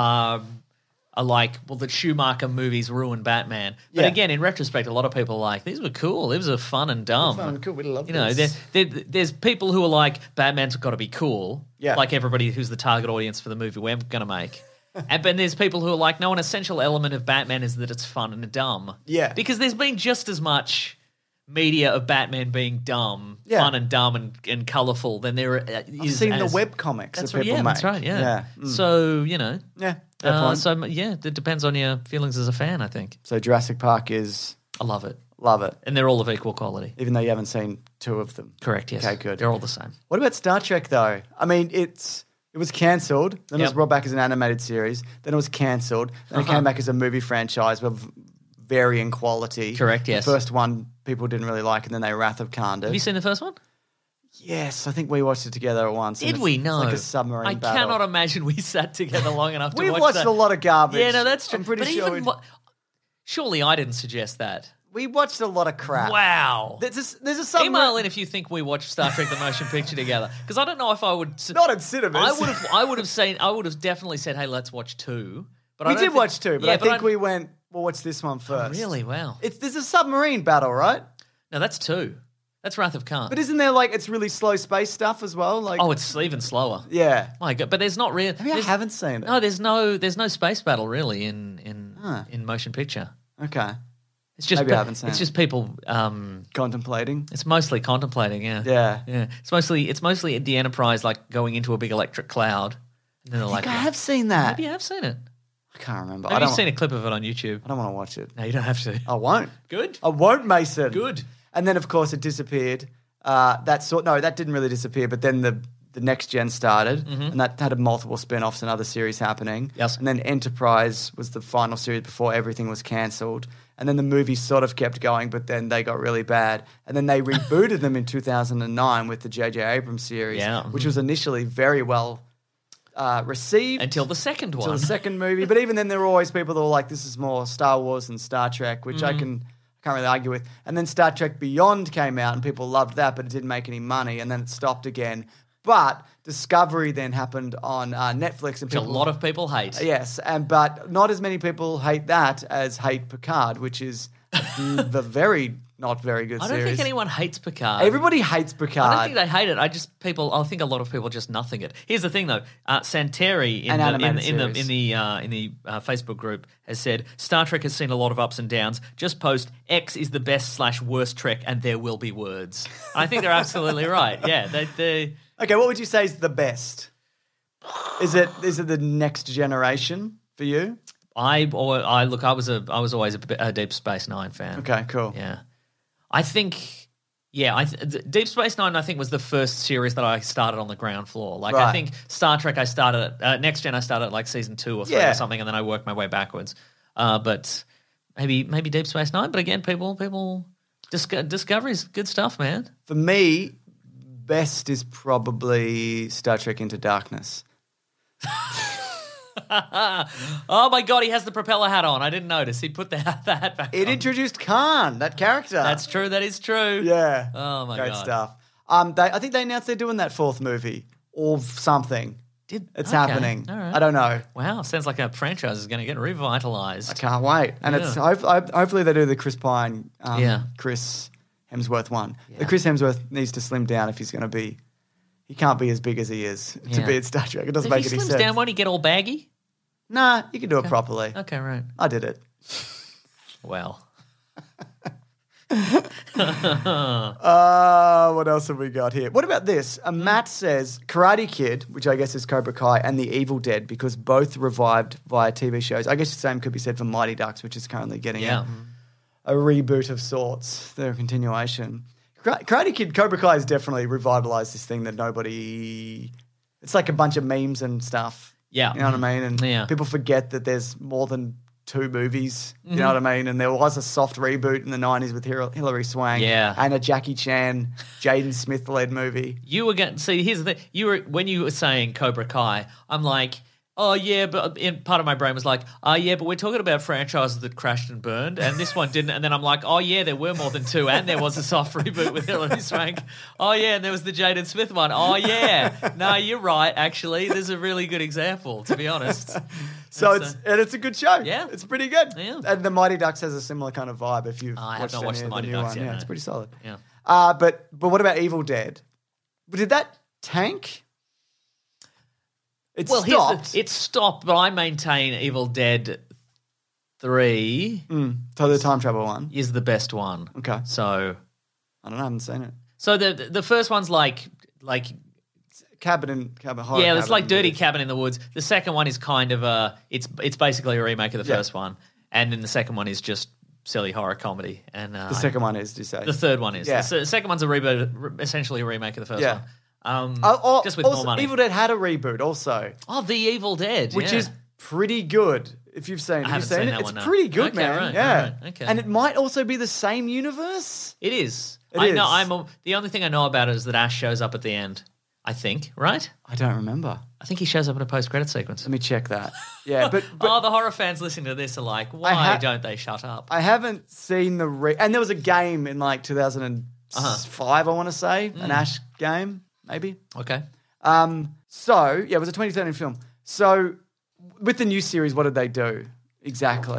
um, are like, well, the Schumacher movies ruined Batman. But Yeah. again, in retrospect, a lot of people are like, these were cool. These were fun and dumb. Fun and cool. We love You know, this. there, there, there's people who are like, Batman's got to be cool. Yeah. Like everybody who's the target audience for the movie we're going to make. And but there's people who are like, no, an essential element of Batman is that it's fun and dumb. Yeah. Because there's been just as much media of Batman being dumb, Yeah. fun and dumb and, and colourful than there uh, is. I've seen as, the web comics That's that right. people Yeah, make. that's right. Yeah. Yeah. Mm. So you know. Yeah. fair Uh, point. so yeah, it depends on your feelings as a fan. I think So Jurassic Park is, I love it, love it, and they're all of equal quality. even though you haven't seen two of them. Correct. Yes. Okay, good. They're all the same. What about Star Trek, though? I mean, it's it was cancelled, then it was Yep. brought back as an animated series, then it was cancelled, then it Uh-huh. came back as a movie franchise with varying quality. Correct, yes. The first one people didn't really like, and then they Wrath of Khan. Have you seen the first one? Yes, I think we watched it together at once. and Did it's- we? it's No. like a submarine I battle. cannot imagine we sat together long enough to We watch watched that. a lot of garbage. Yeah, no, that's true. I'm pretty but sure even we'd- wa- surely I didn't suggest that. we watched a lot of crap. Wow. There's a, there's a submarine. Email in if you think we watched Star Trek: The Motion Picture together, because I don't know if I would. s- Not in cinemas. I would have. I would have seen. I would have definitely said, "Hey, let's watch two." But I we don't did think- watch two, but Yeah, I think I- we went, well, what's this one first? Really? Wow. It's There's a submarine battle, right? No, that's two. That's Wrath of Khan. But isn't there like it's really slow space stuff as well? Like oh, it's even slower. yeah. My God, but there's not real. Maybe I haven't seen it. No, there's no there's no space battle really in in Huh. in motion picture. Okay. It's just Maybe I haven't seen it's it. just people. Um, Contemplating. it's mostly contemplating. Yeah. Yeah. Yeah. It's mostly it's mostly the Enterprise like going into a big electric cloud. And then they're I like, think I have seen that. maybe I have seen it. I can't remember. I Maybe don't, you've seen a clip of it on YouTube. I don't want to watch it. No, you don't have to. I won't. Good. I won't, Mason. Good. And then, of course, it disappeared. Uh, that sort no, that didn't really disappear. But then the the next gen started, and that had a multiple spin-offs and other series happening. Yes. And then Enterprise was the final series before everything was cancelled. And then the movies sort of kept going, but then they got really bad. And then they rebooted them in two thousand nine with the J J Abrams series, Yeah. which was initially very well uh, received. Until the second one. Until the second movie. But even then, there were always people that were like, this is more Star Wars than Star Trek, which I can can't really argue with. And then Star Trek Beyond came out, and people loved that, but it didn't make any money, and then it stopped again. But Discovery then happened on uh, Netflix, and Which people, a lot of people hate. yes, and but not as many people hate that as hate Picard, which is the very not very good I don't series. think anyone hates Picard. Everybody hates Picard. I don't think they hate it. I just people. I think a lot of people just nothing it. Here's the thing, though. Uh, Santeri in An the in, animated in the series. in the uh, in the uh, Facebook group has said Star Trek has seen a lot of ups and downs. Just post X is the best slash worst Trek, and there will be words. I think they're absolutely right. Yeah, they they. Okay, what would you say is the best? Is it is it the Next Generation for you? I or I look. I was a I was always a, a Deep Space Nine fan. Okay, cool. Yeah, I think. Yeah, I th- Deep Space Nine. I think was the first series that I started on the ground floor. Like Right. I think Star Trek. I started at uh, Next Gen. I started at like season two or three Yeah. or something, and then I worked my way backwards. Uh, but maybe maybe Deep Space Nine. But again, people people Disco- Discovery's good stuff, man. For me, best is probably Star Trek Into Darkness. Oh my god, he has the propeller hat on. I didn't notice. He put the hat, the hat back It on. introduced Khan, that character. That's true. That is true. yeah. Oh my Great god. stuff. Um, they, I think they announced they're doing that fourth movie or something. Did It's okay, happening. all right. I don't know. Wow, sounds like a franchise is going to get revitalized. I can't wait. And it's Yeah. hope, hopefully they do the Chris Pine, um, Yeah. Chris Hemsworth one. The Chris Hemsworth needs to slim down if he's going to be. He can't be as big as he is to Yeah. be at Star Trek. It doesn't If make he any slims sense. down, won't he get all baggy? Nah, you can do it properly. Okay, right. I did it. Well, Uh, what else have we got here? What about this? Uh, Matt says Karate Kid, which I guess is Cobra Kai, and The Evil Dead, because both revived via T V shows. I guess the same could be said for Mighty Ducks, which is currently getting yeah. a, a reboot of sorts. They're a continuation. Kara- Karate Kid, Cobra Kai has definitely revitalized this thing that nobody... It's like a bunch of memes and stuff. Yeah. You know what I mean? And Yeah. people forget that there's more than two movies. You know what I mean? And there was a soft reboot in the nineties with Hil- Hilary Swank. Yeah. And a Jackie Chan, Jaden Smith-led movie. You were going to see. Here's the thing. You were when you were saying Cobra Kai. I'm like, oh yeah, but in, part of my brain was like, oh yeah, but we're talking about franchises that crashed and burned, and this one didn't. And then I'm like, oh yeah, there were more than two, and there was a soft reboot with Hilary Swank. Oh yeah, and there was the Jaden Smith one. Oh yeah, no, you're right. Actually, there's a really good example, to be honest. So That's it's a- and it's a good show. Yeah. It's pretty good. Yeah. And the Mighty Ducks has a similar kind of vibe if you've I have watched, not any watched the of Mighty new Ducks one. yet, Yeah, no. it's pretty solid. Yeah. Uh, but but what about Evil Dead? Did that tank? It well, here's stopped. the, it stopped, but I maintain Evil Dead three Mm, so the time travel one. is the best one. Okay. So, I don't know. I haven't seen it. so the the first one's like like Cabin in Cabin Horror. yeah, it's Cabin like in Dirty Woods. Cabin in the Woods. The second one is kind of a it's it's basically a remake of the Yeah. first one, and then the second one is just silly horror comedy. And uh, The second one is, do you say? the third one is Yeah. the se- second one's a reboot, re- essentially a remake of the first Yeah. one. Um, Oh, oh, just with also, more money. Evil Dead had a reboot also, oh, The Evil Dead, which yeah. is pretty good. If you've seen, have you haven't seen, seen it? that It's one, no. pretty good, Okay, man. right, yeah. right, okay. And it might also be the same universe. It is. It I is. know. I'm a, the only thing I know about it is that Ash shows up at the end. I think, right? I don't remember. I think he shows up in a post-credit sequence. Let me check that. Yeah, but, but oh, the horror fans listening to this are like, why ha- don't they shut up? I haven't seen the re- and there was a game in like two thousand five, Uh-huh. I want to say, Mm. an Ash game, maybe. Okay. Um, so yeah, it was a twenty thirteen film. So with the new series, what did they do exactly?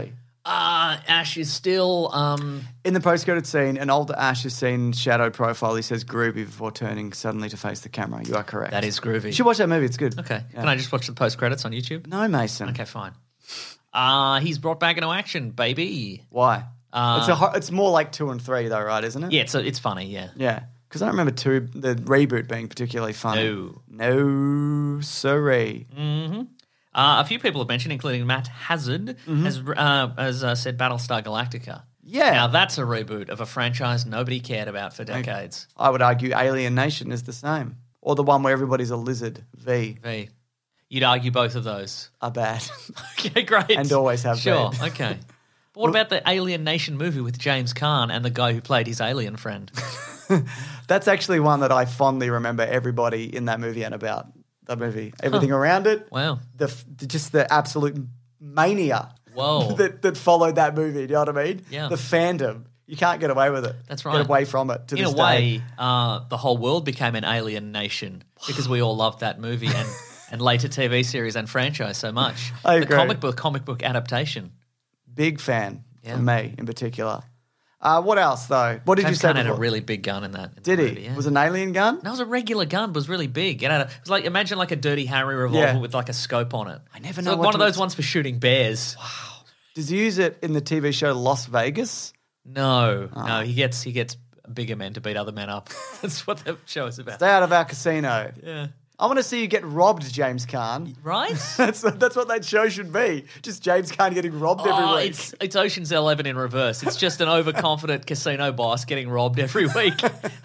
Uh, Ash is still... Um, In the post-credit scene, an older Ash is seen shadow profile. He says groovy before turning suddenly to face the camera. You are correct. that is groovy. You should watch that movie. It's good. Okay. Yeah. Can I just watch the post-credits on YouTube? No, Mason. Okay, fine. Uh, he's brought back into action, baby. Why? Uh, it's a. ho- It's more like two and three, though, right? Isn't it? Yeah, it's, it's funny, yeah. Yeah. Because I don't remember two, the reboot being particularly funny. No. No, sorry. Mm-hmm. Uh, a few people have mentioned, including Matt Hazard, has, uh, has uh, said Battlestar Galactica. Yeah. Now, that's a reboot of a franchise nobody cared about for decades. I would argue Alien Nation is the same. Or the one where everybody's a lizard, V, V. You'd argue both of those. are bad. Okay, great. And always have Sure, been. okay. But what about the Alien Nation movie with James Caan and the guy who played his alien friend? That's actually one that I fondly remember everybody in that movie and about the movie. Everything around it. Wow. The, f- just the absolute mania Whoa. that, that followed that movie. Do you know what I mean? Yeah. The fandom. You can't get away with it. That's right. Get away from it to In this a way, day. uh, the whole world became an Alien Nation because we all loved that movie and, and later T V series and franchise so much. I the agree. comic book comic book adaptation. Big fan Yeah. for me in particular. Uh, what else, though? What did James you say Caan had a before? really big gun in that. in Did the he? movie, yeah. Was it an alien gun? No, it was a regular gun, but it was really big. It, had a, it was like, imagine like a Dirty Harry revolver Yeah. with like a scope on it. I never It's know like what one to of those ex- ones for shooting bears. Does he use it in the T V show Las Vegas? No, Oh. no, he gets he gets bigger men to beat other men up. That's what the show is about. Stay out of our casino. Yeah. I want to see you get robbed, James Caan. Right? That's that's what that show should be. Just James Caan getting robbed Oh, every week. it's it's Ocean's Eleven in reverse. It's just an overconfident casino boss getting robbed every week.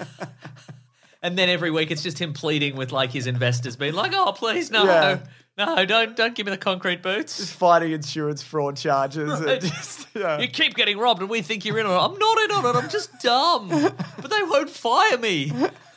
And then every week it's just him pleading with like his investors, being like, "Oh, please, no, Yeah. no, don't don't give me the concrete boots. Just fighting insurance fraud charges. and Right. just, yeah. You keep getting robbed, and we think you're in on it. I'm not in on it. I'm just dumb, but they won't fire me."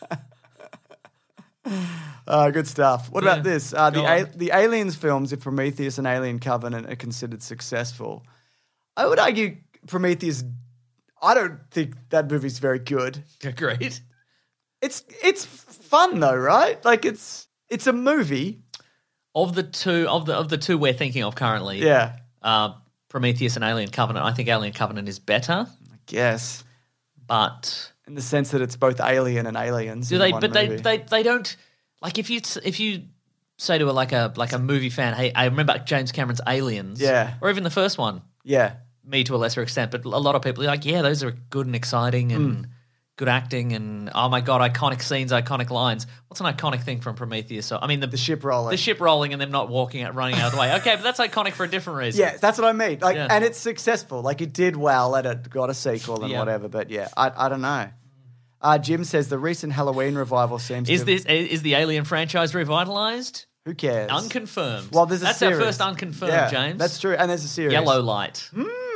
Uh, good stuff. What Yeah. about this? Uh, the Go a- on. the Aliens films, if Prometheus and Alien Covenant are considered successful, I would argue Prometheus. I don't think that movie's very good. Agreed. It's it's fun though, right? Like it's it's a movie. Of the two, of the of the two we're thinking of currently, Yeah, uh, Prometheus and Alien Covenant. I think Alien Covenant is better, I guess but in the sense that it's both Alien and Aliens. do in they? one But they, movie. they they don't like if you if you say to a like a like a movie fan, hey, I remember James Cameron's Aliens, Yeah. or even the first one, yeah. me to a lesser extent, but a lot of people are like, yeah, those are good and exciting and Hmm. good acting and oh my god, iconic scenes, iconic lines. What's an iconic thing from Prometheus? So I mean the The ship rolling. the ship rolling and them not walking out, running out of the way. Okay, but that's iconic for a different reason. Yeah, that's what I mean. Like, Yeah. and it's successful. Like, it did well, and it got a sequel and Yeah. whatever. But yeah, I, I don't know. Uh, Jim says the recent Halloween revival seems Is to. this is the Alien franchise revitalized? Who cares? Unconfirmed. Well, there's a that's series. our first unconfirmed, Yeah, James. That's true, and there's a series. Yellow light.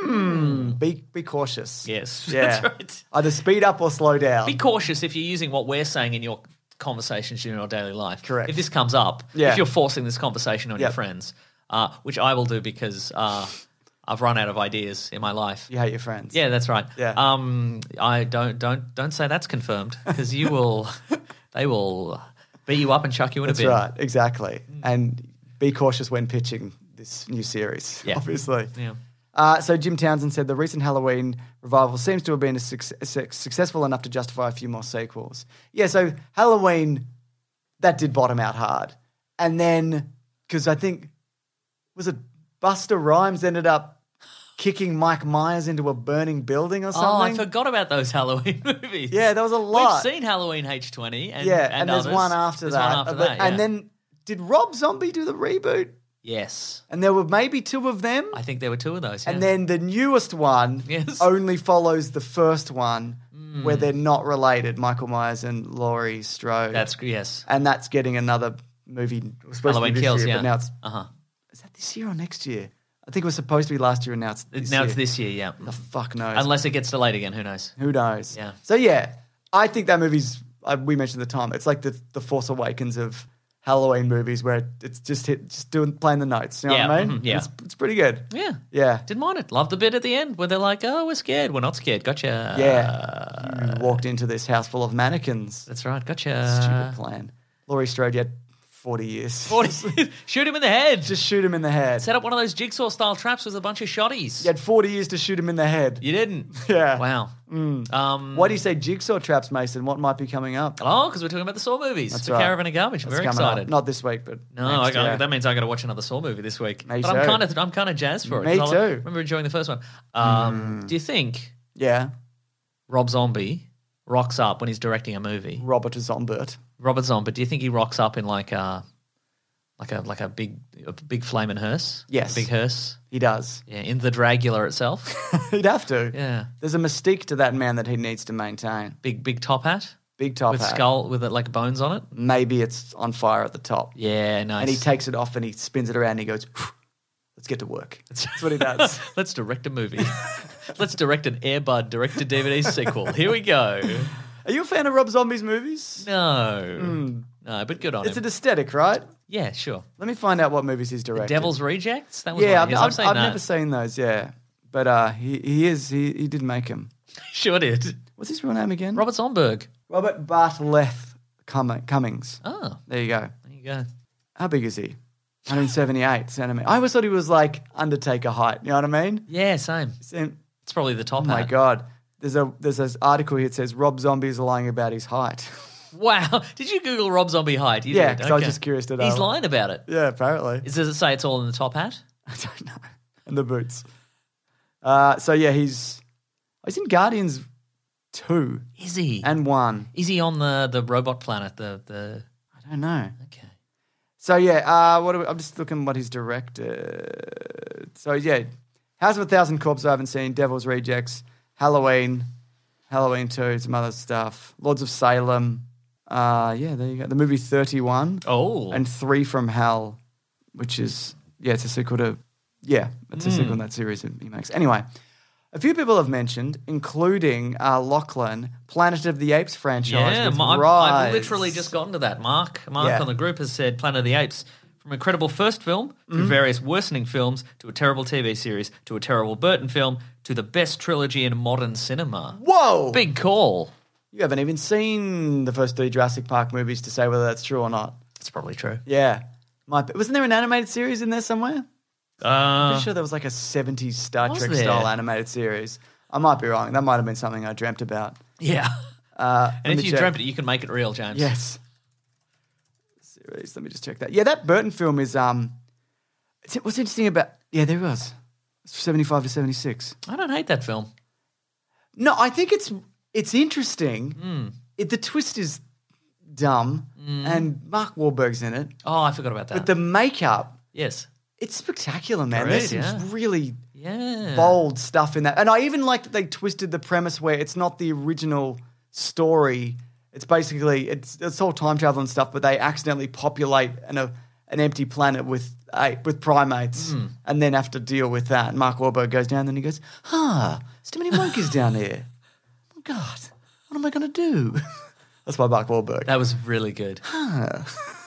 Be be cautious. Yes, Yeah. that's right. Either speed up or slow down. Be cautious if you're using what we're saying in your conversations in your daily life. Correct. If this comes up, Yeah. if you're forcing this conversation on your Yep. friends, uh, which I will do because uh, I've run out of ideas in my life. You hate your friends. Yeah, that's right. Yeah. Um, I don't don't don't say that's confirmed because you will, they will beat you up and chuck you in That's a bin. right. Exactly. And be cautious when pitching this new series. Yeah. Obviously. Yeah. Uh, so Jim Townsend said the recent Halloween revival seems to have been a suc- su- successful enough to justify a few more sequels. Yeah, so Halloween, that did bottom out hard. And then, because I think, was it Busta Rhymes ended up kicking Mike Myers into a burning building or Oh, I something? forgot about those Halloween movies. Yeah, there was a lot. We've seen Halloween H twenty and yeah, and, and, there's others. one after There's that. one after But- that, And yeah. then, did Rob Zombie do the reboot? yes, And there were maybe two of them? I think there were two of those. And yeah. then the newest one Yes. only follows the first one Hmm. where they're not related, Michael Myers and Laurie Strode. that's yes. and that's getting another movie. It was supposed Halloween to be this Kills, year, yeah. but now it's Uh huh. is that this year or next year? I think it was supposed to be last year and now it's this Now year. it's this year, yeah. The fuck knows. Unless it gets delayed again, who knows? Who knows? Yeah. So yeah, I think that movie's uh, we mentioned at the time. It's like the the Force Awakens of Halloween movies where it's just hit, just doing playing the notes. You know Yeah, what I mean? mhm, yeah. It's, it's pretty good. Yeah. Yeah. Didn't mind it. Loved the bit at the end where they're like, "Oh, we're scared. We're not scared. Gotcha." Yeah. You walked into this house full of mannequins. That's right. Gotcha. Stupid plan. Laurie Strode, you had forty years. forty Shoot him in the head. Just shoot him in the head. Set up one of those jigsaw-style traps with a bunch of shotties. You had forty years to shoot him in the head. You didn't? Yeah. Wow. Mm. Um, Why do you say jigsaw traps, Mason? What might be coming up? Oh, because we're talking about the Saw movies. That's the right. Caravan of Garbage. I'm That's very coming up. excited. Not this week, but No, I next got, year. that means I got to watch another Saw movie this week. Me but I'm too. kind of I'm kind of jazzed for it. Me 'cause I too. remember enjoying the first one. Um, Mm. Do you think Yeah. Rob Zombie rocks up when he's directing a movie? Robert Zombert. Robert Zombie. Do you think he rocks up in like a like a like a big a big flaming hearse? Yes. a big hearse. He does. Yeah, in the Dragula itself. He'd have to. Yeah, There's a mystique to that man that he needs to maintain. big big top hat Big top with hat. skull with it, like bones on it. Maybe it's on fire at the top. Yeah, nice. And he takes it off and he spins it around and he goes, let's get to work. That's what he does. Let's direct a movie. Let's direct an Air Bud direct-to-D V D sequel. Here we go. Are you a fan of Rob Zombie's movies? No. No, but good on It's him. an aesthetic, right? Yeah, sure. Let me find out what movies he's directed. Devil's Rejects? That was Yeah, one I've, of his. I've, seen I've that. never seen those, yeah. But uh, he, he is, he, he did make them. Sure did. What's his real name again? Robert Zomberg. Robert Bartlett Cum- Cummings. Oh, There you go. there you go. How big is he? one seventy-eight centimeters. I always thought he was like Undertaker height. You know what I mean? Yeah, same. Same- It's probably the top Oh my hat. God. There's a there's this article here that says Rob Zombie is lying about his height. Wow. Did you Google Rob Zombie height? You Yeah, did? 'cause I was just curious to know. He's lying about it. Yeah, apparently. Is, does it say it's all in the top hat? I don't know. And the boots. Uh, so yeah, he's he's in Guardians two Is he? and one. Is he on the, the robot planet? The the I don't know. Okay. So yeah, uh, what do we, I'm just looking what he's directed. So yeah, House of a Thousand Corpses I haven't seen. Devil's Rejects, Halloween, Halloween two, some other stuff. Lords of Salem. Uh, yeah, there you go. The movie thirty-one. Oh. And Three from Hell, which is yeah, it's a sequel to yeah, it's a Mm. sequel in that series that he makes. Anyway, a few people have mentioned, including uh, Lachlan, Planet of the Apes franchise. Yeah, with Ma- I've, Rise. I've literally just gotten to that. Mark, Mark Yeah. on the group has said Planet of the Apes, from incredible first film through Mhm. various worsening films to a terrible T V series to a terrible Burton film to the best trilogy in modern cinema. Whoa! Big call. You haven't even seen the first three Jurassic Park movies to say whether that's true or not. It's probably true. Yeah. Might be. Wasn't there an animated series in there somewhere? Uh, I'm pretty sure there was like a seventies Star Was Trek there? style animated series. I might be wrong. That might have been something I dreamt about. Yeah. Uh, let And if me you check. dreamt it, you can make it real, James. Yes. Series. Let me just check that. Yeah, that Burton film is. um. It's, what's interesting about? Yeah, there was. It's seventy-five to seventy-six. I don't hate that film. No, I think it's it's interesting. Mm. It, the twist is dumb, Mm. and Mark Wahlberg's in it. Oh, I forgot about that. But the makeup, yes. it's spectacular, man. Great, There's some yeah. really Yeah. bold stuff in that. And I even like that they twisted the premise where it's not the original story. It's basically, it's, it's all time travel and stuff, but they accidentally populate an, a, an empty planet with uh, with primates Mm. and then have to deal with that. And Mark Wahlberg goes down and he goes, huh, there's too many monkeys down there. Oh, God, what am I going to do? That's by Mark Wahlberg. That was really good. Huh.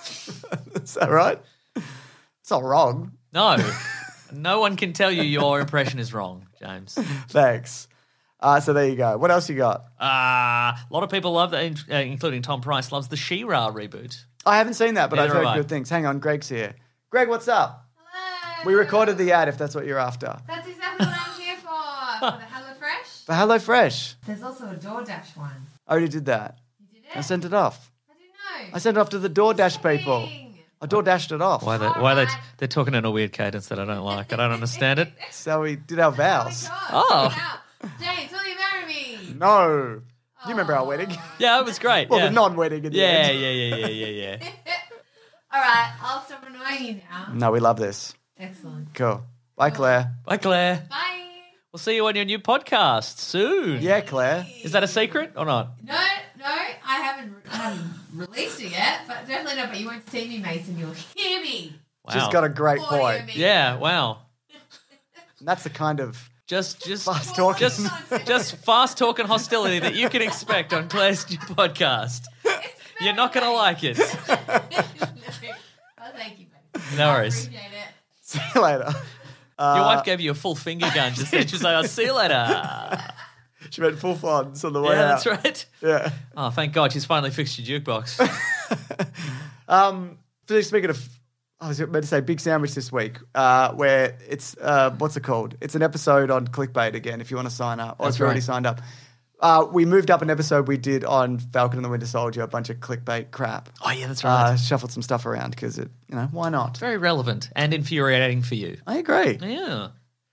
Is that right? It's not wrong. No. No one can tell you your impression is wrong, James. Thanks. Uh, so there you go. What else you got? Uh, a lot of people love that, in- uh, including Tom Price, loves the She-Ra reboot. I haven't seen that, but Neither I've heard have I. good things. Hang on, Greg's here. Greg, what's up? Hello. We recorded the ad if that's what you're after. That's exactly what I'm here for. For the HelloFresh. For HelloFresh. There's also a DoorDash one. I already did that. You did it? I sent it off. I didn't know. I sent it off to the DoorDash people. I DoorDashed it off. Why they, why they, they're talking in a weird cadence that I don't like. I don't understand it. So we did our vows. Oh. James, will you marry me? No. You remember our wedding? Yeah, it was great. Well, yeah. the non-wedding in the Yeah, end. yeah, yeah, yeah, yeah, yeah. All right, I'll stop annoying you now. No, we love this. Excellent. Cool. Bye, Claire. Bye, Claire. Bye. We'll see you on your new podcast soon. Yeah, Claire. Is that a secret or not? No, no, I haven't, I haven't released it yet, but definitely not. But you won't see me, Mason. You'll hear me. Wow. She's got a great Or point. hear me. Yeah, wow. And that's the kind of Just, just, fast talking. just, just fast talk and hostility that you can expect on Claire's new podcast. You're not going to like it. Oh, thank you, Mason. No I worries. appreciate it. See you later. Uh, Your wife gave you a full finger gun just then. She's like, I'll see you later. She went full fronts on the way Yeah, out. that's right. Yeah. Oh, thank God she's finally fixed your jukebox. Um, speaking of, I was meant to say Big Sandwich this week, uh, where it's, uh, what's it called? It's an episode on Clickbait again, if you want to sign up. Or That's if you're already right. signed up. Uh, we moved up an episode we did on Falcon and the Winter Soldier, a bunch of clickbait crap. Oh, yeah, that's right. Uh, shuffled some stuff around because, it, you know, why not? Very relevant and infuriating for you. I agree. Yeah.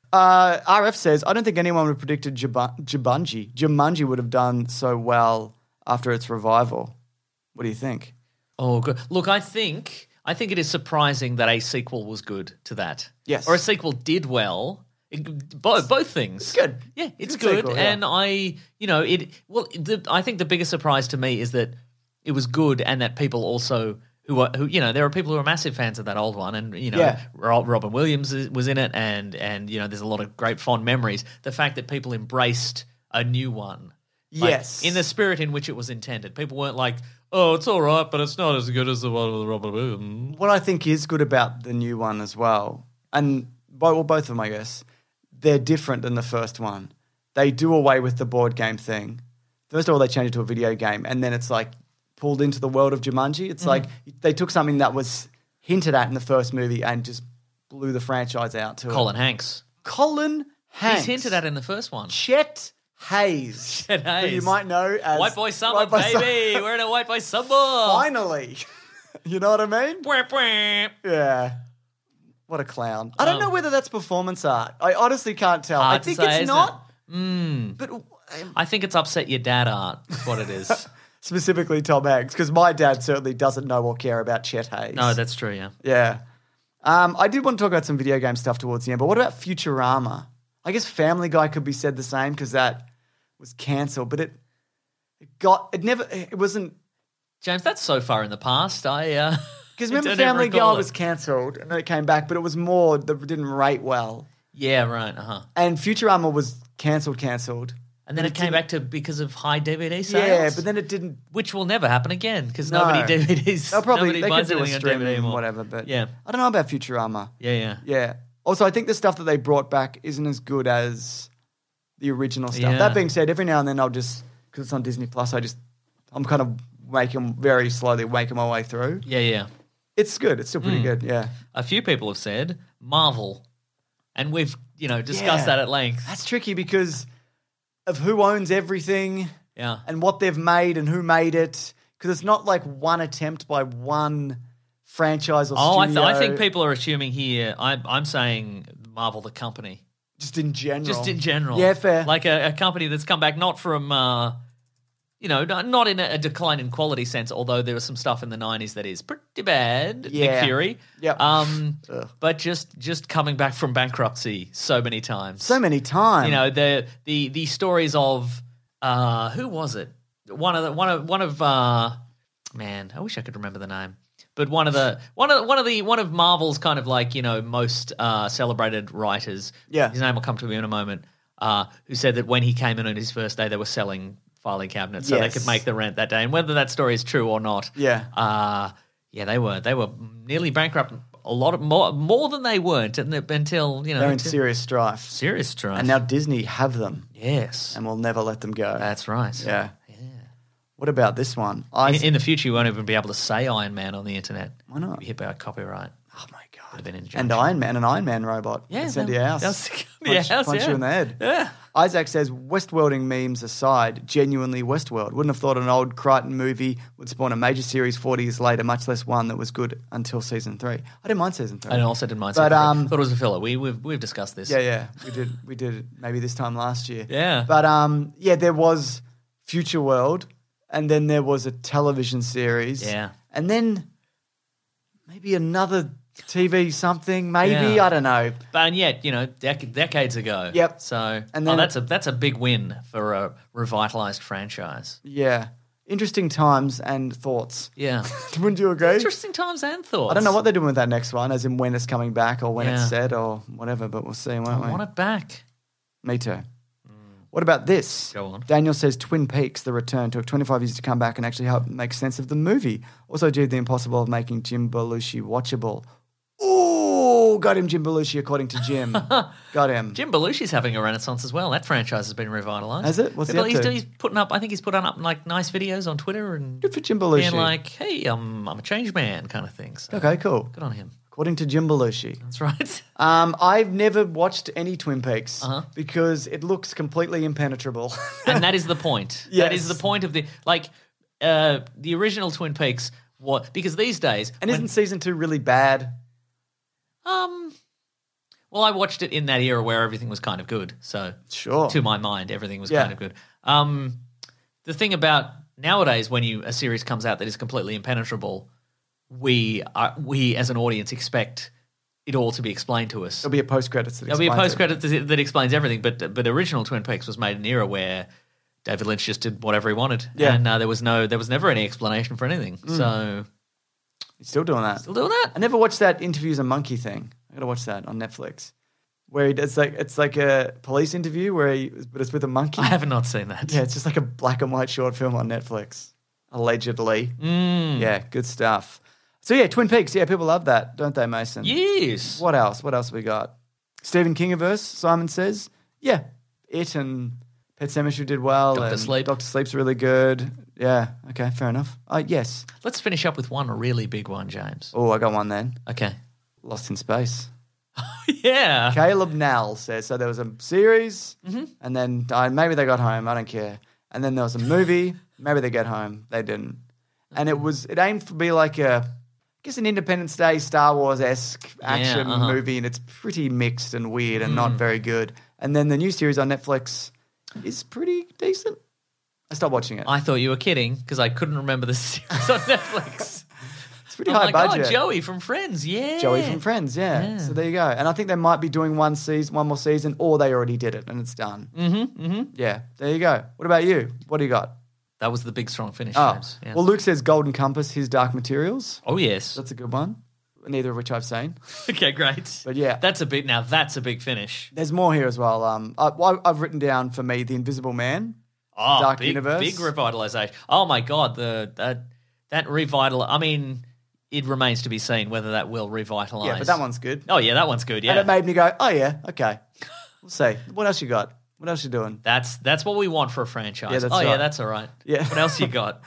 Uh, R F says, I don't think anyone would have predicted Jab- Jumanji. Jumanji would have done so well after its revival. What do you think? Oh, good. Look, I think I think it is surprising that a sequel was good to that. Yes. Or a sequel did well. It, both both things. It's good. Yeah, it's It's a good good. sequel, yeah. And I, you know, it. Well, the, I think the biggest surprise to me is that it was good, and that people also who are who you know there are people who are massive fans of that old one, and you know Yeah. Ro- Robin Williams is- was in it, and and you know there's a lot of great fond memories. The fact that people embraced a new one, like, Yes. in the spirit in which it was intended. People weren't like, oh, it's all right, but it's not as good as the one with Robin Williams. What I think is good about the new one as well, and bo- well, both of them, I guess, they're different than the first one. They do away with the board game thing. First of all, they change it to a video game, and then it's like pulled into the world of Jumanji. It's Mm-hmm. like they took something that was hinted at in the first movie and just blew the franchise out to Colin it. Hanks. Colin Hanks. He's hinted at in the first one. Chet Hayes. Chet Who Hayes. you might know as White boy summer, White Boy baby. Summer. We're in a white boy summer. Finally. You know what I mean? Bwah, bwah. Yeah. What a clown. I don't Um, know whether that's performance art. I honestly can't tell. I Hard to think say, it's isn't not. it? Mm. But um, I think it's upset your dad art. Is what it is. specifically Tom Hanks, because my dad certainly doesn't know or care about Chet Hayes. No, that's true. Yeah. Yeah. Um, I did want to talk about some video game stuff towards the end, but what about Futurama? I guess Family Guy could be said the same because that was cancelled, but it it got it never it wasn't James, that's so far in the past. I uh, because I remember don't even Family recall Guy it. was cancelled and then it came back, but it was more that didn't rate well. Yeah, right. Uh huh. And Futurama was cancelled, cancelled. And then But it came didn't- back to because of high D V D sales. Yeah, but then it didn't. which will never happen again because No. nobody D V Ds. They'll probably nobody they could buys do a anything on D V D streaming anymore. whatever, but yeah, I don't know about Futurama. yeah, yeah. Yeah. Also, I think the stuff that they brought back isn't as good as the original stuff. Yeah. That being said, every now and then I'll just because it's on Disney Plus, I just I'm kind of making very slowly making my way through. Yeah, yeah. It's good. It's still pretty Mm. good. Yeah. A few people have said Marvel, and we've you know discussed Yeah. that at length. That's tricky because of who owns everything Yeah. and what they've made and who made it. Because it's not like one attempt by one franchise or Oh, I, studio. th- I think people are assuming here. I, I'm saying Marvel, the company, just in general. just in general. Yeah, fair. Like a, a company that's come back not from, uh, you know, not, not in a, a decline in quality sense. Although there was some stuff in the nineties that is pretty bad. Yeah. Nick Fury. Yep. Um, Ugh. but just just coming back from bankruptcy so many times. So many times. You know the the the stories of uh, who was it? One of the one of one of uh, man, I wish I could remember the name. But one of the one of one of the one of Marvel's kind of like you know most uh, celebrated writers. Yeah. his name will come to me in a moment. Uh, who said that when he came in on his first day, they were selling filing cabinets so Yes. they could make the rent that day, and whether that story is true or not. Yeah. Uh, yeah, they were they were nearly bankrupt. A lot of more more than they weren't and the- until you know They're in until- serious strife. serious strife. And now Disney have them. yes, And will never let them go. that's right. yeah. What about this one? I, In, in the future, you won't even be able to say Iron Man on the internet. Why not? You'll be hit by a copyright. oh my God. Would have been in And Iron Man, an Iron Man robot. Yeah, Can send that- you your house. that's- punch the house, punch yeah. you in the head. Yeah. Isaac says, Westworlding memes aside, genuinely Westworld. Wouldn't have thought an old Crichton movie would spawn a major series forty years later, much less one that was good until season three. I didn't mind season three. I also didn't mind. But, But um, um, thought it was a filler. We we've we've discussed this. Yeah, yeah. We did we did it maybe this time last year. Yeah. But um yeah, there was Future World and then there was a television series. Yeah. And then maybe another T V something, maybe, Yeah. I don't know. But and yet, you know, dec- decades ago. Yep. So, And and then- oh, that's a that's a big win for a revitalized franchise. Yeah. Interesting times and thoughts. Yeah. Wouldn't you agree? Interesting times and thoughts. I don't know what they're doing with that next one, as in when it's coming back or when Yeah. it's set or whatever, but we'll see, won't I we? want it back. Me too. What about this? Go on. Daniel says Twin Peaks, The Return, took twenty-five years to come back and actually help make sense of the movie. Also did the impossible of making Jim Belushi watchable. Ooh, Oh, got him, Jim Belushi, according to Jim. Got him. Jim Belushi's having a renaissance as well. That franchise has been revitalised. Has it? What's he up he's, to? he's putting up, I think he's putting up like nice videos on Twitter and Good for Jim Belushi. being like, hey, I'm, I'm a changed man kind of thing. So Okay, cool. good on him. According to Jim Belushi. That's right. Um, I've never watched any Twin Peaks Uh-huh. because it looks completely impenetrable. And that is the point. Yes. That is the point of the, like, uh, the original Twin Peaks, what, because these days. And when- isn't season two really bad? Um, well, I watched it in that era where everything was kind of good. So, Sure. to my mind, everything was Yeah. kind of good. Um, the thing about nowadays, when you a series comes out that is completely impenetrable, we are, we as an audience expect it all to be explained to us. There'll be a post credits. There'll be a post credit that, that explains everything. But but original Twin Peaks was made in an era where David Lynch just did whatever he wanted, Yeah. and uh, there was no there was never any explanation for anything. So He's still doing that. still doing that. I never watched that Interviews a Monkey thing. I got to watch that on Netflix. Where he does like it's like a police interview where he but it's with a monkey. I have not seen that. Yeah, it's just like a black and white short film on Netflix. Allegedly. Mm. Yeah, good stuff. So yeah, Twin Peaks. Yeah, people love that, don't they, Mason? Yes. What else? What else we got? Stephen Kingiverse, Simon says. Yeah. It and Pet Sematary did well. Doctor and Sleep. Doctor Sleep's really good. Yeah. Okay, fair enough. Uh, yes. Let's finish up with one really big one, James. Oh, I got one then. Okay. Lost in Space. Yeah. Caleb Nell says, so there was a series, Mm-hmm. and then uh, maybe they got home, I don't care. And then there was a movie, maybe they get home, they didn't. And it was, it aimed to be like a, I guess an Independence Day, Star Wars-esque action uh-huh. movie, and it's pretty mixed and weird and not very good. And then the new series on Netflix is pretty decent. I stopped watching it. I thought you were kidding because I couldn't remember the series on Netflix. It's pretty I'm high like, budget. oh, Joey from Friends, yeah. Joey from Friends, yeah. Yeah. So there you go. And I think they might be doing one season, one more season, or they already did it and it's done. Mm-hmm, mm-hmm. Yeah, there you go. What about you? What do you got? That was the big, strong finish, Oh, James. Yeah. well, Luke says Golden Compass, his Dark Materials. oh, yes. That's a good one. Neither of which I've seen. Okay, great. But yeah. That's a big, now that's a big finish. There's more here as well. Um, I, I've written down for me The Invisible Man. Oh, Dark big, Universe. big revitalization. Oh my God, the that that revital. I mean, it remains to be seen whether that will revitalize. Yeah, but that one's good. Oh yeah, that one's good. Yeah, And it made me go, oh yeah, okay. We'll see. What else you got? What else you doing? that's that's what we want for a franchise. Yeah, that's oh yeah, right. that's all right. Yeah. What else you got?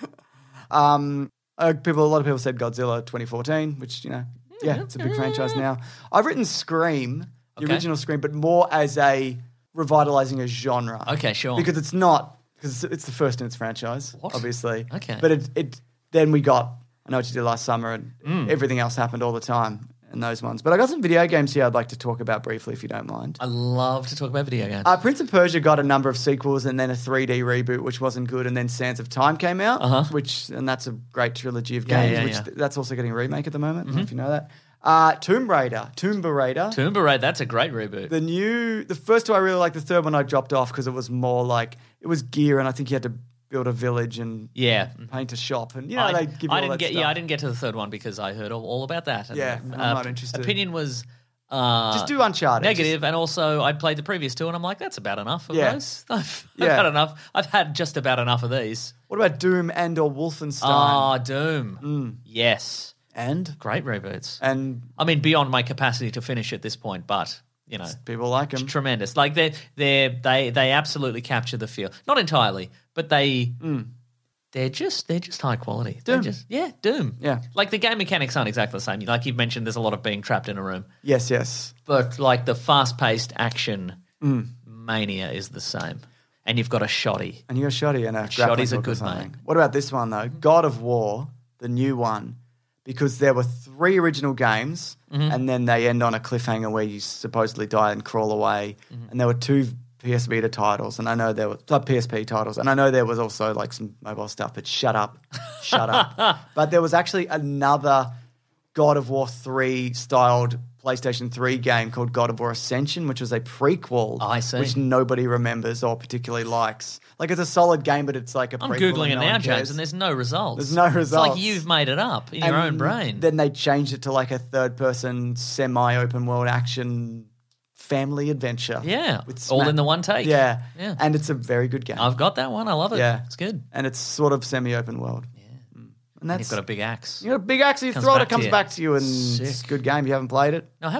Um, uh, people, a lot of people said Godzilla twenty fourteen, which, you know, yeah, it's a big franchise now. I've written Scream, the Okay. original Scream, but more as a revitalizing a genre. Okay, sure. Because it's not, because it's the first in its franchise, What? obviously. Okay. But it, it then we got I Know What You Did Last Summer, and Mm. everything else happened all the time in those ones. But I got some video games here I'd like to talk about briefly, if you don't mind. I love to talk about video games. Uh, Prince of Persia got a number of sequels and then a three D reboot, which wasn't good, and then Sands of Time came out, Uh-huh. which and that's a great trilogy of Yeah, games. yeah, which yeah. th- that's also getting a remake at the moment. I don't know if you know that. Uh, Tomb Raider, Tomb Raider. Tomb Raider, that's a great reboot. The new, the first two I really liked. The third one I dropped off because it was more like it was gear, and I think you had to build a village and yeah. paint a shop, and you know I, they give you I all didn't that get stuff. yeah I didn't get to the third one because I heard all, all about that. And, Yeah, I'm not interested. Opinion was uh, Just do Uncharted. negative, and also I'd played the previous two, and I'm like, that's about enough of Yeah. those. I've, I've Yeah. had enough. I've had just about enough of these. What about Doom and or Wolfenstein? Ah, Doom. Yes, and great reboots. and I mean, beyond my capacity to finish at this point, but you know, people like them. tremendous. Like they they they they absolutely capture the feel. Not entirely, but they they're just they're just high quality. They're Doom. just yeah, Doom. Yeah. Like the game mechanics aren't exactly the same. Like you've mentioned, there's a lot of being trapped in a room, Yes, yes. but like the fast-paced action Mm. mania is the same. And you've got a shoddy. And you're a shoddy and a Shoddy's grappling a hook or good something. mate. What about this one though? God of War, the new one, because there were three original games, Mm-hmm. and then they end on a cliffhanger where you supposedly die and crawl away. Mm-hmm. And there were two P S Vita titles, and I know there were uh, P S P titles, and I know there was also like some mobile stuff. But shut up, shut up. But there was actually another God of War three styled PlayStation three game called God of War Ascension, which was a prequel, Oh, I see. which nobody remembers or particularly likes. Like, it's a solid game, but it's like a I'm prequel. Googling it and no now, one James, cares. and there's no results. There's no It's results. like you've made it up in your And own brain. Then they changed it to like a third-person, semi-open world action family adventure. Yeah, with all sma- in the one take. Yeah, Yeah. and it's a very good game. I've got that one. I love it. Yeah. It's good. and it's sort of semi-open world. Yeah, and And that's you've got a big axe. you got a big axe. You Comes throw it, back it comes to you. back to you, and it's a Sick. good game. You haven't played it. No, I have played it.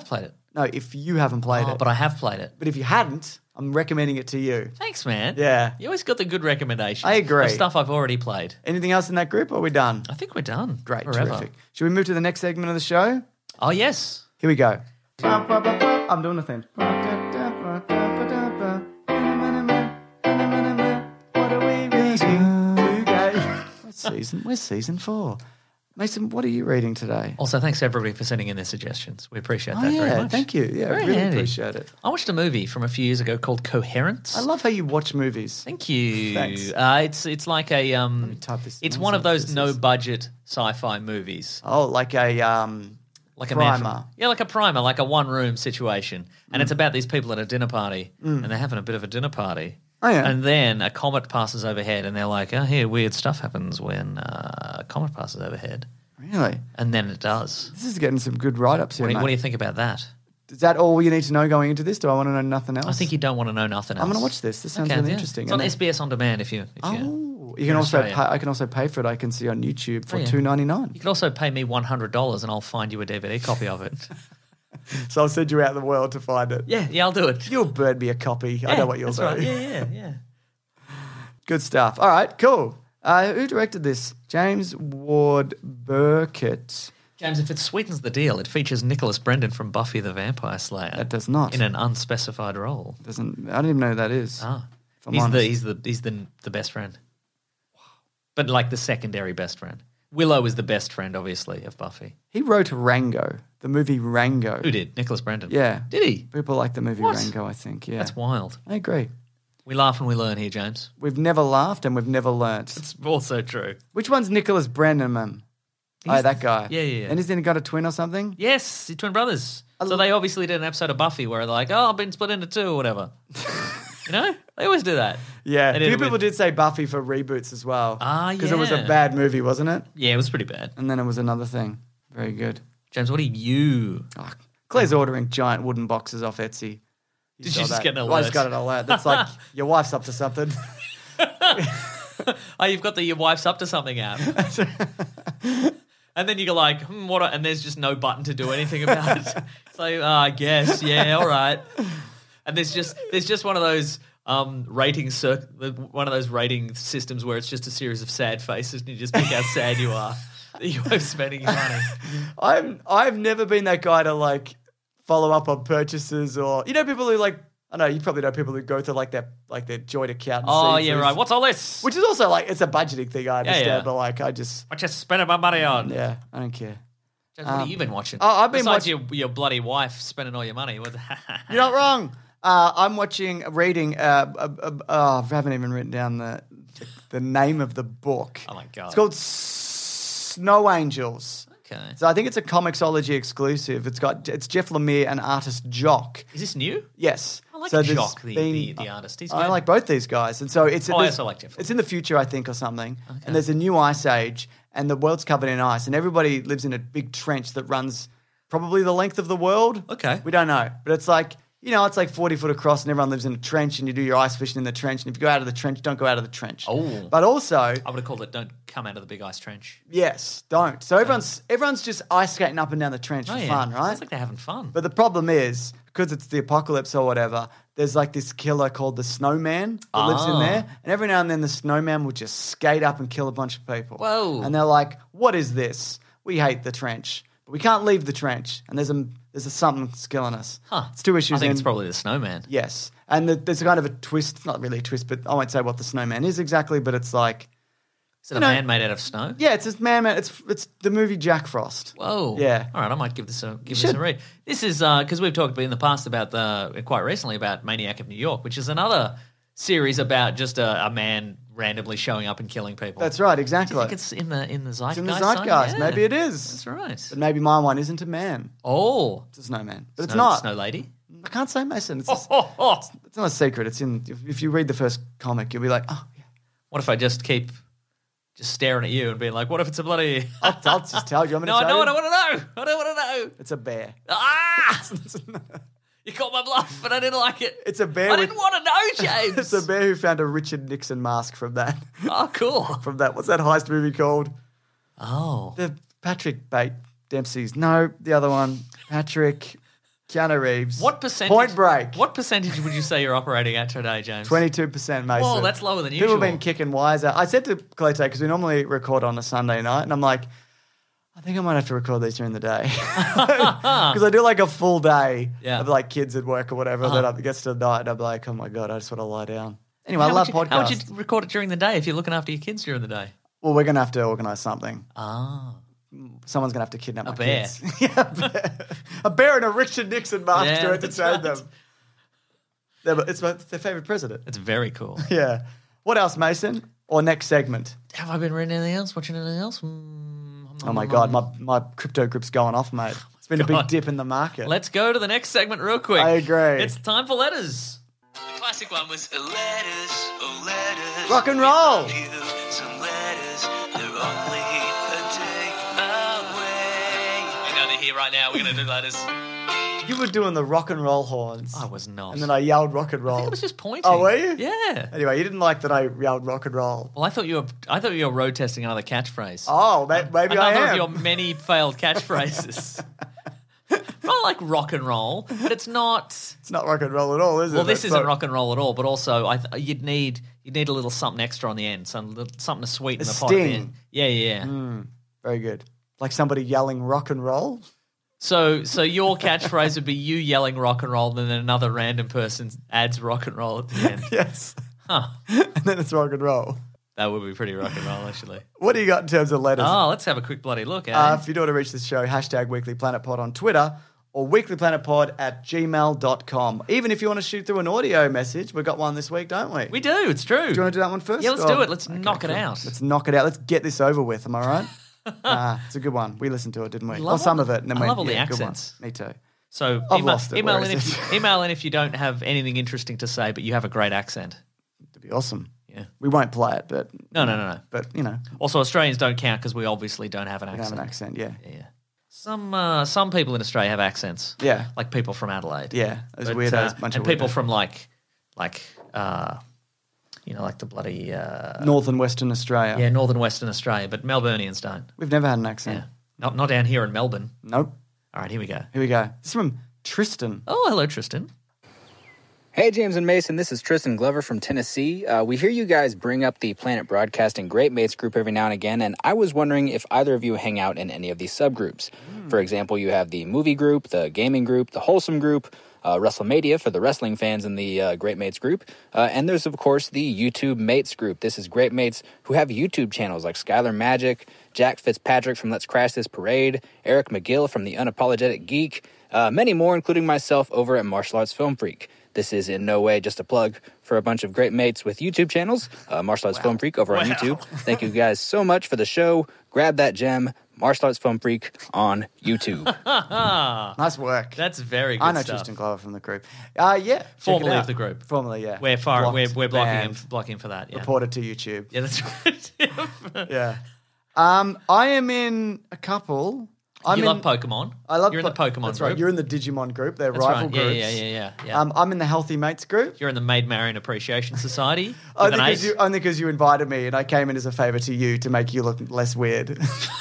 No, if you haven't played Oh, it. but I have played it. But if you hadn't, I'm recommending it to you. Thanks, man. Yeah. You always got the good recommendations. I agree. Of stuff I've already played. Anything else in that group, or are we done? I think we're done. Great, Forever. terrific. Should we move to the next segment of the show? Oh, yes. Here we go. I'm doing the thing. What are we reading today? What season? Where's season four? Mason, what are you reading today? Also, thanks everybody for sending in their suggestions. We appreciate Oh, that yeah, very much. thank you. Yeah, Very really handy. appreciate it. I watched a movie from a few years ago called Coherence. I love how you watch movies. Thank you. Thanks. Uh, it's it's like a um. type this It's down, one see of what those this no is. budget sci-fi movies. Oh, like a um, Like a man primer. from- yeah, like a primer, like a one-room situation, and it's about these people at a dinner party, Mm. and they're having a bit of a dinner party. Oh, yeah. And then a comet passes overhead, and they're like, "Oh, here, weird stuff happens when uh, a comet passes overhead." Really? And then it does. This is getting some good write-ups here, What do, you, mate. what do you think about that? Is that all you need to know going into this? Do I want to know nothing else? I think you don't want to know nothing else. I'm going to watch this. This sounds Okay, really yeah. interesting. It's on And S B S On Demand if you. If Oh, you you you're can in also Australia. pay, I can also pay for it. I can see on YouTube for Oh, yeah. two ninety nine. You can also pay me one hundred dollars, and I'll find you a D V D copy of it. So I'll send you out in the world to find it. yeah, yeah, I'll do it. You'll bird me a copy. I Yeah, know what you'll that's do. right. Yeah, yeah, yeah. Good stuff. All right, cool. Uh, who directed this? James Ward Burkett. James, if it sweetens the deal, it features Nicholas Brendan from Buffy the Vampire Slayer. That does not. In an unspecified role. Doesn't. I don't even know who that is. Ah, if I'm he's the honest. he's the he's the the best friend. Wow. But like the secondary best friend. Willow is the best friend, obviously, of Buffy. He wrote Rango, the movie Rango. Who did? Nicholas Brendan. Yeah. Did he? People like the movie What? Rango, I think. Yeah. That's wild. I agree. We laugh and we learn here, James. We've never laughed and we've never learnt. It's also true. Which one's Nicholas Brennan? man? Oh, He's- that guy. Yeah, yeah, yeah. And he's then got a twin or something? Yes, the twin brothers. So they obviously did an episode of Buffy where they're like, oh, I've been split into two or whatever. You know? They always do that. Yeah. They A did few it with- people did say Buffy for reboots as well. Ah, Because it was a yeah. bad movie, wasn't it? Yeah, it was pretty bad. And then it was another thing. Very good. James, what do you... Oh, Claire's ordering giant wooden boxes off Etsy. Did you saw just that. get an Well, I just alert? got an alert. That's like, your wife's up to something. Oh, you've got the your wife's up to something app. And then you're like, hmm, what? are- And there's just no button to do anything about it. It's like, oh, I guess, yeah, all right. And there's just there's just one of those um, rating cir- one of those rating systems where it's just a series of sad faces, and you just pick how sad you are that you're spending your money. I'm, I've never been that guy to like follow up on purchases or, you know, people who like, I know you probably know people who go through like their like their joint account. And Oh see yeah, who's- right. What's all this? Which is also like, it's a budgeting thing, I understand, yeah. but like I just, What you spending my money on? yeah, I don't care. James, what Um, have you been watching? oh, I've been Besides watch- your, your bloody wife spending all your money. What- You're not wrong. Uh, I'm watching, reading, uh, uh, uh, oh, I haven't even written down the, the the name of the book. Oh my God. It's called Snow Angels. Okay. So I think it's a Comixology exclusive. It's got, it's Jeff Lemire and artist Jock. Is this new? Yes. I like so there's Jock, the, been- the, the artist. He's I good. like both these guys. And so it's, Oh, I there's- also like Jeff it's in the future, I think, or something. And there's a new ice age and the world's covered in ice and everybody lives in a big trench that runs probably the length of the world. Okay. We don't know. But it's like, you know, it's like forty foot across and everyone lives in a trench and you do your ice fishing in the trench. And if you go out of the trench, don't go out of the trench. Oh. But also, I would have called it "Don't come out of the big ice trench." yes, don't. So everyone's everyone's just ice skating up and down the trench Oh for yeah, fun, right? Sounds like they're having fun. But the problem is, because it's the apocalypse or whatever, there's like this killer called the Snowman that lives in Ah. there. And every now and then the Snowman will just skate up and kill a bunch of people. Whoa. And they're like, what is this? We hate the trench. But we can't leave the trench. And there's a there's a something that's killing us. Huh. It's two issues I think in. it's probably the snowman. Yes. And the, there's kind of a twist. It's not really a twist, but I won't say what the Snowman is exactly, but it's like, Is it You a know- man made out of snow? yeah, it's this man, man. It's, it's the movie Jack Frost. Whoa. Yeah. All right, I might give this a give You this should. a read. This is because we've talked in the past about the quite recently about Maniac of New York, which is another series about just a, a man randomly showing up and killing people. That's right, Do exactly. you think it's in the in the zeitgeist? It's in the zone? zeitgeist. Yeah. Maybe it is. That's right. But maybe my one isn't a man. Oh, It's a snowman. But it's Snow- not. Snow Lady. I can't say Mason. It's, Oh, oh, oh. it's not a secret. It's in. If, if you read the first comic, you'll be like, oh, yeah. What if I just keep just staring at you and being like, "What if it's a bloody?" I'll, I'll just tell you. I'm no, going to I tell know. I you. don't want to know. I don't want to know. It's a bear. Ah! You called my bluff, but I didn't like it. It's a bear. I with- didn't want to know, James. It's a bear who found a Richard Nixon mask from that. Oh, cool. From that. What's that heist movie called? Oh, The Patrick Bate Dempsey's. No, the other one. Patrick. Keanu Reeves. What percentage? Point Break. What percentage would you say you're operating at today, James? twenty-two percent, Mason. Whoa, that's lower than People usual. have been kicking wires out. I said to Clete, because we normally record on a Sunday night, and I'm like, I think I might have to record these during the day. Because I do like a full day Yeah. of like kids at work or whatever. Uh-huh. Then it gets to the night, and I'm like, oh my God, I just want to lie down. Anyway, How I love would you, podcasts. How would you record it during the day if you're looking after your kids during the day? Well, we're going to have to organise something. Ah. Someone's going to have to kidnap A my bear. kids. yeah, a bear. A bear in a Richard Nixon mask Yeah, to that's entertain right. them. They're- It's my- it's their favourite president. It's very cool. Yeah. What else, Mason? Or next segment? Have I been reading anything else? Watching anything else? Mm, Oh my God, my, my crypto grip's going off, mate. It's been a big God. dip in the market. Let's go to the next segment real quick. I agree. It's time for letters. The classic one was letters, oh letters. Rock and roll. We love you. Some letters, they're only a day away. We're going to hear right now. We're going to do letters. You were doing the rock and roll horns. I was not. And then I yelled rock and roll. I think I was just pointing. Oh, were you? Yeah. Anyway, you didn't like that I yelled rock and roll. Well, I thought you were. I thought you were road testing another catchphrase. Oh, may- maybe I Another am. of your many failed catchphrases. Not like rock and roll, but it's not. It's not rock and roll at all, is it? Well, this That's isn't not- rock and roll at all. But also, I th- you'd need you'd need a little something extra on the end, some little, something to sweeten A the pot. At the sting. end. Yeah, yeah. yeah. Mm, very good. Like somebody yelling rock and roll? So, so your catchphrase would be you yelling rock and roll, and then another random person adds rock and roll at the end. Yes. Huh. And then it's rock and roll. That would be pretty rock and roll, actually. What do you got in terms of letters? Oh, let's have a quick bloody look. Eh? Uh, if you do want to reach this show, hashtag Weekly Planet Pod on Twitter or weeklyplanetpod at gmail dot com. Even if you want to shoot through an audio message, we've got one this week, don't we? we do. It's true. Do you want to do that one first? Yeah, let's or- do it. Let's Okay, knock it cool. out. Let's knock it out. Let's get this over with. Am I right? uh, it's a good one. We listened to it, didn't we? I Or love some all of it. And then I we, love all the yeah, good one. accents. Me too. So I've email, lost it. email Where in is if it? you, email in if you don't have anything interesting to say, but you have a great accent. It'd be awesome. Yeah. We won't play it, but No, no, no, no. but you know, Also, Australians don't count because we obviously don't have an we have accent. an accent. Yeah, Yeah. Some uh, some people in Australia have accents. yeah, Like people from Adelaide. yeah. Those But, weirdos, uh, bunch and of people weirdos. from like like uh, you know like the bloody uh, North and Western Australia. yeah northern Western Australia, but Melburnians don't. We've never had an accent. Yeah, not not down here in Melbourne. Nope. All right, here we go. Here we go. This is from Tristan. Oh, hello, Tristan. Hey, James and Mason, this is Tristan Glover from Tennessee. Uh, we hear you guys bring up the Planet Broadcasting Great Mates group every now and again, and I was wondering if either of you hang out in any of these subgroups. For example, you have the movie group, the gaming group, the wholesome group, uh, WrestleMania for the wrestling fans in the uh, Great Mates group, uh, and there's, of course, the YouTube Mates group. This is Great Mates who have YouTube channels like Skylar Magic, Jack Fitzpatrick from Let's Crash This Parade, Eric McGill from The Unapologetic Geek, uh, many more, including myself over at Martial Arts Film Freak. This is in no way just a plug for a bunch of great mates with YouTube channels. Uh, Martial Arts Film Freak over on Wow. YouTube. Thank you guys so much for the show. Grab that gem, Martial Arts Film Freak on YouTube. Nice work. That's very good I know stuff. Tristan Glover from the group. Uh, yeah. check it Formerly out. of the group. Formerly, yeah. We're far. Blocked, we're we're blocking him, banned, blocking for that. Yeah. reported to YouTube. Yeah, that's right. Yeah. Um, I am in a couple. I'm you in, love Pokemon. I love You're in the Po- Pokemon That's group. right. You're in the Digimon group. They're That's rival right. Yeah, groups. yeah, yeah, yeah, yeah. Um, I'm in the Healthy Mates group. You're in the Maid Marian Appreciation Society. Only with an because eight. you, only because you invited me and I came in as a favour to you to make you look less weird. It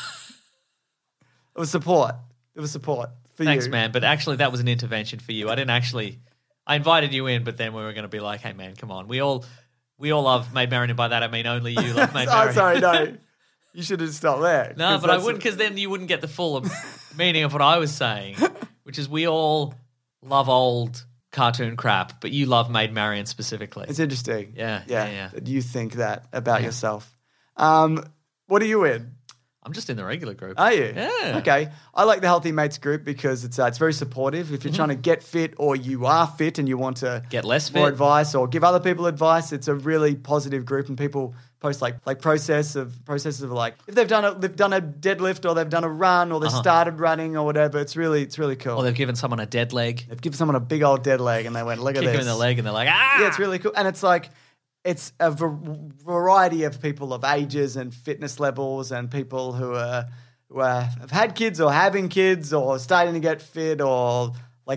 was support. It was support for Thanks, you. man. But actually, that was an intervention for you. I didn't actually. I invited you in, but then we were going to be like, "Hey, man, come on. We all, we all love Maid Marian, and by that I mean only you love Maid Oh, Marian." sorry, no. You should have stopped there. No, 'cause but I that's- wouldn't, because then you wouldn't get the full meaning of what I was saying, which is we all love old cartoon crap, but you love Maid Marian specifically. It's interesting. Yeah, yeah, yeah, yeah. that you think that about Yeah. yourself. Um, what are you in? I'm just in the regular group. Are you? Yeah. Okay. I like the Healthy Mates group because it's uh, it's very supportive. If you're trying to get fit or you are fit and you want to Get less more fit. advice or give other people advice, it's a really positive group and people post like like process of processes of like if they've done a they've done a deadlift or they've done a run or they Uh-huh. started running or whatever. It's really it's really cool. Or they've given someone a dead leg, They've given someone a big old dead leg and they went, look at kick this. him in the leg, and they're like, ah! Yeah, it's really cool. And it's like, it's a v- variety of people of ages and fitness levels and people who are, who are, have had kids or having kids or starting to get fit or like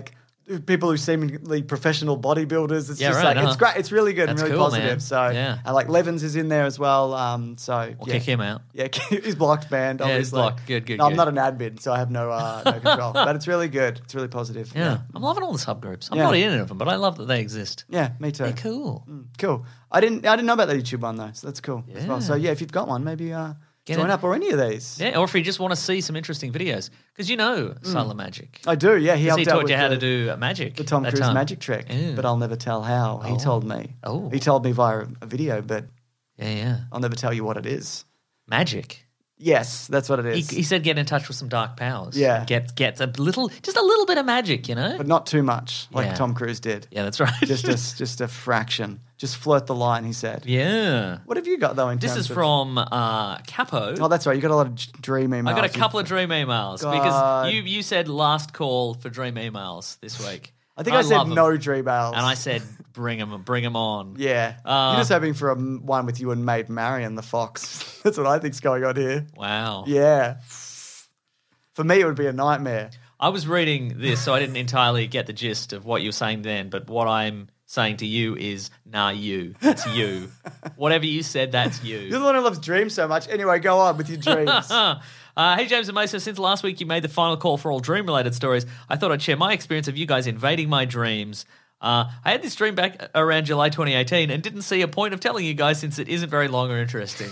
people who seemingly professional bodybuilders. It's Yeah, just right, like uh-huh. it's great. It's really good That's and really cool, positive. man. So Yeah. and like Levins is in there as well. Um, so We'll yeah. kick him out. Yeah, he's blocked, banned. Yeah, he's Obviously, blocked. Good, good, No, I'm good. not an admin, so I have no uh, no control. But it's really good. It's really positive. Yeah. I'm loving all the subgroups. I'm Yeah. not in any of them, but I love that they exist. Yeah, me too. They're cool. Mm, cool. I didn't. I didn't know about the YouTube one though, so that's cool as well. Yeah. So yeah, if you've got one, maybe uh, Get join it. up or any of these. Yeah, or if you just want to see some interesting videos. Because you know Silent Magic. I do. Yeah, he 'Cause helped he out taught with you how the, to do uh, magic. the Tom that Cruise time. magic trick, Yeah. but I'll never tell how. He Oh. told me. Oh. He told me via a video, but Yeah, yeah. I'll never tell you what it is. Magic. Yes, that's what it He, is. he said get in touch with some dark powers. Yeah. Get get a little, just a little bit of magic, you know? but not too much, like Yeah. Tom Cruise did. Yeah, that's right. Just a just a fraction. Just flirt the line. He said. Yeah. What have you got though? In This terms is of- from uh, Capo. Oh, that's right. You got a lot of j- dream emails. I got a couple of dream emails God. because you you said last call for dream emails this week. I think I, said love 'em. no dream emails. And I said bring them, bring them on. yeah. Uh, You're just hoping for a m- one with you and Maid Marian the fox. That's what I think's going on here. Wow. Yeah. For me, it would be a nightmare. I was reading this, so I didn't entirely get the gist of what you were saying then, but what I'm saying to you is, nah, you. It's you. Whatever you said, that's you. You're the one who loves dreams so much. Anyway, go on with your dreams. Uh, hey, James and Mesa, since last week you made the final call for all dream-related stories, I thought I'd share my experience of you guys invading my dreams. Uh, I had this dream back around July twenty eighteen and didn't see a point of telling you guys since it isn't very long or interesting.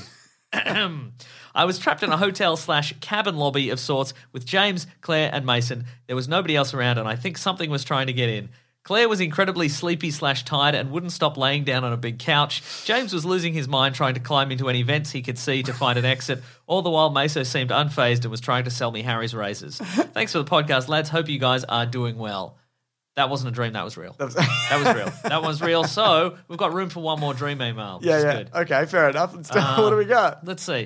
I was trapped in a hotel slash cabin lobby of sorts with James, Claire, and Mason. There was nobody else around, and I think something was trying to get in. Claire was incredibly sleepy slash tired and wouldn't stop laying down on a big couch. James was losing his mind trying to climb into any vents he could see to find an exit. All the while, Meso seemed unfazed and was trying to sell me Harry's razors. Thanks for the podcast, lads. Hope you guys are doing well. That wasn't a dream. That was real. That was, that was real. That was real. So we've got room for one more dream email. Which yeah, is yeah. Good. Okay, fair enough. Let's Uh, what do we got? Let's see.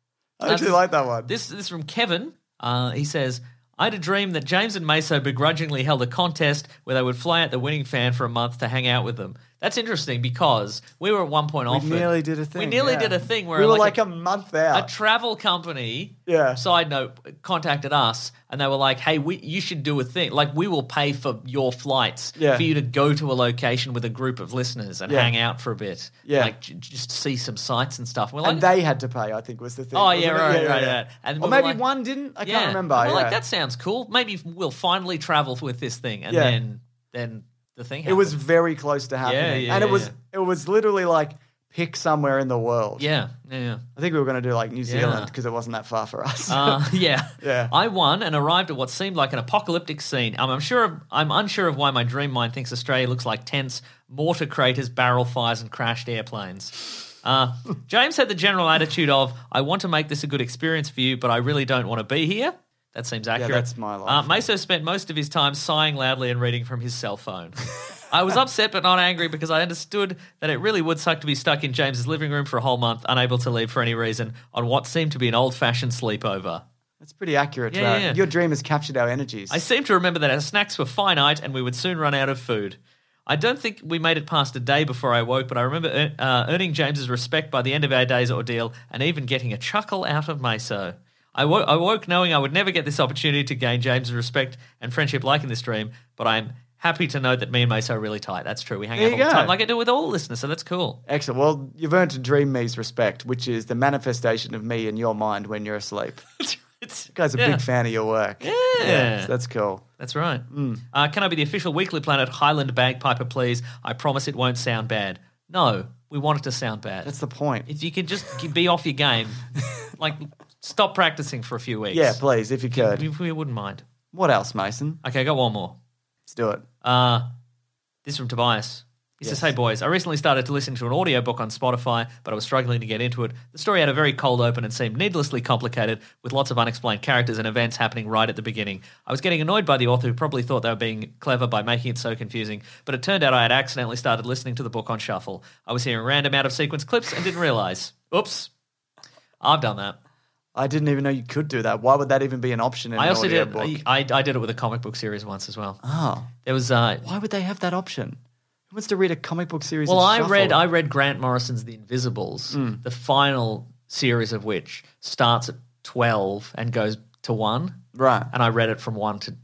I actually this- like that one. This, this is from Kevin. Uh, he says, I had a dream that James and Meso begrudgingly held a contest where they would fly out the winning fan for a month to hang out with them. That's interesting because we were at one point We offered. nearly did a thing. We nearly yeah. did a thing where we were like, like, a, month out. a travel company, Yeah. side note, contacted us and they were like, hey, we you should do a thing. Like, we will pay for your flights Yeah. for you to go to a location with a group of listeners and Yeah. hang out for a bit. Yeah. Like, j- just see some sights and stuff. We're like, and they had to pay, I think, was the thing. Oh, wasn't yeah, it? right, right, right. And or we were maybe like- one didn't. I yeah. can't remember. And we're yeah. like, that sounds cool. Maybe we'll finally travel with this thing. And Yeah. then then the thing It happened. was very close to happening. Yeah, yeah, and it yeah, was yeah. it was literally like pick somewhere in the world. Yeah, yeah, yeah. I think we were going to do like New Yeah. Zealand because it wasn't that far for us. Uh, yeah. Yeah. I won and arrived at what seemed like an apocalyptic scene. Um, I'm sure of, I'm unsure of why my dream mind thinks Australia looks like tents, mortar craters, barrel fires, and crashed airplanes. Uh, James had the general attitude of, I want to make this a good experience for you, but I really don't want to be here. That seems accurate. that's my life. Uh, Meso spent most of his time sighing loudly and reading from his cell phone. I was upset but not angry because I understood that it really would suck to be stuck in James's living room for a whole month, unable to leave for any reason, on what seemed to be an old-fashioned sleepover. That's pretty accurate, Yeah, Trav. yeah. Your dream has captured our energies. I seem to remember that our snacks were finite and we would soon run out of food. I don't think we made it past a day before I woke, but I remember ear- uh, earning James's respect by the end of our day's ordeal and even getting a chuckle out of Meso. I, wo- I woke knowing I would never get this opportunity to gain James's respect and friendship like in this dream, but I'm happy to know that me and Meso are really tight. That's true. We hang There out all you the go. time, like I do with all listeners, so that's cool. Excellent. Well, you've earned to Dream Me's respect, which is the manifestation of me in your mind when you're asleep. It's, You guys are a yeah. big fan of your work. Yeah. so that's cool. That's right. Uh, can I be the official Weekly Planet Highland bagpiper, please? I promise it won't sound bad. No, we want it to sound bad. That's the point. If you can just g- be off your game, like stop practicing for a few weeks. Yeah, please, if you could. We, we wouldn't mind. What else, Mason? Okay, I got one more. Let's do it. Uh, this is from Tobias. He Yes. says, hey boys, I recently started to listen to an audiobook on Spotify, but I was struggling to get into it. The story had a very cold open and seemed needlessly complicated, with lots of unexplained characters and events happening right at the beginning. I was getting annoyed by the author, who probably thought they were being clever by making it so confusing, but it turned out I had accidentally started listening to the book on shuffle. I was hearing random out-of-sequence clips and didn't realise. Oops. I've done that. I didn't even know you could do that. Why would that even be an option in I an also did. audiobook? I, I did it with a comic book series once as well. Oh. There was. Uh, Why would they have that option? Who wants to read a comic book series? well, in I shuffle? read. I read Grant Morrison's The Invisibles, Mm. the final series of which starts at twelve and goes to one. Right. And I read it from one to, to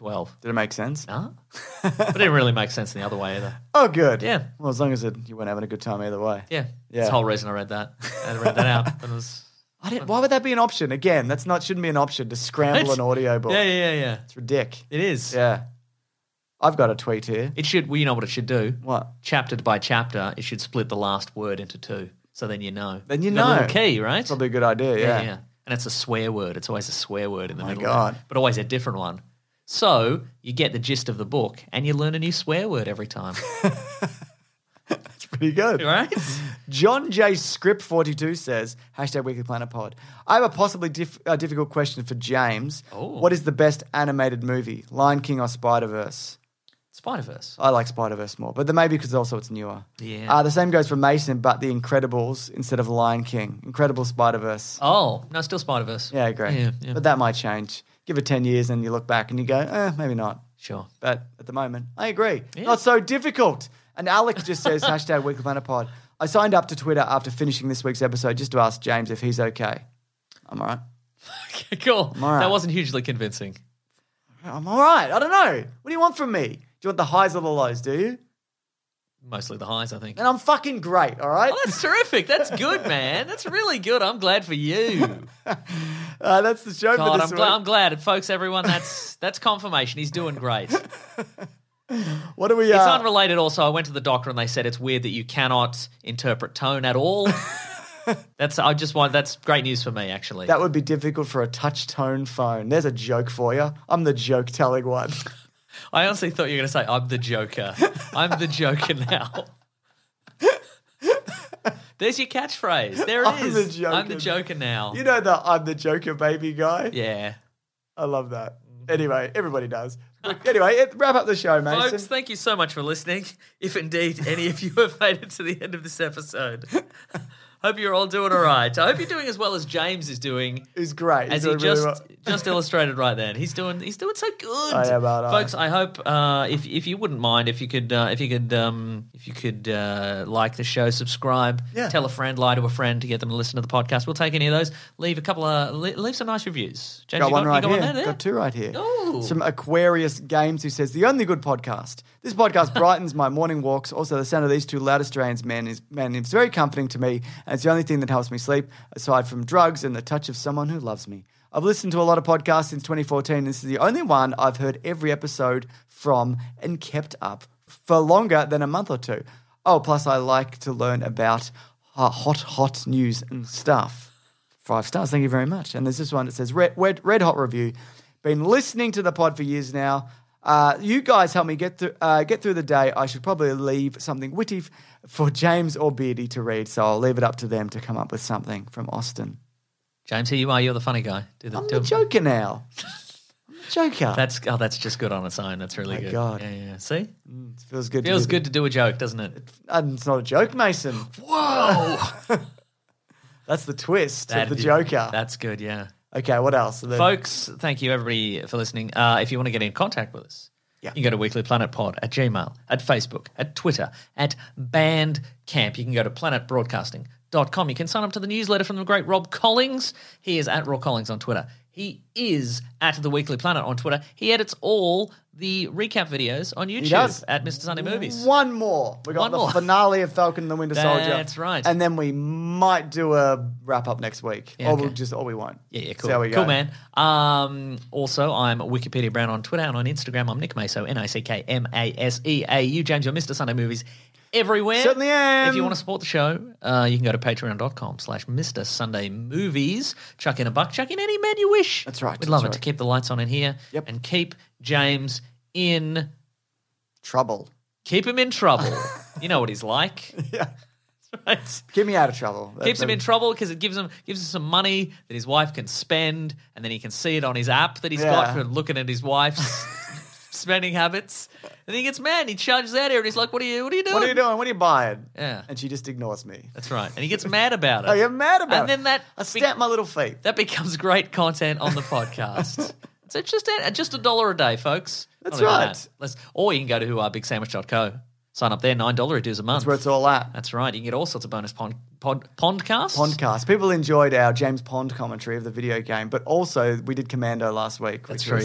twelve. Did it make sense? No. But it didn't really make sense in the other way either. Oh, good. Yeah. Well, as long as it, you weren't having a good time either way. Yeah. Yeah. That's the whole reason I read that. I read that out. It was... I didn't, why would that be an option? Again, that's not shouldn't be an option to scramble What? an audio book. Yeah, yeah, yeah, yeah. It's ridiculous. It is. Yeah. I've got a tweet here. It should, well, you know what it should do? What? Chapter by chapter, it should split the last word into two. So then you know. Then you You've got know. a little key, right? It's probably a good idea, yeah. Yeah, yeah. And it's a swear word. It's always a swear word in the Oh my middle. God. But always a different one. So you get the gist of the book and you learn a new swear word every time. That's pretty good. Right? John J. Script forty-two says, hashtag Weekly Planet Pod. I have a possibly diff- uh, difficult question for James. Oh. What is the best animated movie? Lion King or Spider-Verse? Spider-Verse. I like Spider-Verse more, but then maybe because also it's newer. Yeah. Uh, the same goes for Mason, but The Incredibles instead of Lion King. Incredible Spider-Verse. Oh, no, still Spider-Verse. Yeah, great. Yeah, yeah. But that might change. Give it ten years and you look back and you go, eh, maybe not. Sure. But at the moment, I agree. Yeah. Not so difficult. And Alex just says, hashtag Weekly Planet Pod. I signed up to Twitter after finishing this week's episode just to ask James if he's okay. I'm all right. Okay, cool. I'm all right. That wasn't hugely convincing. I'm all right. I don't know. What do you want from me? Do you want the highs or the lows, do you? Mostly the highs, I think. Then I'm fucking great, all right? Oh, that's terrific. That's good, man. That's really good. I'm glad for you. Uh, that's the show God, for I'm, this gla- week. I'm glad. Folks, everyone, that's that's confirmation. He's doing great. What do we... It's Uh, unrelated also. I went to the doctor and they said it's weird that you cannot interpret tone at all. That's I just want that's great news for me, actually. that would be difficult for a touch tone phone. There's a joke for you. I'm the joke telling one. I honestly thought you were going to say, I'm the Joker. I'm the Joker now. There's your catchphrase. There it I'm is. the Joker. I'm the Joker now. You know the I'm the Joker baby guy? Yeah. I love that. Anyway, everybody does. But anyway, it- wrap up the show, Mason. Folks, thank you so much for listening. If indeed any of you have made it to the end of this episode. Hope you're all doing all right. I hope you're doing as well as James is doing. He's great. As He's he doing really just well. just illustrated right then. He's doing he's doing so good. I am, aren't I? Folks, I hope uh, if if you wouldn't mind if you could uh, if you could um, if you could uh, like the show, subscribe, Yeah. tell a friend, lie to a friend to get them to listen to the podcast. We'll take any of those. Leave a couple of leave, leave some nice reviews. James, Got you one got, right you got here. one there? Got two right here. Ooh. Some Aquarius Games who says, the only good podcast. This podcast brightens my morning walks. Also, the sound of these two loud Australians men is man is very comforting to me, and it's the only thing that helps me sleep, aside from drugs and the touch of someone who loves me. I've listened to a lot of podcasts since twenty fourteen. This is the only one I've heard every episode from and kept up for longer than a month or two. Oh, plus I like to learn about uh, hot, hot news and stuff. Five stars, thank you very much. And there's this one that says, Red, red, red hot review. Been listening to the pod for years now. Uh, you guys help me get through uh, get through the day. I should probably leave something witty f- for James or Beardy to read, so I'll leave it up to them to come up with something from Austin. James, here you are. You're the funny guy. Do the, I'm do the Joker now. I'm the Joker. That's oh, that's just good on its own. That's really My good. God. Yeah, yeah. See, It feels good. feels to do good to do a joke, doesn't it? The, and it's not a joke, Mason. Whoa, That's the twist That of the is- Joker. That's good. Yeah. Okay, what else? So then- Folks, thank you everybody for listening. Uh, if you want to get in contact with us, Yeah. you can go to Weekly Planet Pod at Gmail, at Facebook, at Twitter, at Bandcamp. You can go to planet broadcasting dot com. You can sign up to the newsletter from the great Rob Collins. He is at Rob Collins on Twitter. He is at The Weekly Planet on Twitter. He edits all the recap videos on YouTube does. at Mister Sunday Movies. One more. We got One the more. finale of Falcon and the Winter Soldier. That's right. And then we might do a wrap up next week. Yeah, or okay. we'll just or we won't. Yeah, yeah, See cool. how we go. Cool, man. Um, also, I'm Wikipedia Brown on Twitter and on Instagram. I'm Nick Maso, N I C K M A S E A U. James, you're Mister Sunday Movies everywhere. Certainly am. If you want to support the show, uh, you can go to patreon.com slash Mister Sunday Movies. Chuck in a buck, chuck in any man you wish. That's right, We'd love that's it right. to keep the lights on in here Yep. and keep James in Trouble. keep him in trouble. You know what he's like. Yeah. Right. Get me out of trouble. Keeps him in That- trouble because it gives him gives him some money that his wife can spend, and then he can see it on his app that he's Yeah. got for looking at his wife's spending habits. And he gets mad and he charges out here and he's like, "What are you? What are you doing? What are you doing? What are you buying? Yeah, And she just ignores me. that's right. And he gets mad about it. Oh, you're mad about and it. then that I stamp my little feet. that becomes great content on the podcast. So it's just a, just a dollar a day, folks. That's Not even right. that. Let's, or you can go to who are big sandwich dot co. Sign up there, nine dollars it is a month. That's where it's all at. That's right. You can get all sorts of bonus pond, pod, pondcasts. Pondcast. People enjoyed our James Pond commentary of the video game, but also we did Commando last week. That's which true, was yeah.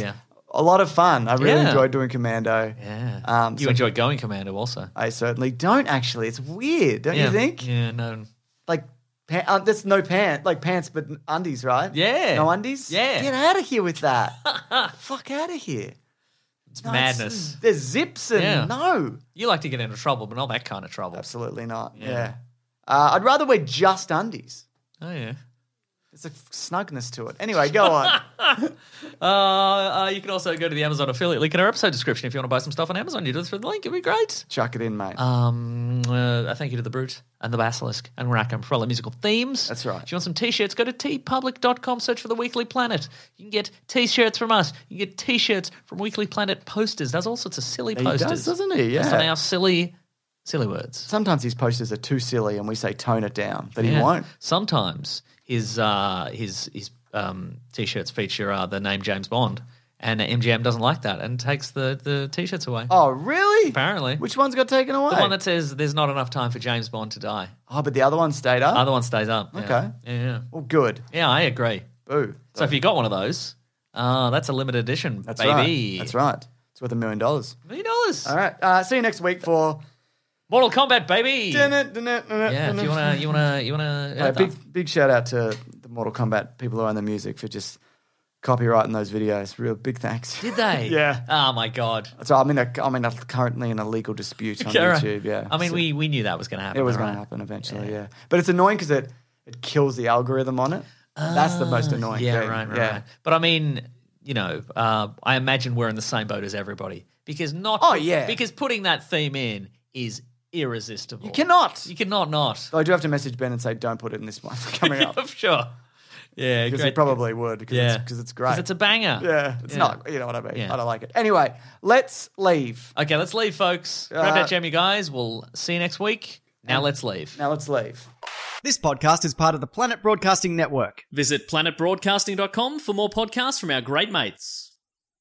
a lot of fun. I really Yeah. enjoyed doing Commando. Yeah. Um, you so- enjoy going Commando also. I certainly don't, actually. It's weird, don't yeah. you think? Yeah, no. Like, pa- uh, there's no pants, like pants, but undies, right? Yeah. No undies? Yeah. Get out of here with that. Fuck out of here. It's No, madness. There's zips and Yeah. no. You like to get into trouble, but not that kind of trouble. Absolutely not. Yeah. Yeah. Uh, I'd rather wear just undies. Oh, yeah. There's a snugness to it. Anyway, go on. Uh, uh, you can also go to the Amazon affiliate link in our episode description if you want to buy some stuff on Amazon. You do this through the link. It'd be great. Chuck it in, mate. Um, uh, a thank you to The Brute and The Basilisk and Rackham for all the musical themes. That's right. If you want some t-shirts, go to t public dot com, search for The Weekly Planet. You can get t-shirts from us. You can get t-shirts from Weekly Planet posters. Does all sorts of silly He posters. does, doesn't he? Based on Yeah. our silly, silly words. Sometimes these posters are too silly and we say tone it down, but he Yeah. won't. Sometimes his uh, his his um, t-shirts feature uh, the name James Bond, and M G M doesn't like that and takes the, the t-shirts away. Oh, really? Apparently. Which one's got taken away? The one that says there's not enough time for James Bond to die. Oh, but the other one stayed up? Other one stays up. Yeah. Okay. Yeah, yeah. Well, good. Yeah, I agree. Boo. So if you got one of those, uh, that's a limited edition, That's baby. right. That's right. It's worth a million dollars. Million dollars. All right. Uh, see you next week for Mortal Kombat, baby. Yeah, Yeah, if you wanna, you wanna, you wanna. Uh, big big shout out to the Mortal Kombat people who own the music for just copyrighting those videos. Real big thanks. Did they? Yeah. Oh my god. So I'm in a I'm in a, currently in a legal dispute on Okay, right. YouTube. Yeah. I mean, So we, we knew that was going to happen. it was right? going to happen eventually. Yeah. But it's annoying because it it kills the algorithm on it. That's the most annoying Yeah, thing. right, right, yeah. right. But I mean, you know, uh, I imagine we're in the same boat as everybody because not. Oh, yeah. Because putting that theme in is irresistible. You cannot. You cannot not. So I do have to message Ben and say, don't put it in this one coming up. Sure. Yeah, Because great. he probably would because Yeah. it's, because it's great. Because it's a banger. yeah, it's Yeah. not. You know what I mean? Yeah. I don't like it. Anyway, let's leave. Okay, let's leave, folks. Grab Uh, that jam, you guys. We'll see you next week. Now let's leave. Now let's leave. This podcast is part of the Planet Broadcasting Network. Visit planet broadcasting dot com for more podcasts from our great mates.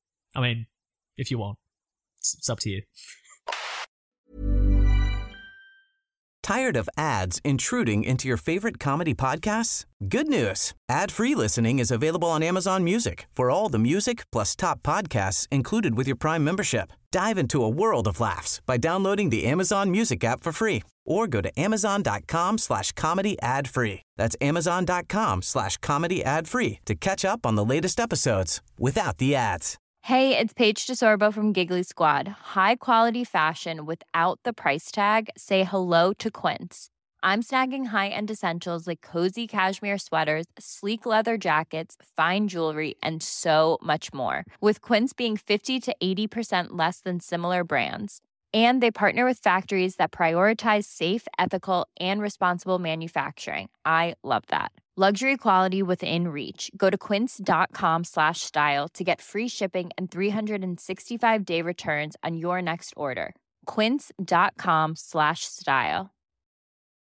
I mean, if you want. It's, it's up to you. Tired of ads intruding into your favorite comedy podcasts? Good news. Ad-free listening is available on Amazon Music for all the music plus top podcasts included with your Prime membership. Dive into a world of laughs by downloading the Amazon Music app for free or go to amazon.com slash comedy ad free. That's amazon.com slash comedy ad free to catch up on the latest episodes without the ads. Hey, it's Paige DeSorbo from Giggly Squad. High quality fashion without the price tag. Say hello to Quince. I'm snagging high-end essentials like cozy cashmere sweaters, sleek leather jackets, fine jewelry, and so much more. With Quince being fifty to eighty percent less than similar brands. And they partner with factories that prioritize safe, ethical, and responsible manufacturing. I love that. Luxury quality within reach. Go to quince.com slash style to get free shipping and three sixty-five day returns on your next order. Quince.com slash style.